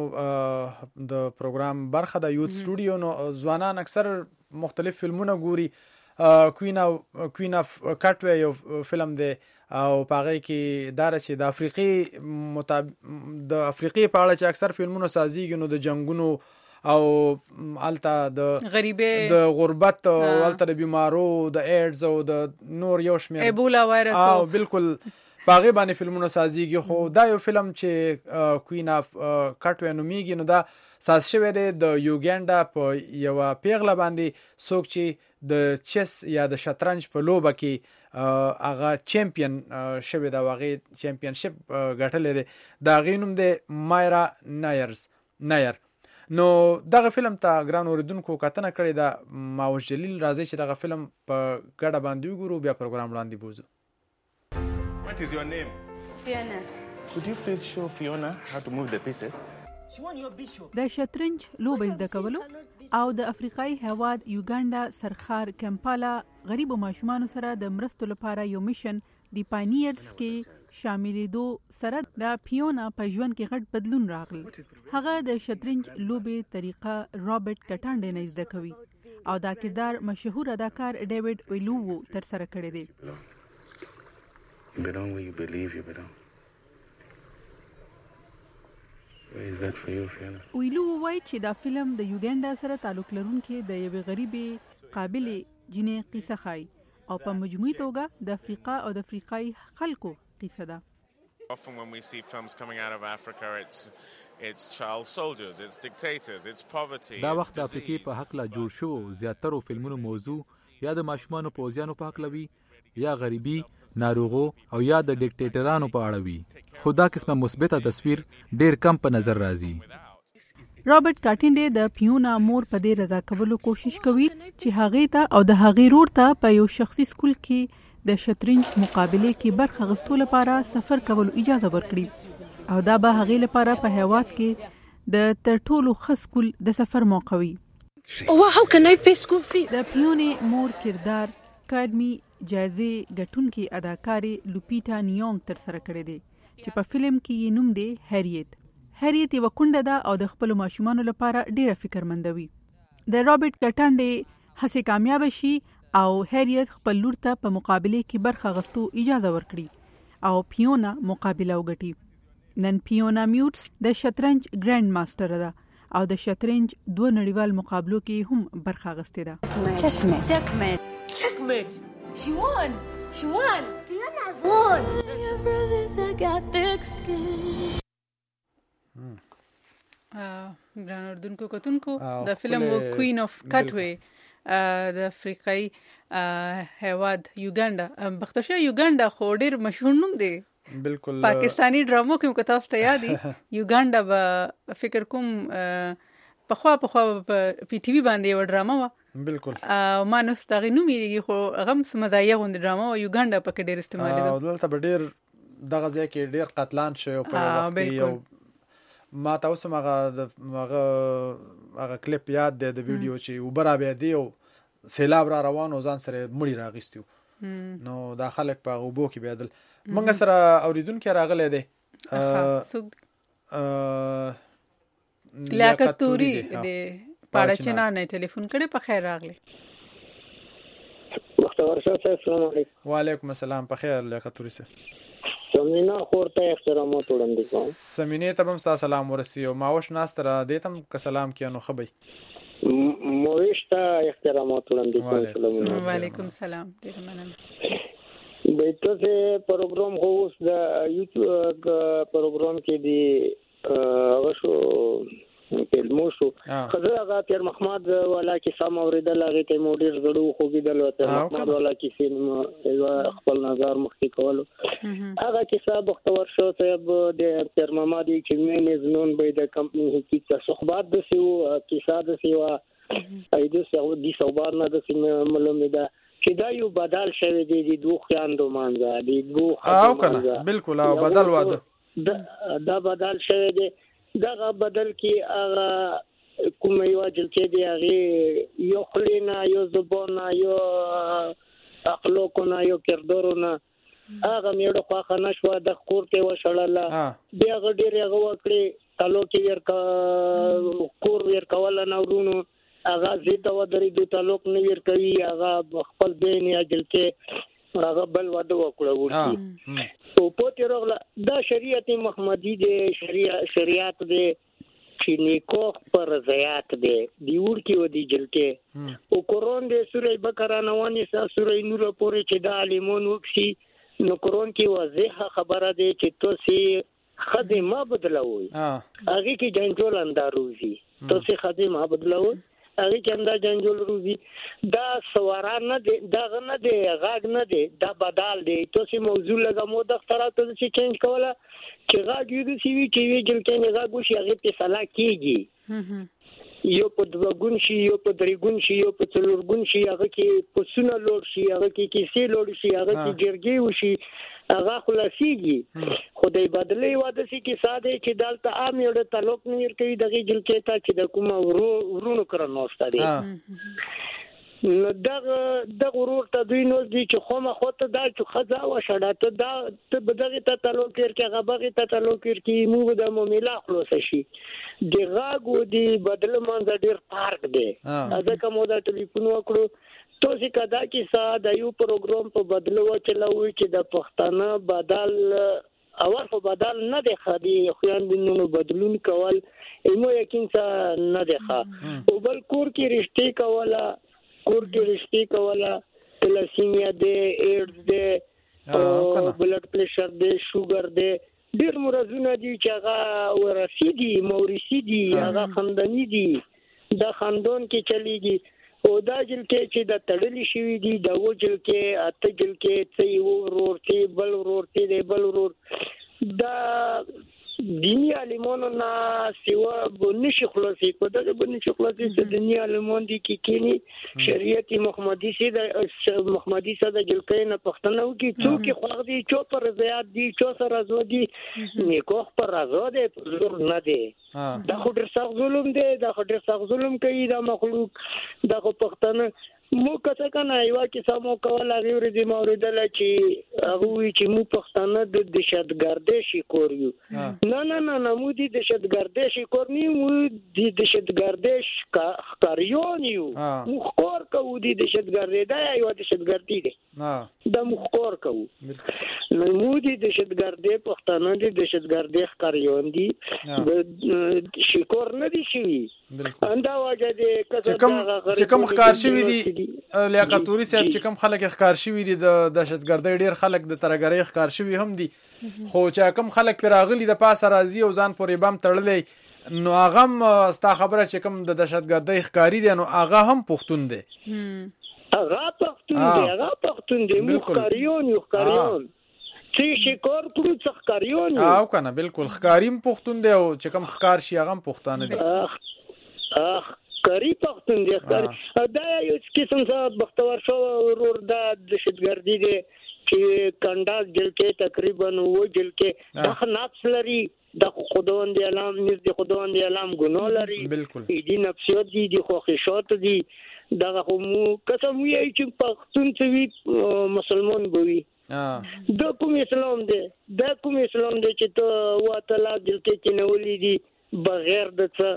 د پروګرام برخه د یوت سټوډیو نو ځوانان اکثر مختلف فلمونه ګوري. کوین او کوین اف کټوي یو فلم دی او پاره کې دار چې د افریقي مطابق د افریقي په اړه چې اکثر فلمونه سازيږي نو د جنگونو او الته د غریبه د غربت او الته د بیمارو د ایډز او د نور یو شمیر ایبولا وایرس او بالکل باغی باندې فلمونه سازيږي خو دا یو فلم چې کوین اف کټوي نومیږي نو دا ساز شوی دی د یوګاندا په یو پیغله باندې څوک چې د چیس یا د شطرنج په لوبه کې هغه چمپیون شوی دا واغې چمپیونشپ ګټلې دی دا غینوم دی مایرا نایرز نایر. نو دغه فلم ته ګران اوریدونکو کتنه کړې ده ماوش جلیل راځي چې دغه فلم په ګډه باندې وګورو بیا پروګرام وړاندې بوزو. What is your name? Fiona. Could you please show Fiona how to move the pieces? د شطرنج لوبه زده کولو او د افریقای هواد یوګاندا سرخار کمپالا غریب ماشومان سره د مرستو لپاره یو میشن دی پاینیرز کې شاملېدو سره د پیونا په ژوند کې غټ بدلون راغلی. هغه د شطرنج لوبې طریقه رابرټ کټانډ نه زده کوي او دا کردار مشهور اداکار ډیوډ ویلوو تر سره کړی دی. Belong where you believe you belong. Where is that for you, Fiona? ویلو وایي چې دا فلم د یوګاندا سره تعلق لرونکي د یوې غریبې قابلې جنې قصه ښایي او په مجموعي توګه د افریقا او د افریقایي خلکو قصه ده. Often when we see films coming out of Africa, it's it's child soldiers, it's dictators, it's poverty. دا وخت د افریقې په حق لا جوړ شو زیاترو فلمونو موضوع یا د ماشومانو پوځیانو په حق لوي یا غریبي ناروغو او یا د ډیکټیټرانو په اړه وي خو دا قسمه مثبته تصویر ډیر کم په نظر راځي. رابرټ کاټینډ د پیونا مور په دې رضا کولو کوشش کوي چې هغه ته او د هغې رور ته په یو شخصي سکول کې د شطرنج مقابله کې برخه غستو لپاره سفر کولو اجازه ورکړي او دا به هغې لپاره په هیواد کې د تر ټولو ښه سکول د سفر موقع وي. د پیونې مور کردار اکاډمي جایزې ګټونکي اداکارې لوپیټا نیونګ تر سره کړی دی چې په فلم کې یې نوم دی هریت. هریت یوه کونډه ده او د خپلو ماشومانو لپاره ډیره فکرمنده وي. د رابرټ کټانډ هڅې کامیاب شي او هریت خپل لور ته په مقابله کې برخه غستو اجازه ورکړي او پیونا مقابله وګټي. نن پیونا میوټس د شطرنج ګراند ماستر ده او د شطرنج دوه نړیوال مقابلو کې هم برخه غستې ده. Checkmate. Checkmate. Checkmate. She won. She won. Fiona's won. Your brothers I got thick skin. ګران اردوونکو کتونکو د فلم کوین اف کټوي د افریقای هیواد یوګانډا بختشه یوګانډا خو ډیر مشهور نوم دی. بالکل پاکستانی ډرامو کې مو تاسو ته یادي یوګانډا به فکر کوم په خوا په خوا په پی ټی وی باندې و ډراما و. بالکل او ما نو ستغی نو میږي خو غم سمزایه غوند ډراما او یوګانډا په کې ډیر استعمال دي. او دلته به ډیر دغه ځای کې ډیر قتلان شوی په وخت کې یو ما تاسو مغه مغه هغه کلیپ یاد دی د ویډیو چې وبره به دی او سیلاب را روان او ځان سره مړی راغستیو نو دا خلک په غوبو کې بیادل منګه سره اوریدونکو راغله دی لیاقتوري دی پاړچنا نه ټلیفون کړي په خیر راغلی. مختبر صاحب السلام علیکم. وعلیکم السلام. په خیر لیاقتوري سره سمینه خورته احترامات وړاندې کوم. سمینه ته هم ستاسو سلام ورسیو. ماوش ناستره دیتم که سلام کینو خبي. موشته احترامات وړاندې کوم. وعلیکم السلام. ډیر مننه. د تاسو پروګرام هوس د یوټیوب پروګرام کې دی غشو فلمو شو خزه هغه پیر محمد والا کې سم اوریدل هغه ته موډر غړو خو کېدل وته محمد والا کې فلم خپل نظر مخکې کولو هغه کې صاحب مختور شو صاحب د پیر محمد چې مې زنون به د کمپنی کې صحبت د سیو کیسه د سیو ایدو سیو دي صوبار نه د سیمه معلومه ده چې دا یو بدل شوی دی د دوه خیاندو مانځه دی دوه او کنه بالکل او بدل واده دا بدل شوی دی دغه بدل کې هغه کوم یو جلچې دی هغه یو خلینا یو زبونه یو اخلاقونه یو کردارونه هغه میړه خو خنه شو د کورته وشړله بیا غډیر هغه وکړي تلو کې ور کور ور کول نه ورونو هغه زیته ودرې د تعلق نه ور کوي هغه خپل دین یا جلچې هغه بل واده وکړو ورته او پوتې رغله دا شریعت محمدي دی شریعت شریعت دی چې نیکوخ پر رضایت دی دی ورکی و دی جلکه او قرآن دی سوره بقره نوانی سا سوره نور پورې چې دا علیمون وکشي نو قرآن کې واضح خبره دی چې تو سی خدمه بدلوي هغه کې جنجول انداروزی تو سی خدمه بدلوي هغه کې انده جنجول روزي دا سواران نه دی دا نه دی غاګ نه دی دا بدل دی تو سی موضوع لګه مو د اختراعات څخه چینج کوله چې غاګ یو د سی وی چې وی جلکه نه غاګ شي هغه په صلاح کیږي یو په دوګون شي یو په درېګون شي یو په څلورګون شي هغه کې پسونه لوړ شي هغه کې کیسې لوړ شي هغه کې جرګي وشي هغه خلاصيږي خدای بدلې واده سي کې ساده چې دالته عام یو د تعلق نه ور کوي دغه جلکه ته چې د کوم ورونو کړه نوسته دي نو دغه د غرور ته دوی نو دي چې خو ما خو ته دا چې خزا و شړاته دا ته بدغه ته تعلق ور کې غبغه ته تعلق ور کې مو د موملا خلاص شي د غاګو دی بدل منځ ډیر پارک دی دا کومه د ټلیفون وکړو تو سي کدا کې سا د یو پروګرام په بدلو چلاوي چې د پښتانه بدل اول خو بدل نه دی خدي خويندونو بدلون کول ایمو یقین څه نه دی ښه او بل کور کې رښتې کوله کور کې رښتې کوله تلاسیمیا دی ایډز دی او بلډ پریشر دی شوګر دی ډیر مرزونه دي چې هغه ورثي دي مورثي دي هغه خاندانی دي دا خاندان کې چلیږي او دا جل کې چې د تړلې شوی دي دا و جل کې اته جل کې څي ورورتي بل ورورتي دی بل ورور دا دینی عالمانو نه سیوا بنشي خلاصي په دغه بنشي خلاصي چې دینی عالمان دي کې کینی شریعت محمدي سي د محمدي سره د جلکې نه پښتنو کې څوک خو دي چې پر رضایت دي چې سره رضا دي نیکوخ پر رضا دي زور نه دي دا خو ډېر سخت ظلم دی دا خو ډېر سخت ظلم کوي دا مخلوق دا خو پښتنه مو کته کنه یو کیسه مو کوله غوړي د موریدل چې هغه وی چې مو پښتانه د دهشتګردۍ شکور یو نه نه نه نه مو د دهشتګردۍ شکور نه مو د دهشتګردۍ ښکاریون یو مو خور کوو د دهشتګردۍ دا یو دهشتګردي دی دا مو خور کوو نو مو د دهشتګردۍ پښتانه د دهشتګردۍ ښکاریون دي د شکور نه دي شي اندا واجه دې چې کوم ښکار شوی دي لیاقت توري صاحب چې کوم خلک ښکار شوی دي د دهشتګردۍ ډیر خلک د ترګرۍ ښکار شوی هم دي خو چې کوم خلک پر راغلي د پاسه راځي او ځان پورې بم تړلې نو هغه هم ستا خبره چې کوم د دهشتګردۍ ښکاری دي نو هغه هم پښتون دي هغه پښتون دي هغه پښتون دي مو ښکاریون یو ښکاریون چې شکار کړو څه ښکاریون او کنه بالکل ښکاریم پښتون دی او چې کوم ښکار شي هغه هم پښتانه دي اخ کاری پختون دی کاری دا یو قسم څه بختور شو ورور دا دهشتګردي دی چې کنډاس جل کې تقریبا و جل کې د نفس لري د خداوند علام نس د خداوند علام ګناه لري بالکل دي نفسیات دي د خوښشات دي دا مو قسم وی چې پختون څه وی مسلمان بوي د کوم اسلام دی د کوم اسلام دی چې ته وا تعالی جل کې چنولې دي بغیر د څه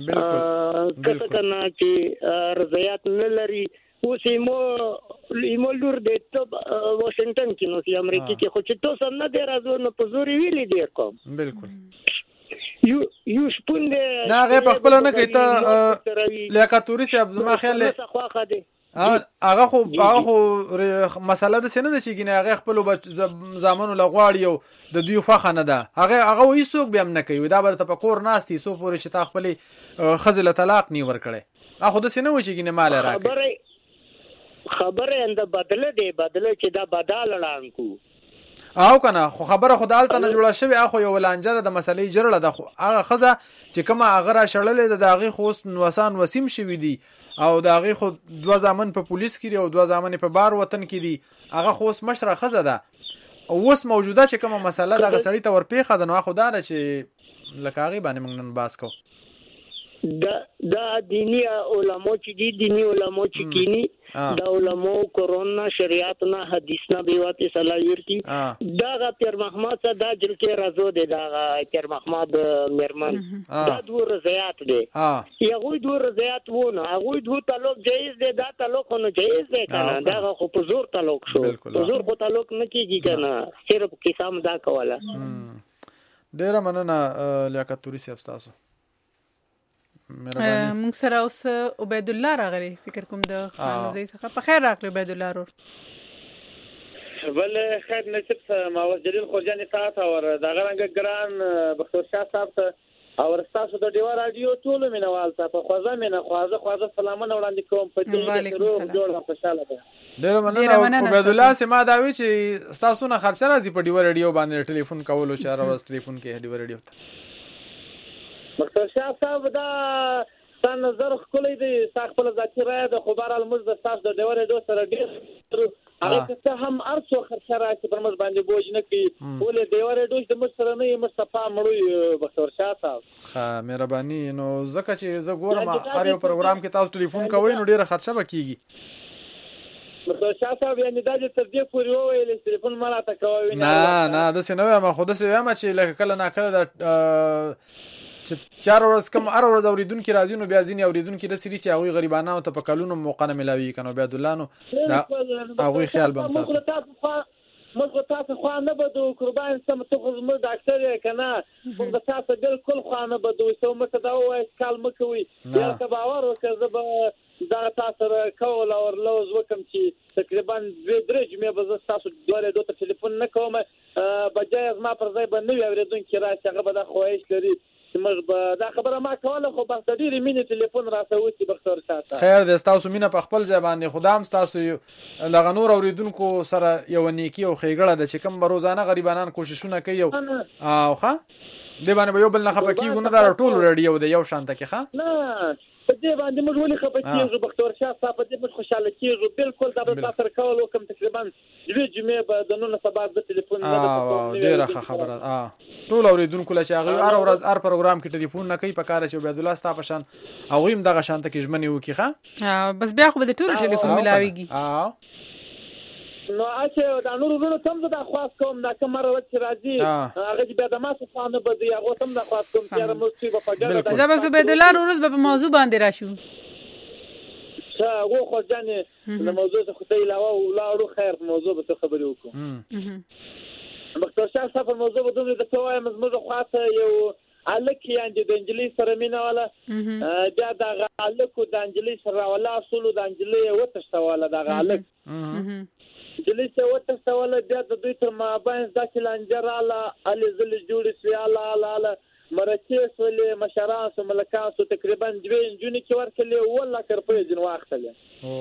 کته کنه چې رضایت نه لري اوس یمو یمو لور د واشنگټن کې نو چې امریکا کې خو چې تاسو نه دی راځو نو په زوري ویلې دی کوم بالکل یو یو شپون دی نه هغه په خپل نه کوي ته لیاقت توري صاحب زما خیال دی هغه خو هغه خو مسله د سینه د چې ګنې هغه خپل زامنو لغواړي او د دوی خوخه نه ده هغه هغه وې څوک به هم نه کوي دا برته په کور ناستي سو پورې چې تا خپل خزل طلاق نی ور کړي اخو د سینه و چې ګنې مال راکړي خبره خبره اند بدله دی بدله چې دا بدل لانکو او کنه خو خبره خدالته نه جوړه شوی اخو یو لانجره د مسلې جرړه د هغه خزه چې کومه هغه را شړلې د داغي خوست نوسان وسیم شوی دی او داغي خو دوه ځامن په پولیس کې او دوه ځامن په بار وطن کې دي هغه خوست مشره خزه ده او اوس موجوده چې کومه مسله د غسړی ته ورپېخه ده نو خو دار چې لکاغي باندې موږ نن باس کو دا دا دینی علماء چې دي دینی علماء چې کینی دا علماء قرآن شریعت نه حدیث نه بیوات صلاح ورتی دا غ پیر محمد صدا جل کې رازو دی دا غ پیر محمد مرمن دا دو رضایت دی یغوی دو رضایت وونه هغه دو تعلق جایز دی دا تعلق نه جایز دی کنه دا خو په زور تعلق شو په زور خو تعلق نه کیږي کنه صرف قسم دا کوله ډیر مننه لیاقت توري صاحب تاسو موږ سره اوس عبید الله راغلی فکر کوم د خانزي څخه په خیر راغلی عبید الله ورور بل خیر نصیب ماوس جلیل خورجانی ساعت اور دا غرنګ ګران بختور شاه صاحب ته اور تاسو د دیوا رادیو ټول مینوال ته په خوازه مینه خوازه خوازه سلامونه وړاندې کوم په دې روغ جوړ خوشاله ده ډیر مننه عبید الله سما دا وی چې تاسو نه خرچ راځي په دیوا رادیو باندې ټلیفون کولو چاره ورس ټلیفون کې دیوا رادیو ته مختار شاه صاحب دا ستاسو نظر خپلې دي تاسو خپل ذاتی رائے د خبر المز د تاسو د ډیورې دوه سره ډیر هغه څه هم ارڅو خرچه راځي پر مز باندې بوج نه کی ولې ډیورې دوه د مز سره نه مصطفی مړوي مختار شاه صاحب ښه مهرباني نو زکه چې زه ګورم هر یو پروګرام کې تاسو ټلیفون کوئ نو ډیره خرچه وکيږي مختار شاه صاحب یعنی دا چې تر دې پورې وویل ټلیفون مالا تا کوي نه نه د سينو ما خود سه ما چې لکه کله نه کله د چې چار ورځ کم ار ورځ اوریدونکو راځي نو بیا ځینې اوریدونکو د سری چې هغه غریبانو ته په کلونو موقع نه ملاوي کنه عبد الله نو دا هغه خیال بم ساتي موږ تاسو خو نه بده قربان سم ته خو زموږ ډاکټر کنه موږ تاسو بالکل خو نه بده سو مته دا وای کال مکوي یا که باور وکړه به دا تاسو کول او لوز وکم چې تقریبا دوه درې جمعې به تاسو دوه دوه ټلیفون نه کوم بجای از ما پر ځای باندې اوریدونکو راځي هغه به دا خوښ لري مغه دا خبره ما کوله خو بس د ډیره مینه ټلیفون راځوي بختور شاته خیر د تاسو مینه په خپل ځای باندې خدام تاسو لغه نور اوریدونکو سره یو نیکی او خیګړه د چې کوم روزانه غریبانان کوششونه کوي او ښه دی باندې به یو بل نه خپه کېږو نه، دا ټول رډیو دی یو شانته کې ښه نه په دې باندې موږ ولې خپه کېږو بختور شاه صاحب، په دې موږ خوشحاله کېږو. بالکل دا به سره کول وکم تقریبا دوه جمعې به د نن سبا د ټلیفون نه ډېره ښه خبره ا ټول اوریدونکو له چې هغه هر ورځ هر پروګرام کې ټلیفون نه کوي، په کار چې عبد الله ستا په شان او هم دغه شانته کې ژمنې وکړي ښه بس بیا خو به د ټول ټلیفون ملاويږي. نو اچھا دا نور ورو تم دا خاص کوم دا کمر ورځ راځي هغه بیا د ما څخه نه بده هغه تم دا خاص کوم چې مو څه په پګړه دا زبر عبد الله ورځ به موضوع باندې راشو څه وو خو ځنه د موضوع څخه ته علاوه ولاړو خیر موضوع به خبرې وکړو. بختور شاه صاحب موضوع به دوی د توای مزموږ خاصه یو الک یاندې د انجلي سره مینا والا دا د الک د انجلي سره والا اصول د انجلي وتشته والا د الک انجلي څه وتشته والا بیا د دوی تر مابین ځکه لنجراله علي زل جوړ سي الله الله مرکز ولې مشران سو ملکان سو تقریبا دوه انجونی کې ورکړي ولا کرپې جن واخلې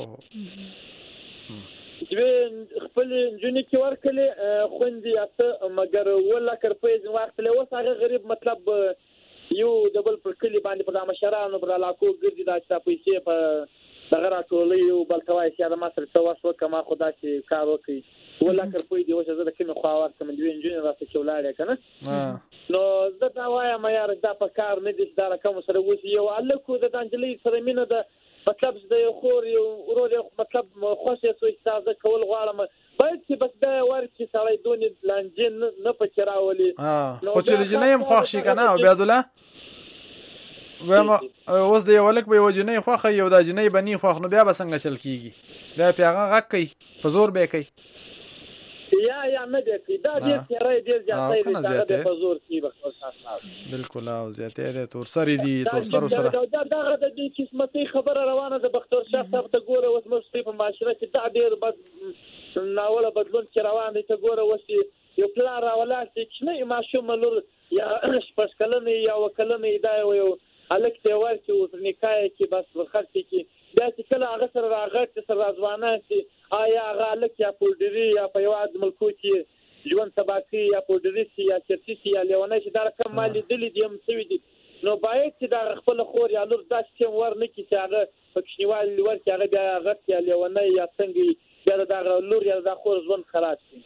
دوه خپل انجونی کې ورکړي خوندې اته مګر ولا کرپې جن واخلې اوس هغه غریب مطلب یو دبل پر کلی باندې په مشرانو پر علاقو ګرځي دا چې پیسې په دغه راټولې او بلتوای چې د مصر توسو کما خدا چې کار وکړي ولا کرپې دی اوس زه د کوم خوا ورته من دوه انجونی راځي چې ولاړې کنه نو زه دا وایم یار دا په کار نه دي دا کوم سره وسی یو الکو د انجلي سره مینه د مطلب د خور یو ورور مطلب خوشې سو استاد کول غواړم باید چې بس دا ورچې سړی دونی لانجین نه پچراولي خو چې لجنې هم خوښ شي کنه عبد الله وایم اوس د یو الک به وجنې خوخه یو د جنې بني خوخ نو بیا به څنګه چل کیږي بیا پیغه غک کوي په زور به کوي یا یا نه دي دا دې سره دې ځاتې دې دا په زور کې بخښه بالکل او زیاتې تور سره دي تور سره سره دا دا د دې قسمتي خبره روانه ده بختور شاه صاحب ته ګوره اوس مو په معاشره کې دا ډېر بد ناوله بدلون چې روان دي ته ګوره وسی یو پلان راولای چې نه ماشوم لور یا شپږکلنې یا وکلنې دا یو الک ته ورته اوس نکای کې بس ورخت کې دا چې کله هغه سره راغټ سره ځوانان چې آیا هغه الک یا پولډری یا په یو ځل ملکو کې ژوند تباکي یا پولډری یا چرچی یا لیونه چې دا کوم مالي دلی دي هم څه دي نو باید چې دا خپل خور یا لور داس چې ورنه کې چې هغه پښنیوال لور چې هغه بیا هغه یا لیونه یا څنګه بیا دا لور یا دا خور ژوند خلاص شي.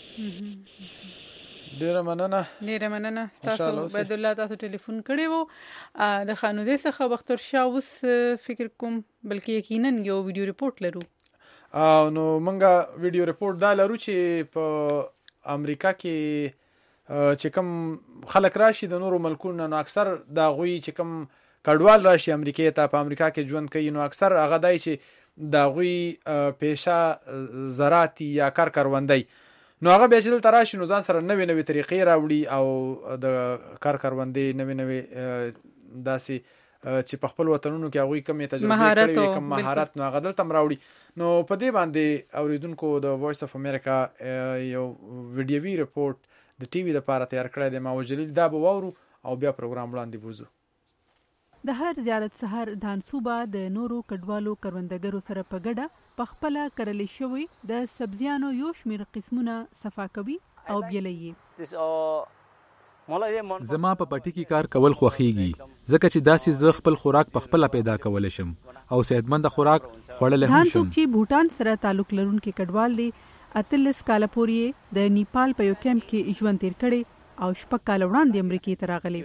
ډیره مننه ډیره مننه تاسو عبد الله تاسو ټلیفون کړی وو د خانوزه څخه بختور شاه اوس فکر کوم بلکې یقینا یو ویډیو ریپورت لرو او نو مونږه ویډیو ریپورت دا لرو چې په امریکا کې چې کوم خلک راشي د نورو ملکونو نو اکثر دا غوي چې کوم کډوال راشي امریکا ته په امریکا کې ژوند کوي نو اکثر هغه دای چې دا غوي پیشه زراعتي یا کار کاروندي نو هغه بیا چې دلته راشي نو ځان سره نوې نوې طریقې راوړي او د کار کاروندي نوې نوې داسې چې په خپل وطنونو کې هغه کومې تجربه کړې کوم مهارت نو هغه دلته راوړي نو په دې باندې اوریدونکو د وایس اف امریکا یو ویډیوي ریپورت د ټي وي لپاره تیار کړی دی ما وجلیل دا به وورو او بیا پروګرام وړاندې بوزو. د هر زیارت سحر دانسوبه د نورو کډوالو کروندګرو سره په ګډه په خپل کرلې شوی د سبزیانو یو شمیر قسمونه صفا کوي او بیلې. زما په پټي کې کار کول خوخيږي ځکه چې داسې زه خپل خوراک په خپل پیدا کول شم او صحتمند خوراک خوړل هم شم. څوک چې بوتان سره تعلق لرونکي کډوال دي اتلس کال پورې د نیپال په یو کیمپ کې ژوند تیر کړي او شپږ کال وړاندې امریکا ته راغلي.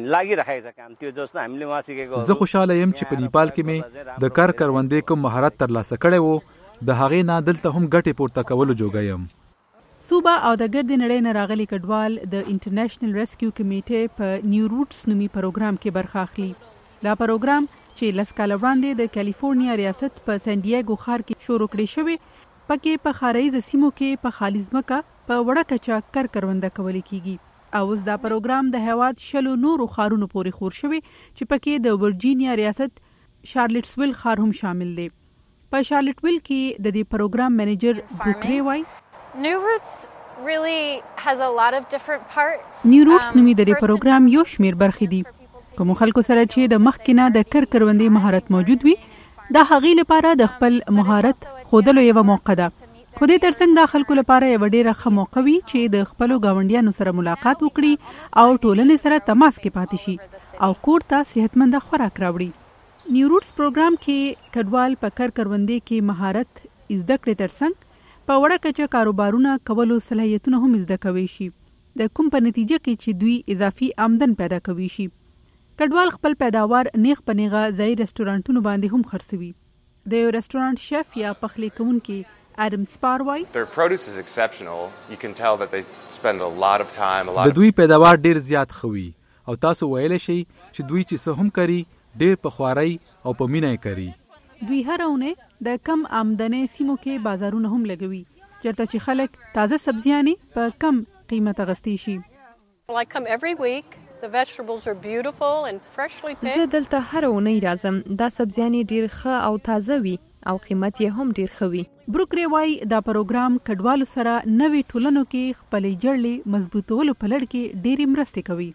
زه خوشاله یم چې په نیپال کې مې د کار کروندې کوم مهارت ترلاسه کړی وو د هغې نه دلته هم ګټې پورته کولو جوګه یم. صوبه او د ګرد نړۍ نه راغلي کډوال د انټرنیشنل ریسکیو کمیټې په نیو روټس نومي پروګرام کې برخه اخلي. دا پروګرام چې لس کال وړاندې د کالیفورنیا ریاست په سان ډیګو ښار کې شروع کړی شوی پکې په خاریزو سیمو کې په خالي ځمکه په وړه کچه کار کرونده کول کیږي. او اوس دا پروګرام د هیواد شلو نورو ښارونو پورې خور شوی چې پکې د ورجینیا ریاست شارلټسویل ښار هم شامل دی. په شارلټویل کې د دې پروګرام منیجر بروکری وای New Roots really has a lot of different parts. نیو روټس نومي د دې پروګرام یو شمیر برخې دي. کوم خلکو سره چې د مخکینه د کار کروندې مهارت موجود وي دا هغې لپاره د خپل مهارت خودلو یو موقع ده خو دې ترڅنګ د خلکو لپاره یو ډیره ښه موقع وي چې د خپلو ګاونډیانو سره ملاقات وکړي او ټولنې سره تماس کې پاتې شي او کور ته صحتمند خوراک راوړي. نیوروټس پروګرام کې کډوال په کار کروندې کې مهارت زده کړې ترڅنګ په وړه کچه کاروبارونه کولو صلاحیتونه هم زده کوي شي، د کوم په نتیجه کې چې دوی اضافي آمدن پیدا کوي شي. کډوال خپل پیداوار نیغ په نیغه ځای رستورانتونو باندې هم خرڅوي. د یو رستورانت شیف یا پخلی کوونکی Adam Spar وای Their produce is exceptional. You can tell that they spend a lot of time, a lot د دوی پیداوار ډیر زیات خوي او تاسو ویلی شئ چې دوی چې څه هم کوي ډیر په خوارۍ او په مینه یې کوي. دوی هر اونۍ د کم آمدنۍ سیمو کې بازارونه هم لګوي چېرته چې خلک تازه سبزیانې په کم قیمت اخیستی شي. I come every week. The vegetables are beautiful and freshly picked. زه دلته هر اونۍ راځم. دا سبزیانې ډیر ښه او تازه وي او قیمت یې هم ډیر ښه وي. بروکري وای دا پروګرام کډوالو سره نوې ټولنو کې خپلې جړلې مضبوطولو په لړ کې ډېرې مرستې کوي.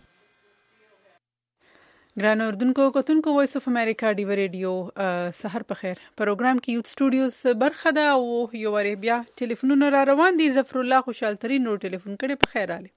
ګران اردوونکو کتونکو وایس اف امریکا ډیو ریډیو سحر په خیر پروګرام کې یوت سټوډیوز برخه ده او یو وری بیا ټلیفونونه را روان دي. ظفر الله خوشحال ترين نور ټلیفون کړي په خیر علي.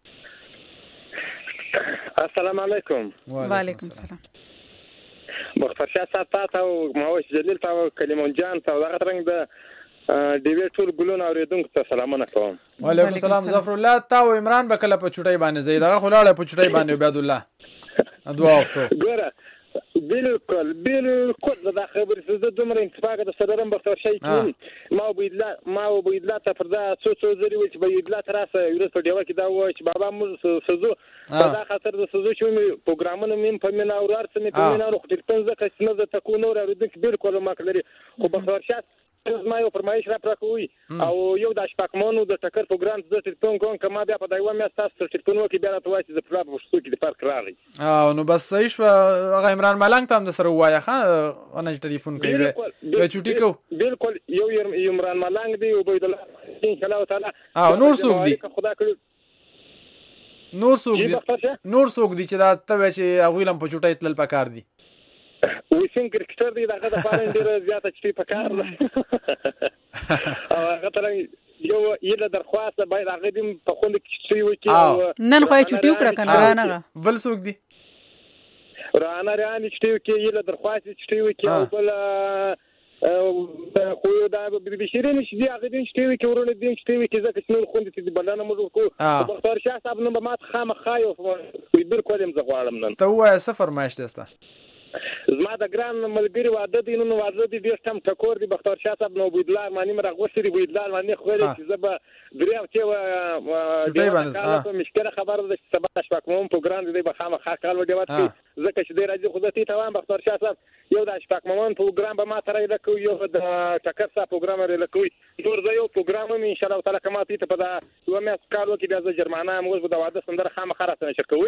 السلام علیکم. وعلیکم السلام. مختار شاه صاحب تاسو او ماوش جلیل تاسو کلیمون جان تاسو دغه رنګ د ډیوی ټول ګلون اوریدونکو ته سلامونه کوم. وعلیکم السلام. ظفر الله تاسو عمران بکله په چټای باندې زید هغه خلاله په چټای باندې عبد الله دعا وفتو ګوره بالکل بالکل دا خبر څه دومره انتفاق د صدرم بختور شي چې ما وبیدلا ما وبیدلا ته پر دا څو څو زری و چې وبیدلا تراسه یو څه دیوه کې دا و چې بابا موږ سزو دا خاطر د سزو چې پروګرامونه مم په مینا اورار څه مې په مینا وروخت پنځه کس نه د تکونو را ردک بالکل ما کړی خو بختور شات ما یو فرمایش را پراکوي او یو د شپکمنو د ټکر پروګرام د ټلیفون کوم کما بیا په دایو مې تاسو ټلیفون وکي بیا راته وایي چې د پلاټ وشتو کې د فرق راغی. او نو بس صحیح شو. هغه عمران ملنګ ته هم د سره وایي ښه انا ټلیفون کوي به چټی کو بالکل یو عمران ملنګ دی او عبد الله ان شاء الله تعالی. او نور څوک دی خدا کړي نور څوک دی نور څوک دی چې دا ته چې هغه لم په چټای تل پکار دی وی سین کرکټر دی دغه د فارن ډیر زیاته چټي پکار ده او هغه تر یو یله درخواست باید هغه دې په خوند کې چټي وکي نن خو چټي وکړه کنه رانه بل څوک دی رانه رانه چټي وکي یله درخواست چټي وکي او بل خو دا به شیرین شي هغه دې چټي وکي ورونه دې چټي وکي ځکه چې نور خوند دې بلانه موږ کو بختار شاه صاحب نو ما خامخا یو بالکل هم زغوالم نن ته وای سفر ماشته است زما د ګران ملګری واده دي نو واده دي ډیر تم ټکور دي بختار شاه صاحب نو بيدلار مانی مرغوسي دي بيدلار مانی خو دې چې زبا دریم چې و د مشکله خبر ده چې سبا شپکمون پروګرام دی به خامخا کال وډي وات ځکه چې ډیر راځي خو دې ته بختار شاه صاحب یو د شپکمون پروګرام به ما ترې لکه یو د ټکر صاحب پروګرام لري لکه نور زه یو پروګرام ان شاء الله تعالی کما ته په دا یو مې کال وکي بیا د جرمانه موږ د واده سندره خامخا راځنه شرکوي.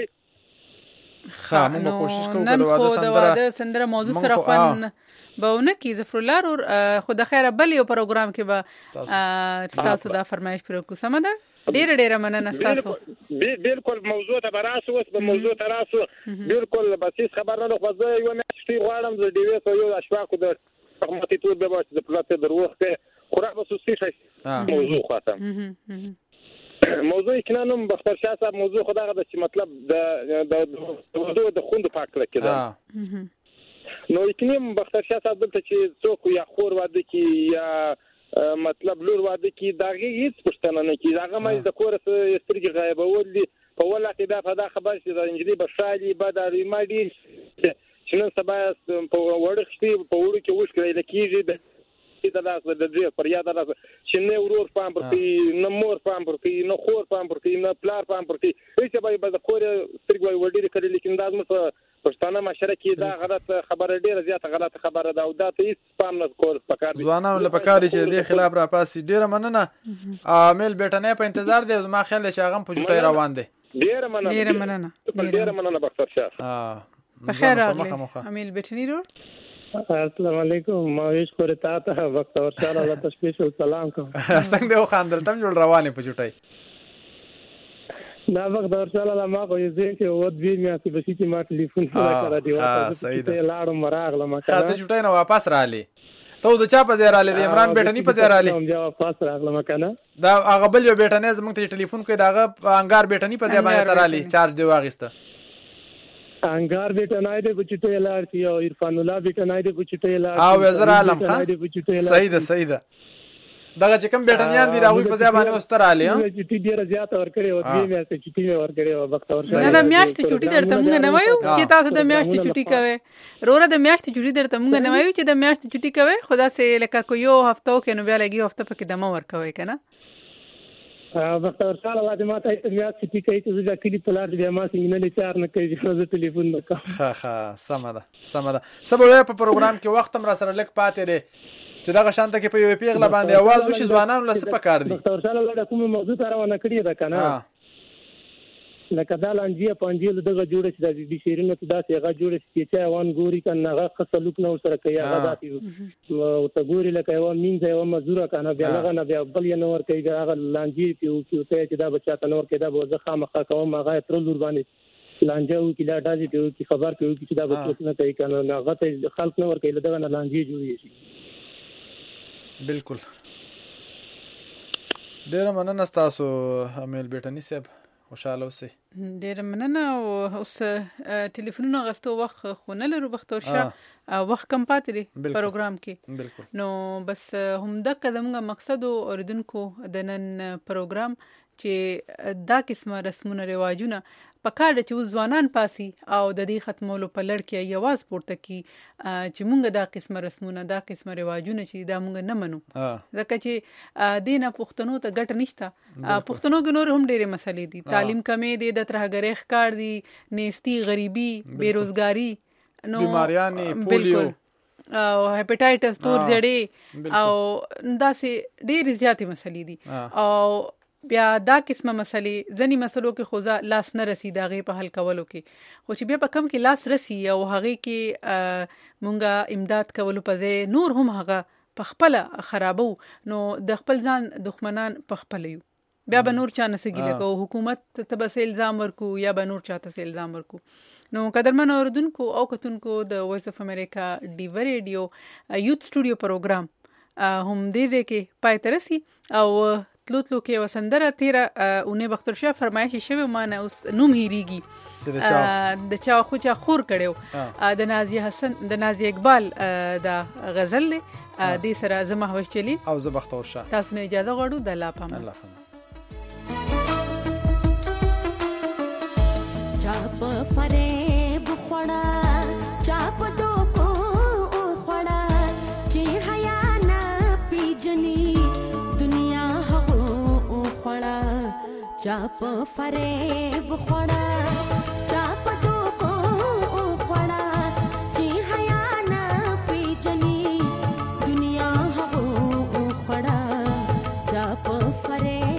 خا موږ کوشش کوو د واده سندره موضوع سره خوان بهونه کې ظفر الله ور خو د خیره بل یو پروګرام کې به تاسو دا فرمایش پرې کو سم ده ډیر ډیر مننه تاسو بالکل موضوع ته براسو اوس په موضوع ته راسو بالکل بسیس خبر نه خو زه یو مې شتي غواړم د ډیوی سو یو اشواکو د حکومتي تور به واسه د پلاټ دروخته خورا به سوسي موضوع خاطر موضوع کې نن بختار شاه صاحب موضوع خدای غواړي چې مطلب د د موضوع د خوند پاک لکه ده نو یکنیم بختار شاه صاحب دلته چې څوک یا خور واده کې یا مطلب لور واده کې داغه هیڅ پښتنه نه کې داغه مې د کور سره سترګې غایبول دي په ولاته دا په دا خبر چې د انجلي بشالي بداري ماډي چې نن سبا په وړختي په وړو کې وښ کړی لکېږي د د لاس د دې پر یاد راځي چې نه ورور پام پرتي نه مور پام پرتي نه خور پام پرتي نه پلار پام پرتي هیڅ به د خور سترګې وړي کړي لیکن دا زموږ پښتانه معاشره کې دا غلط خبره ډیره زیاته غلطه خبره ده او دا ته هیڅ پام نه کول پکار دي ځوانانو لپاره پکاري چې دې خلاف را پاسي ډیره مننه عامل بیٹنه په انتظار دی زما خیال چې هغه په جوټي روان دي ډیره مننه ډیره مننه ډیره مننه بختر شاه په خیر راغلی عامل بیٹنی رو السلام علیکم ما هیڅ خوري تا ته وخت اور شاله الله تشکیل سلام کوم څنګه یو خاندل تم جوړ روانه په جوټي دا وخت اور شاله ما کو یې چې ود وی مې چې بشي چې ما ټلیفون سره کړی و ته لاړم راغله ما خاطر جوټي نو واپس رااله ته د چا په ځای رالی د عمران بیټني په ځای رالی دا هغه بل یو بیټنی زموږ ته ټلیفون کوي د هغه انګار بیټني په ځای باندې ته رالی چارج دی واخیسته انګار بیټنای دی په چټۍ لار کې او عرفان الله بیټنای دی په چټۍ لار او وزر عالم خان صحیح ده صحیح ده دغه چې کوم بیټنیان دي راوي په ځای باندې اوستر علي ها چټي ډیره زیات ور کړی او دې میاشتې چټي مې ور کړی او وخت ور کړی نه د میاشتې چټي درته موږ نه وایو چې تاسو د میاشتې چټي کوي روره د میاشتې چټي درته موږ نه وایو چې د میاشتې چټي کوي خدا سي لکه کو یو هفته کې نو بیا لګي هفته پکې دمه ور کوي کنه وخت ور سره واده ما ته میاشتې چټي کوي چې ځکه کلی پلار دې ما سي نه لچار نه کوي چې زه ټلیفون وکم ها ها سم ده سم ده سبا په پروګرام کې وخت هم را سره لک پاتې لري چې دا غشانته کې په یو پیغله باندې आवाज وشي ځوانانو لسه پکار دي ډاکټر صاحب له کومه موضوع سره ونه کړی دا کنه لکه دا لانجی پنځیل دغه جوړ شي د دې شیرینو ته دا څنګه جوړ شي چې وان ګوري کنه هغه خصلوک نو سره کوي هغه داتي او ته ګوري لکه یو مين ځای و مزوره کنه بیا هغه نه بیا بل یې نور کوي هغه لانجی پیو کیو ته چې دا بچا ته نور کې دا بوزه خامخا کوم هغه تر لور باندې لانجه او کله دازي پیو کی خبر پیو کی چې دا بچو نه کوي کنه هغه ته خلک نور کوي دغه نه لانجی جوړي شي بالکل ډیره مننه تاسو امیل بیٹنی صاحب خوشاله اوسئ ډیره مننه او اوس ټلیفونونه غستو وخت خو نه لرو بختور شه وخت کم پاتې دی پروګرام کې بالکل نو بس همدغه زموږ مقصد اوریدونکو د نن پروګرام چې دا قسمه رسمونه رواجونه پکار چې ځوانان پاسي او د دې ختمولو په لړ کې یواز پورته کی چې مونږ دا قسمه رسمونه دا قسمه رواجونه چې دا مونږ نه منو ځکه چې دینه پښتنو ته ګټ نشته پښتنو کې نور هم ډېرې مسلې دي تعلیم کمې دي د ترهګرۍ ښکار دي نیستی غریبي بیروزګاری نو بیماریانې پولیو او هپټایټس تور زړې او داسې ډېرې زیاتې مسلې دي او بیا دا قسمه مسلې ځنی مسلو کې خو لاس نه رسی دا غي په حل کولو کې خو چې بیا په کم کې لاس رسی او هغه کې مونږه امداد کولو په ځای نور هم هغه په خپل خرابو نو د خپل ځان دښمنان په خپل یو بیا به نور چا نسګی لګو حکومت ته به الزام ورکو یا به نور چا ته الزام ورکو نو قدرمن اوردونکو او کتونکو د وایس اف امریکا ډیو ریډیو یوت سټوډیو پروګرام هم دې دې کې پای ترسي او تلو تلو کې وسندره تیره اونې بختور شاه فرمایش شوی مانه اوس نوم هیریږي د چا خو چا خور کړو د نازیه حسن د نازیه اقبال دا غزل دی دې سره زما هوښ چلی او زه بختور شاه تاسو نه اجازه غواړو د الله پامه الله پامه چاپ فریب خوړه چاپ دوکو خوړه چې حیا نه پیجنی چاپ فریب خوړه چاپ دوکو خوړه چې حیا نه پیجنی دنیا هغو خوړه چاپ فریب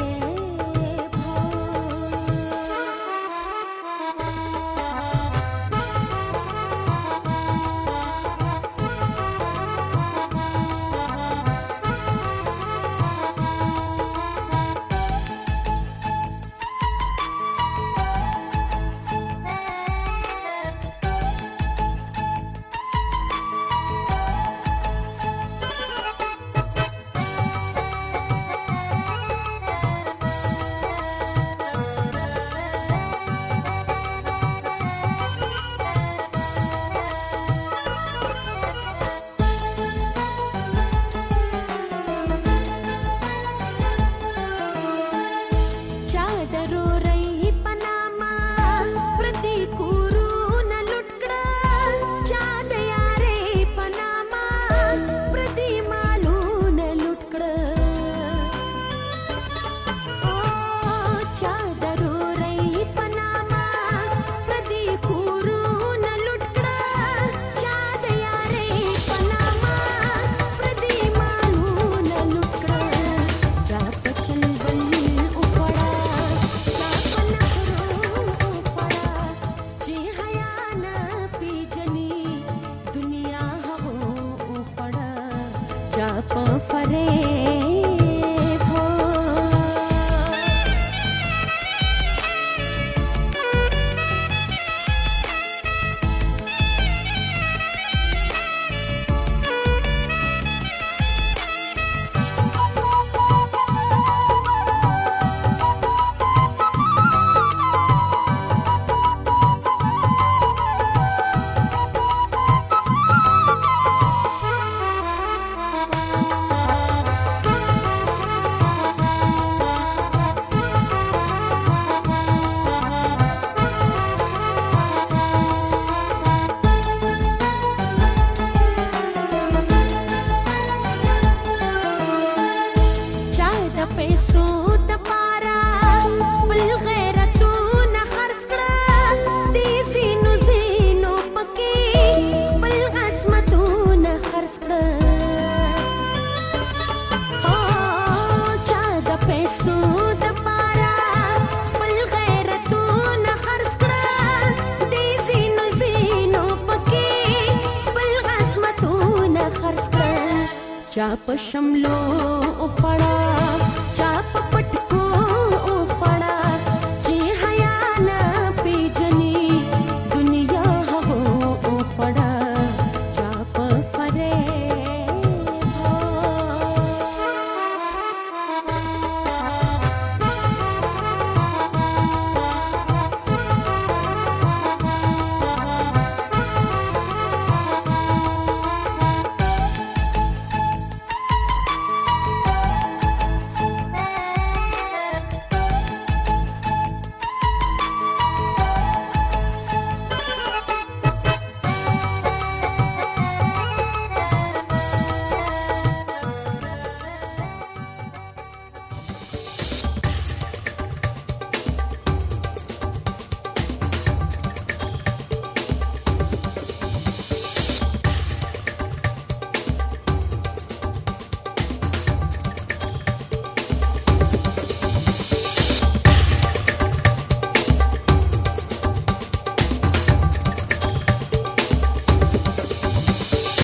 چا په شملو خړا